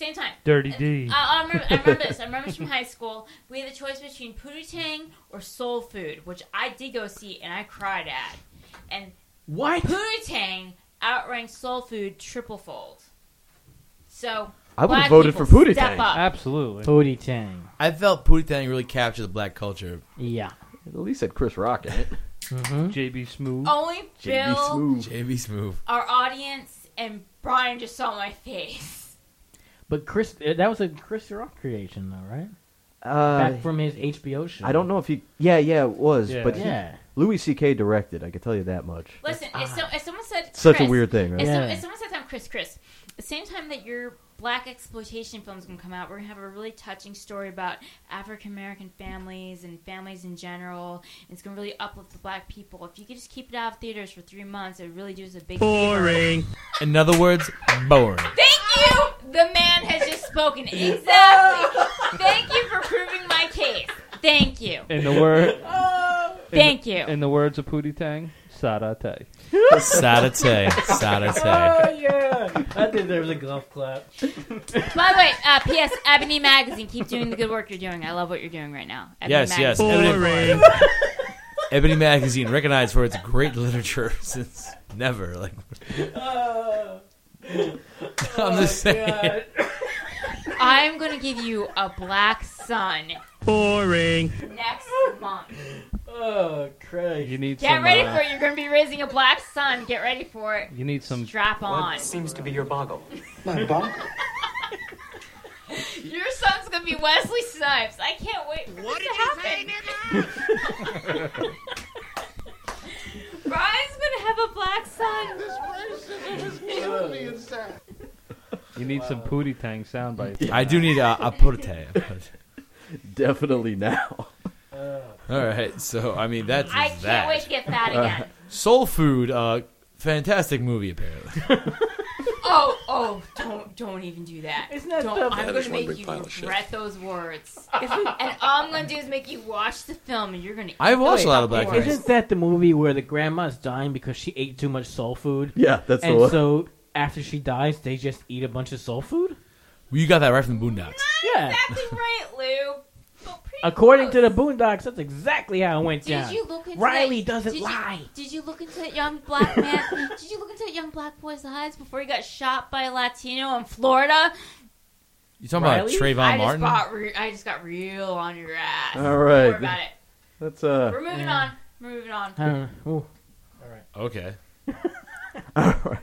S4: same time.
S5: Dirty D.
S4: I, I, remember, I remember this. I remember this from high school. We had the choice between Pootie Tang or Soul Food, which I did go see and I cried at. And
S3: What?
S4: Pootie Tang outranked Soul Food triple fold. So
S1: I would have
S4: black
S1: voted
S4: people,
S1: for Pootie
S4: step
S1: Tang.
S4: up.
S5: Absolutely.
S3: Pootie Tang.
S2: I felt Pootie Tang really captured the black culture.
S3: Yeah.
S1: At least had Chris Rock in it.
S3: Mm-hmm.
S5: J B Smooth.
S4: Only
S1: J B
S4: Bill,
S1: Smooth.
S2: J B Smooth.
S4: our audience, and Brian just saw my face.
S3: But Chris, uh, that was a Chris Rock creation, though, right?
S1: Uh,
S3: Back from his H B O show.
S1: I don't know if he. Yeah, yeah, it was.
S5: Yeah.
S1: But he-
S3: Yeah.
S1: Louis C K directed. I can tell you that much.
S4: Listen, if, so, if someone said
S1: Such
S4: Chris,
S1: a weird thing, right?
S4: If, so,
S3: Yeah.
S4: if someone said, "I'm Chris, Chris," the same time that your black exploitation film's gonna come out, we're gonna have a really touching story about African American families and families in general. And it's gonna really uplift the black people. If you could just keep it out of theaters for three months, it would really do us a big favor.
S2: In other words, boring.
S4: Thank you. The man has just spoken. Exactly. Thank you for proving my case. Thank you.
S5: In the word.
S4: Thank
S5: in,
S4: you.
S5: In the words of Pootie Tang, Sarate.
S2: Sarate. Sarate.
S3: Oh, yeah. I think there was a golf clap.
S4: By the way, uh, P S. Ebony Magazine, keep doing the good work you're doing. I love what you're doing right now. Ebony
S2: Yes, yes.
S4: Magazine.
S2: Ebony, Ebony Magazine, recognized for its great literature since never. Like, I'm just saying.
S4: I'm going to give you a black sun
S9: Boring.
S4: next month.
S3: Oh, Christ.
S5: You need
S4: Get
S5: some.
S4: ready
S5: uh,
S4: for it. You're going to be raising a black sun. Get ready for it.
S5: You need some.
S4: Strap on.
S7: What seems to be your boggle?
S6: My boggle?
S4: Your son's going to be Wesley Snipes. I can't wait for
S9: What
S4: this
S9: did
S4: to
S9: you say,
S4: happen.
S9: nigga?
S4: Brian's going to have a black sun.
S8: This racism is killing me inside.
S5: You need some Pootie Tang sound bites.
S2: I do need a, a pote.
S1: Definitely now.
S2: All right, so I mean that's
S4: I can't
S2: that.
S4: wait to get fat again.
S2: Soul Food, uh, fantastic movie apparently.
S4: Oh, oh, don't don't even do that.
S3: Isn't that
S4: Don't,
S3: the-
S4: I'm
S3: That
S4: going
S3: is
S4: to
S3: one
S4: make
S3: big
S4: you
S3: pile of shit.
S4: regret those words. and all I'm going to do is make you watch the film, and you're going to
S2: I've watched a lot of Black
S4: words.
S2: Christ.
S3: Isn't that the movie where the grandma's dying because she ate too much soul food?
S1: Yeah, that's the
S3: And
S1: one.
S3: so after she dies, they just eat a bunch of soul food?
S2: Well, you got that right from the Boondocks.
S3: Yeah.
S4: Exactly right, Lou. But pretty
S3: According
S4: close.
S3: to the Boondocks, that's exactly how it went
S4: Did
S3: down.
S4: you look into
S3: Riley
S4: that,
S3: doesn't
S4: did you-
S3: lie.
S4: Did you look into that young black man? Did you look into that young black boy's eyes before he got shot by a Latino in Florida?
S2: You talking
S3: Riley?
S2: about Trayvon
S4: I just
S2: Martin?
S4: got re- I just got real on your ass.
S1: All
S4: Don't
S1: right.
S4: worry about it.
S1: That's uh.
S4: We're moving on. We're moving on.
S3: I don't know. Ooh.
S2: Okay.
S1: All right.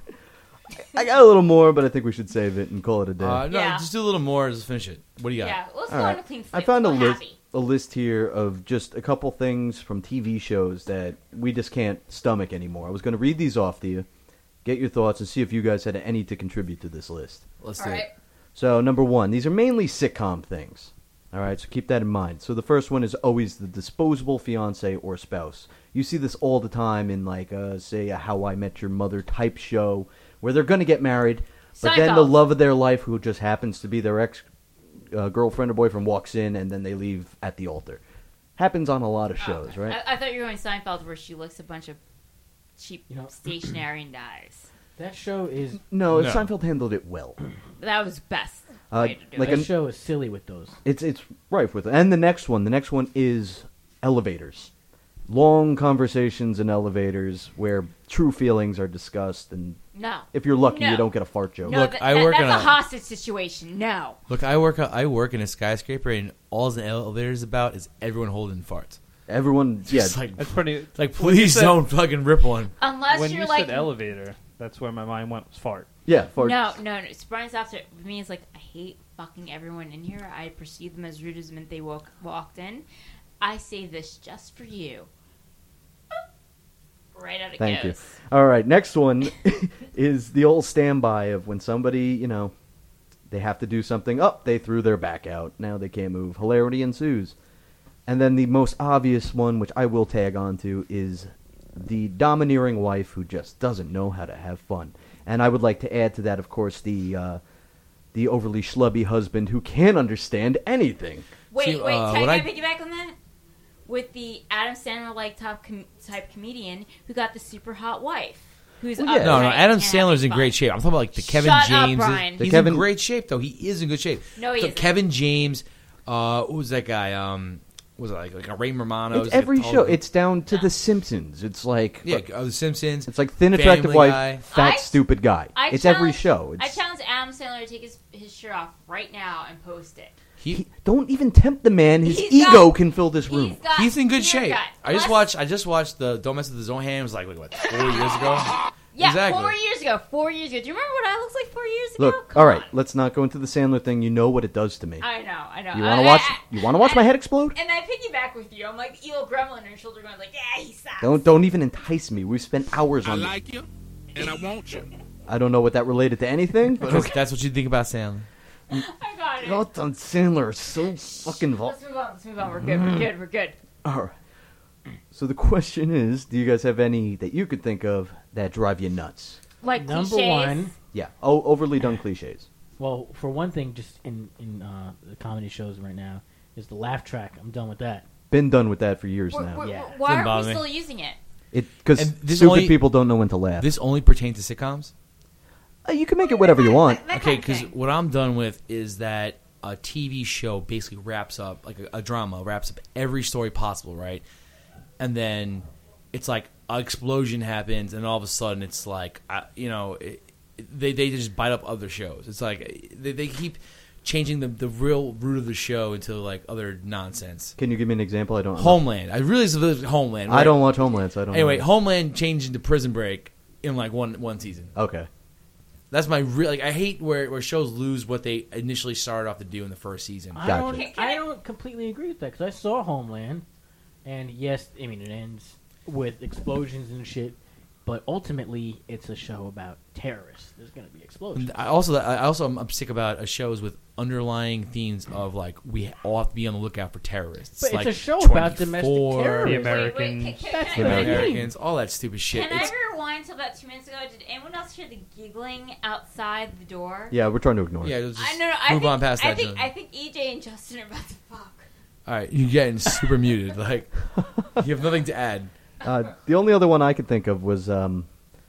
S1: I got a little more, but I think we should save it and call it a day.
S2: Uh, no,
S4: Yeah.
S2: just do a little more. Just finish it. What do you got?
S4: Yeah, let's
S1: All
S4: go
S1: right.
S4: on a clean
S1: I
S4: slate.
S1: found a
S4: We're
S1: list,
S4: happy.
S1: a list here of just a couple things from T V shows that we just can't stomach anymore. I was going to read these off to you, get your thoughts, and see if you guys had any to contribute to this list.
S2: Let's
S4: All
S2: do
S4: right.
S2: it.
S1: So, number one, these are mainly sitcom things. All right, so keep that in mind. So the first one is always the disposable fiance or spouse. You see this all the time in, like, uh, say, a How I Met Your Mother type show, where they're going to get married, but then the
S4: Seinfeld.
S1: love of their life, who just happens to be their ex uh, girlfriend or boyfriend, walks in, and then they leave at the altar. Happens on a lot of shows,
S4: Okay.
S1: right?
S4: I, I thought you were going Seinfeld, where she licks a bunch of cheap
S3: You know-
S4: stationery and dies.
S3: That show is
S1: No,
S2: No.
S1: Seinfeld handled it well.
S4: That was best
S1: Uh,
S4: way to do
S1: like
S4: it.
S3: that
S1: an-
S3: show is silly with those.
S1: It's it's rife with it. And the next one, the next one is elevators. Long conversations in elevators where true feelings are discussed, and
S4: No.
S1: if you're lucky,
S4: No.
S1: you don't get a fart joke.
S4: No,
S2: Look,
S4: that,
S2: I
S4: that-
S2: work
S4: that's
S2: in
S4: a
S2: a-
S4: hostage situation. No.
S2: Look, I work. I work in a skyscraper, and all the elevator is about is everyone holding farts.
S1: Everyone, yeah,
S2: It's like,
S5: That's pretty.
S2: it's like
S5: when you
S2: please
S5: said-
S2: don't fucking rip one.
S4: Unless
S5: When
S4: you're
S5: you
S4: like
S5: said elevator, that's where my mind went was fart.
S1: yeah, fart.
S4: No, no, no. Brian's after me is like, I hate fucking everyone in here. I perceive them as rude as the minute they walk, walked in. I say this just for you. Right out it
S1: Thank you.
S4: goes.
S1: All right, next one is the old standby of when somebody, you know, they have to do something. Oh, they threw their back out. Now they can't move. Hilarity ensues. And then the most obvious one, which I will tag on to, is the domineering wife who just doesn't know how to have fun. And I would like to add to that, of course, the uh, the overly schlubby husband who can't understand anything.
S4: Wait,
S2: See,
S4: wait.
S2: uh,
S4: can
S2: what
S4: I
S2: I-
S4: piggyback on that? With the Adam Sandler like top com- type comedian who got the super hot wife. who's
S1: Well,
S4: upright
S1: yeah.
S2: No, no, Adam
S4: and
S2: Sandler's
S4: having
S2: in
S4: fun.
S2: great shape. I'm talking about like the Kevin
S4: Shut up,
S2: James.
S4: Brian.
S1: The
S2: He's
S1: Kevin-
S2: in great shape though. He is in good shape.
S4: No, he
S2: The
S4: isn't.
S2: Kevin James. Uh, who was that guy? Um, was it like like a Ray Romano?
S1: It's every
S2: Like a
S1: show.
S2: tall-
S1: It's down to The Simpsons. It's like
S2: yeah, uh, The Simpsons.
S1: it's like thin,
S2: Family
S1: attractive wife,
S2: Guy.
S1: fat,
S4: I-
S1: stupid guy.
S4: I
S1: it's every
S4: challenge-
S1: show.
S4: I
S1: It's,
S4: challenge Adam Sandler to take his, his shirt off right now and post it.
S2: He,
S1: he, don't even tempt the man. His
S4: He's
S1: ego
S4: got-
S1: can fill this room.
S4: He's got
S2: he's in good
S4: clear
S2: shape.
S4: gut.
S2: I just
S4: Let's-
S2: watched. I just watched the Don't Mess with His Own Hands. Like, like what four years ago.
S4: Yeah,
S2: exactly.
S4: four years ago. Four years ago. Do you remember what I looked like four years ago?
S1: Look,
S4: Come
S1: all right,
S4: on.
S1: let's not go into the Sandler thing. You know what it does to me.
S4: I know, I know.
S1: You
S4: I-
S1: want to watch?
S4: I-
S1: You want to watch my head explode?
S4: And I piggyback with you. I'm like the evil gremlin on your shoulder going like, yeah, he sucks.
S1: Don't don't even entice me. We've spent hours
S9: I
S1: on.
S9: like you, and I want you.
S1: I don't know what that related to anything, but
S2: Because that's what you think about Sandler.
S4: I got it.
S1: thoughts on Sandler are so fucking. Vol-
S4: Let's move on. Let's move on. We're good. We're good. We're good.
S1: All right. So the question is, do you guys have any that you could think of that drive you nuts?
S4: Like
S3: Number
S4: cliches.
S3: one,
S1: Yeah, oh, overly done cliches.
S3: well, for one thing, just in in uh, the comedy shows right now, is the laugh track. I'm done with that.
S1: Been done with that for years
S4: We're-
S1: now.
S4: we're-
S3: Yeah.
S4: Why
S2: Doesn't
S4: aren't
S2: bother
S4: we
S2: me.
S4: still using it?
S1: It because
S2: And this
S1: stupid
S2: only-
S1: people don't know when to laugh.
S2: This only pertains to sitcoms.
S1: Uh, you can make it whatever you want.
S4: That
S2: Okay,
S4: kind of
S2: because
S4: thing.
S2: what I'm done with is that a T V show basically wraps up, like a, a drama, wraps up every story possible, right? And then it's like an explosion happens, and all of a sudden it's like, I, you know, it, they they just bite up other shows. It's like they, they keep changing the the real root of the show into like other nonsense.
S1: Can you give me an example? I don't.
S2: Homeland, I really love Homeland.
S1: I
S2: right?
S1: don't watch Homeland, so I don't.
S2: Anyway,
S1: know.
S2: Homeland changed into Prison Break in like one one season.
S1: Okay.
S2: That's my real like. I hate where, where shows lose what they initially started off to do in the first season.
S3: I
S1: Gotcha.
S3: don't. I don't completely agree with that because I saw Homeland, and yes, I mean it ends with explosions and shit, but ultimately it's a show about terrorists. There's gonna be explosions.
S2: I also, I also, am sick about uh, shows with underlying themes of like we all have to be on the lookout for terrorists.
S3: But it's
S2: like
S3: a show about domestic
S2: twenty-four,
S3: terrorism.
S5: The
S4: Wait, wait,
S5: American.
S4: can- can-
S3: That's
S4: can
S3: what
S4: I-
S3: I mean.
S2: Americans, all that stupid shit.
S4: Can
S2: It's,
S4: I rewind till about two minutes ago? Did anyone else hear the giggling outside the door?
S1: Yeah, we're trying to ignore
S2: yeah,
S1: it.
S2: let's
S4: I
S2: just
S4: no, no. I
S2: move
S4: think,
S2: on past
S4: I
S2: that.
S4: think
S2: John.
S4: I think E J and Justin are about to fuck.
S2: All right, you're getting super muted. Like you have nothing to add.
S1: Uh, the only other one I could think of was um,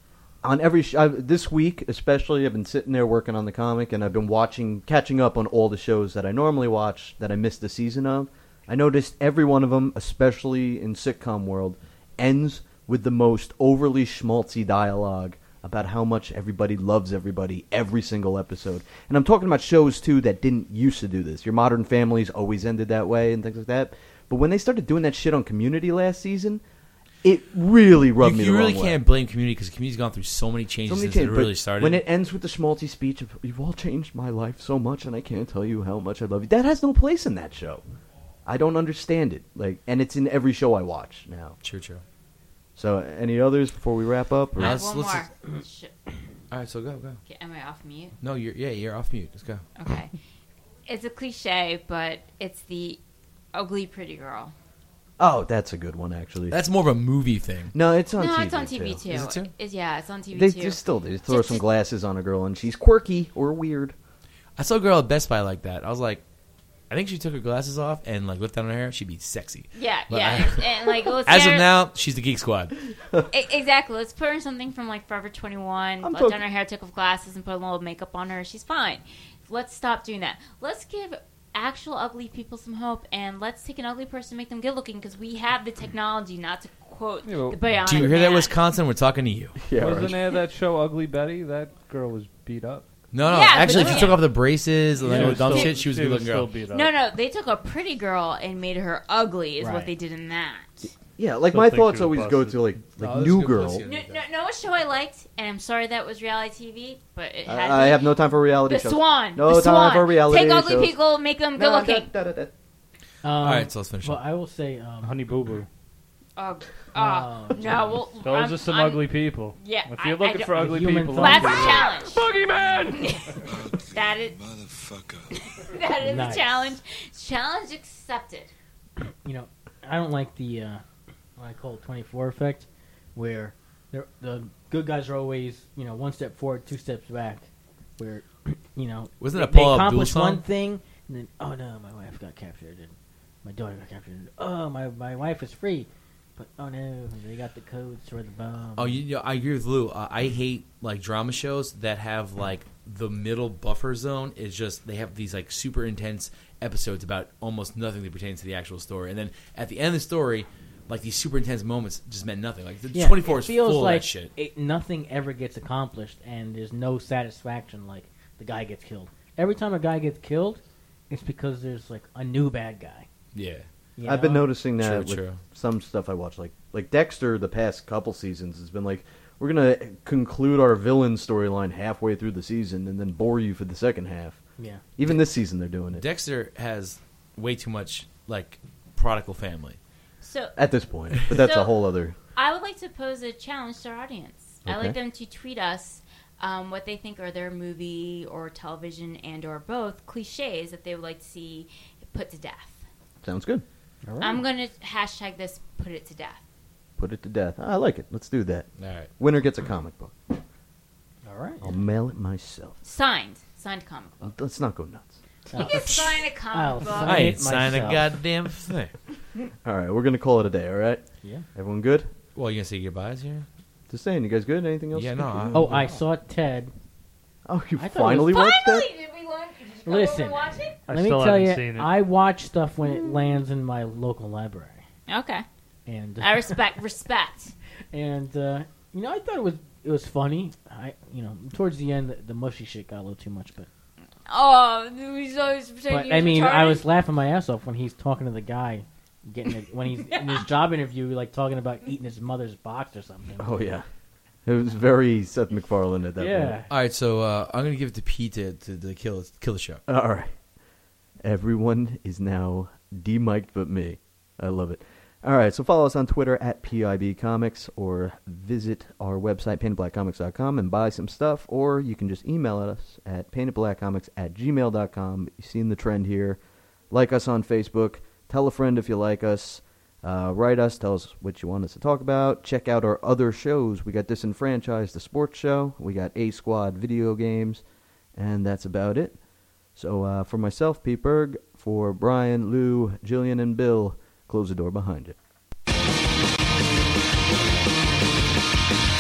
S1: on every sh- I've, this week, especially. I've been sitting there working on the comic, and I've been watching, catching up on all the shows that I normally watch that I missed a season of. I noticed every one of them, especially in sitcom world, ends with the most overly schmaltzy dialogue about how much everybody loves everybody every single episode. And I'm talking about shows too that didn't used to do this. Your Modern Families always ended that way and things like that. But when they started doing that shit on Community last season, it really rubbed
S2: You,
S1: me
S2: you
S1: the
S2: really
S1: wrong way.
S2: can't blame Community because Community's gone through so many changes
S1: So many
S2: since
S1: changes,
S2: it
S1: but
S2: really started.
S1: when it ends with the schmaltzy speech of "You've all changed my life so much, and I can't tell you how much I love you," that has no place in that show. I don't understand it. Like, and it's in every show I watch now.
S2: True, true.
S1: So, any others before we wrap up? Or?
S4: I have
S2: let's-
S4: one
S2: let's-
S4: more. Shit.
S2: All right, so go, go.
S4: Okay, am I off mute?
S2: No, you're yeah, you're off mute. Let's go.
S4: Okay. It's a cliche, but it's the ugly pretty girl.
S1: Oh, that's a good one, actually.
S2: That's more of a movie thing.
S1: no, it's on
S4: no,
S1: T V.
S4: it's on T V too.
S2: Is it too?
S4: It's- yeah, it's on T V
S1: They
S4: too.
S1: just still they throw
S4: Just-
S1: some glasses on a girl, and she's quirky or weird.
S2: I saw a girl at Best Buy like that. I was like, I think she took her glasses off and like lifted down her hair. She'd be sexy.
S4: Yeah,
S2: But
S4: yeah,
S2: I-
S4: and, and, like let's
S2: As
S4: get
S2: of
S4: her-
S2: now, she's the Geek Squad.
S4: E- exactly. Let's put her in something from like Forever twenty-one.
S1: I'm
S4: Let
S1: talking-
S4: down her hair, take off glasses, and put a little makeup on her. She's fine. Let's stop doing that. Let's give actual ugly people some hope, and let's take an ugly person and make them good looking because we have the technology. Not to quote
S5: Yeah, well,
S4: the Bionic
S2: Do you hear that,
S4: Man.
S2: Wisconsin? We're talking to you.
S1: Yeah,
S5: Wasn't
S1: right.
S5: there that show Ugly Betty? That girl was beat up.
S2: No, no.
S4: Yeah,
S2: actually, if
S4: but-
S2: you took off the braces and
S5: She
S2: like,
S5: was
S2: dumb
S5: still-
S2: shit, she was a good looking
S5: still
S2: girl.
S5: beat up.
S4: No, no, they took a pretty girl and made her ugly. Is what
S3: Right.
S4: they did in that.
S1: Yeah, like
S5: Still
S1: my
S5: think
S1: thoughts
S5: she was
S1: always go
S5: busted.
S1: to like like
S2: Oh, that's
S1: New
S2: good
S1: Girl.
S2: pussy.
S4: No, no, no, what show I liked, and I'm sorry that was reality T V, but it had
S1: I, I have no time for reality
S4: the
S1: shows.
S4: Swan.
S1: No
S4: the
S1: time
S4: Swan.
S1: for reality
S4: Take ugly
S1: shows.
S4: people, make them good
S1: No,
S4: looking.
S1: da- da- da- da.
S3: Um,
S2: All right, so let's finish.
S3: Well,
S2: up.
S3: I will say, um,
S5: Honey Boo Boo.
S4: Oh,
S3: Oh,
S4: oh, no, well,
S5: Those
S4: I'm-
S5: are some
S4: I'm-
S5: ugly people.
S4: Yeah,
S5: If
S4: I-
S5: you're
S4: I
S5: looking
S4: don't-
S5: for ugly
S3: Human
S5: people,
S3: flesh.
S4: That's
S5: on
S4: a
S5: T V.
S4: challenge.
S5: Boogeyman!
S4: That is
S6: Motherfucker.
S4: that is
S3: Nice.
S4: a challenge. Challenge accepted.
S3: you know, I don't like the uh, what I call twenty-four effect, where they're- the good guys are always, you know, one step forward, two steps back. Where, you know,
S2: Wasn't
S3: they,
S2: that Paula
S3: they
S2: Abdul
S3: accomplish
S2: song?
S3: one thing, and then oh no, my wife got captured, and my daughter got captured. And, oh, my my wife is free. But oh no, they got the codes for the bomb.
S2: Oh, you, you know, I agree with Lou. Uh, I hate like drama shows that have like the middle buffer zone is just they have these like super intense episodes about almost nothing that pertains to the actual story, and then at the end of the story, like these super intense moments just meant nothing. Like the
S3: Yeah,
S2: twenty-four
S3: it
S2: is
S3: feels
S2: full
S3: like
S2: of that shit.
S3: It, nothing ever gets accomplished, and there's no satisfaction. Like the guy gets killed. Every time a guy gets killed, it's because there's like a new bad guy.
S2: Yeah.
S3: You
S1: I've been
S3: know?
S1: noticing that
S2: True,
S1: with
S2: true.
S1: some stuff I watch, like like Dexter. The past couple seasons has been like, we're gonna conclude our villain storyline halfway through the season, and then bore you for the second half.
S3: Yeah.
S1: Even this season, they're doing it.
S2: Dexter has way too much like prodigal family.
S4: So
S1: At this point, but that's
S4: So-
S1: a whole other.
S4: I would like to pose a challenge to our audience. I'd
S1: Okay.
S4: like them to tweet us um, what they think are their movie or television and or both cliches that they would like to see put to death.
S1: Sounds good.
S3: All right.
S4: I'm going to hashtag this put it to death.
S1: Put it to death. I like it. Let's do that.
S2: All right.
S1: Winner gets a comic book.
S3: All right.
S1: I'll mail it myself.
S4: Signed. Signed comic book.
S1: Let's not go nuts.
S4: You can sign a
S3: I'll
S4: comic book.
S3: sign
S2: I
S3: it
S2: ain't signed a
S3: myself.
S2: goddamn thing.
S1: All right, we're gonna call it a day. All right.
S3: Yeah.
S1: Everyone good?
S2: Well, you gonna say goodbyes here?
S1: Just saying. You guys good? Anything else?
S2: Yeah,
S1: you
S2: no,
S1: think
S2: I-
S1: you-
S3: Oh, I saw Ted.
S1: Oh, you
S3: I thought it
S1: finally
S3: was-
S1: watched
S4: Finally,
S1: that?
S4: did we learn? Did you go
S3: Listen.
S4: over and watch it?
S5: I
S3: Let me
S5: still
S3: tell
S5: haven't
S3: you,
S5: seen it.
S3: I watch stuff when it lands in my local library,
S4: Okay.
S3: and
S4: I respect respect.
S3: and uh, you know, I thought it was it was funny. I you know, towards the end, the, the mushy shit got a little too much, but
S4: Oh, he's always pretending
S3: but
S4: he
S3: I
S4: was
S3: mean, I
S4: retarded.
S3: was laughing my ass off when he's talking to the guy, getting it, when he's in his job interview, like talking about eating his mother's box or something.
S1: Oh yeah. It was very Seth MacFarlane at that
S3: yeah.
S1: point.
S2: All right, so uh, I'm gonna give it to Pete to, to, to kill kill the show.
S1: All right. Everyone is now de-mic'd but me. I love it. All right, so follow us on Twitter at P I B Comics or visit our website, painted black comics dot com, and buy some stuff, or you can just email us at painted black comics at gmail dot com. You've seen the trend here. Like us on Facebook. Tell a friend if you like us. Uh, write us. Tell us what you want us to talk about. Check out our other shows. We got Disenfranchised, the sports show. We got A-Squad video games. And that's about it. So uh, for myself, Pete Berg, for Brian, Lou, Jillian, and Bill, close the door behind you.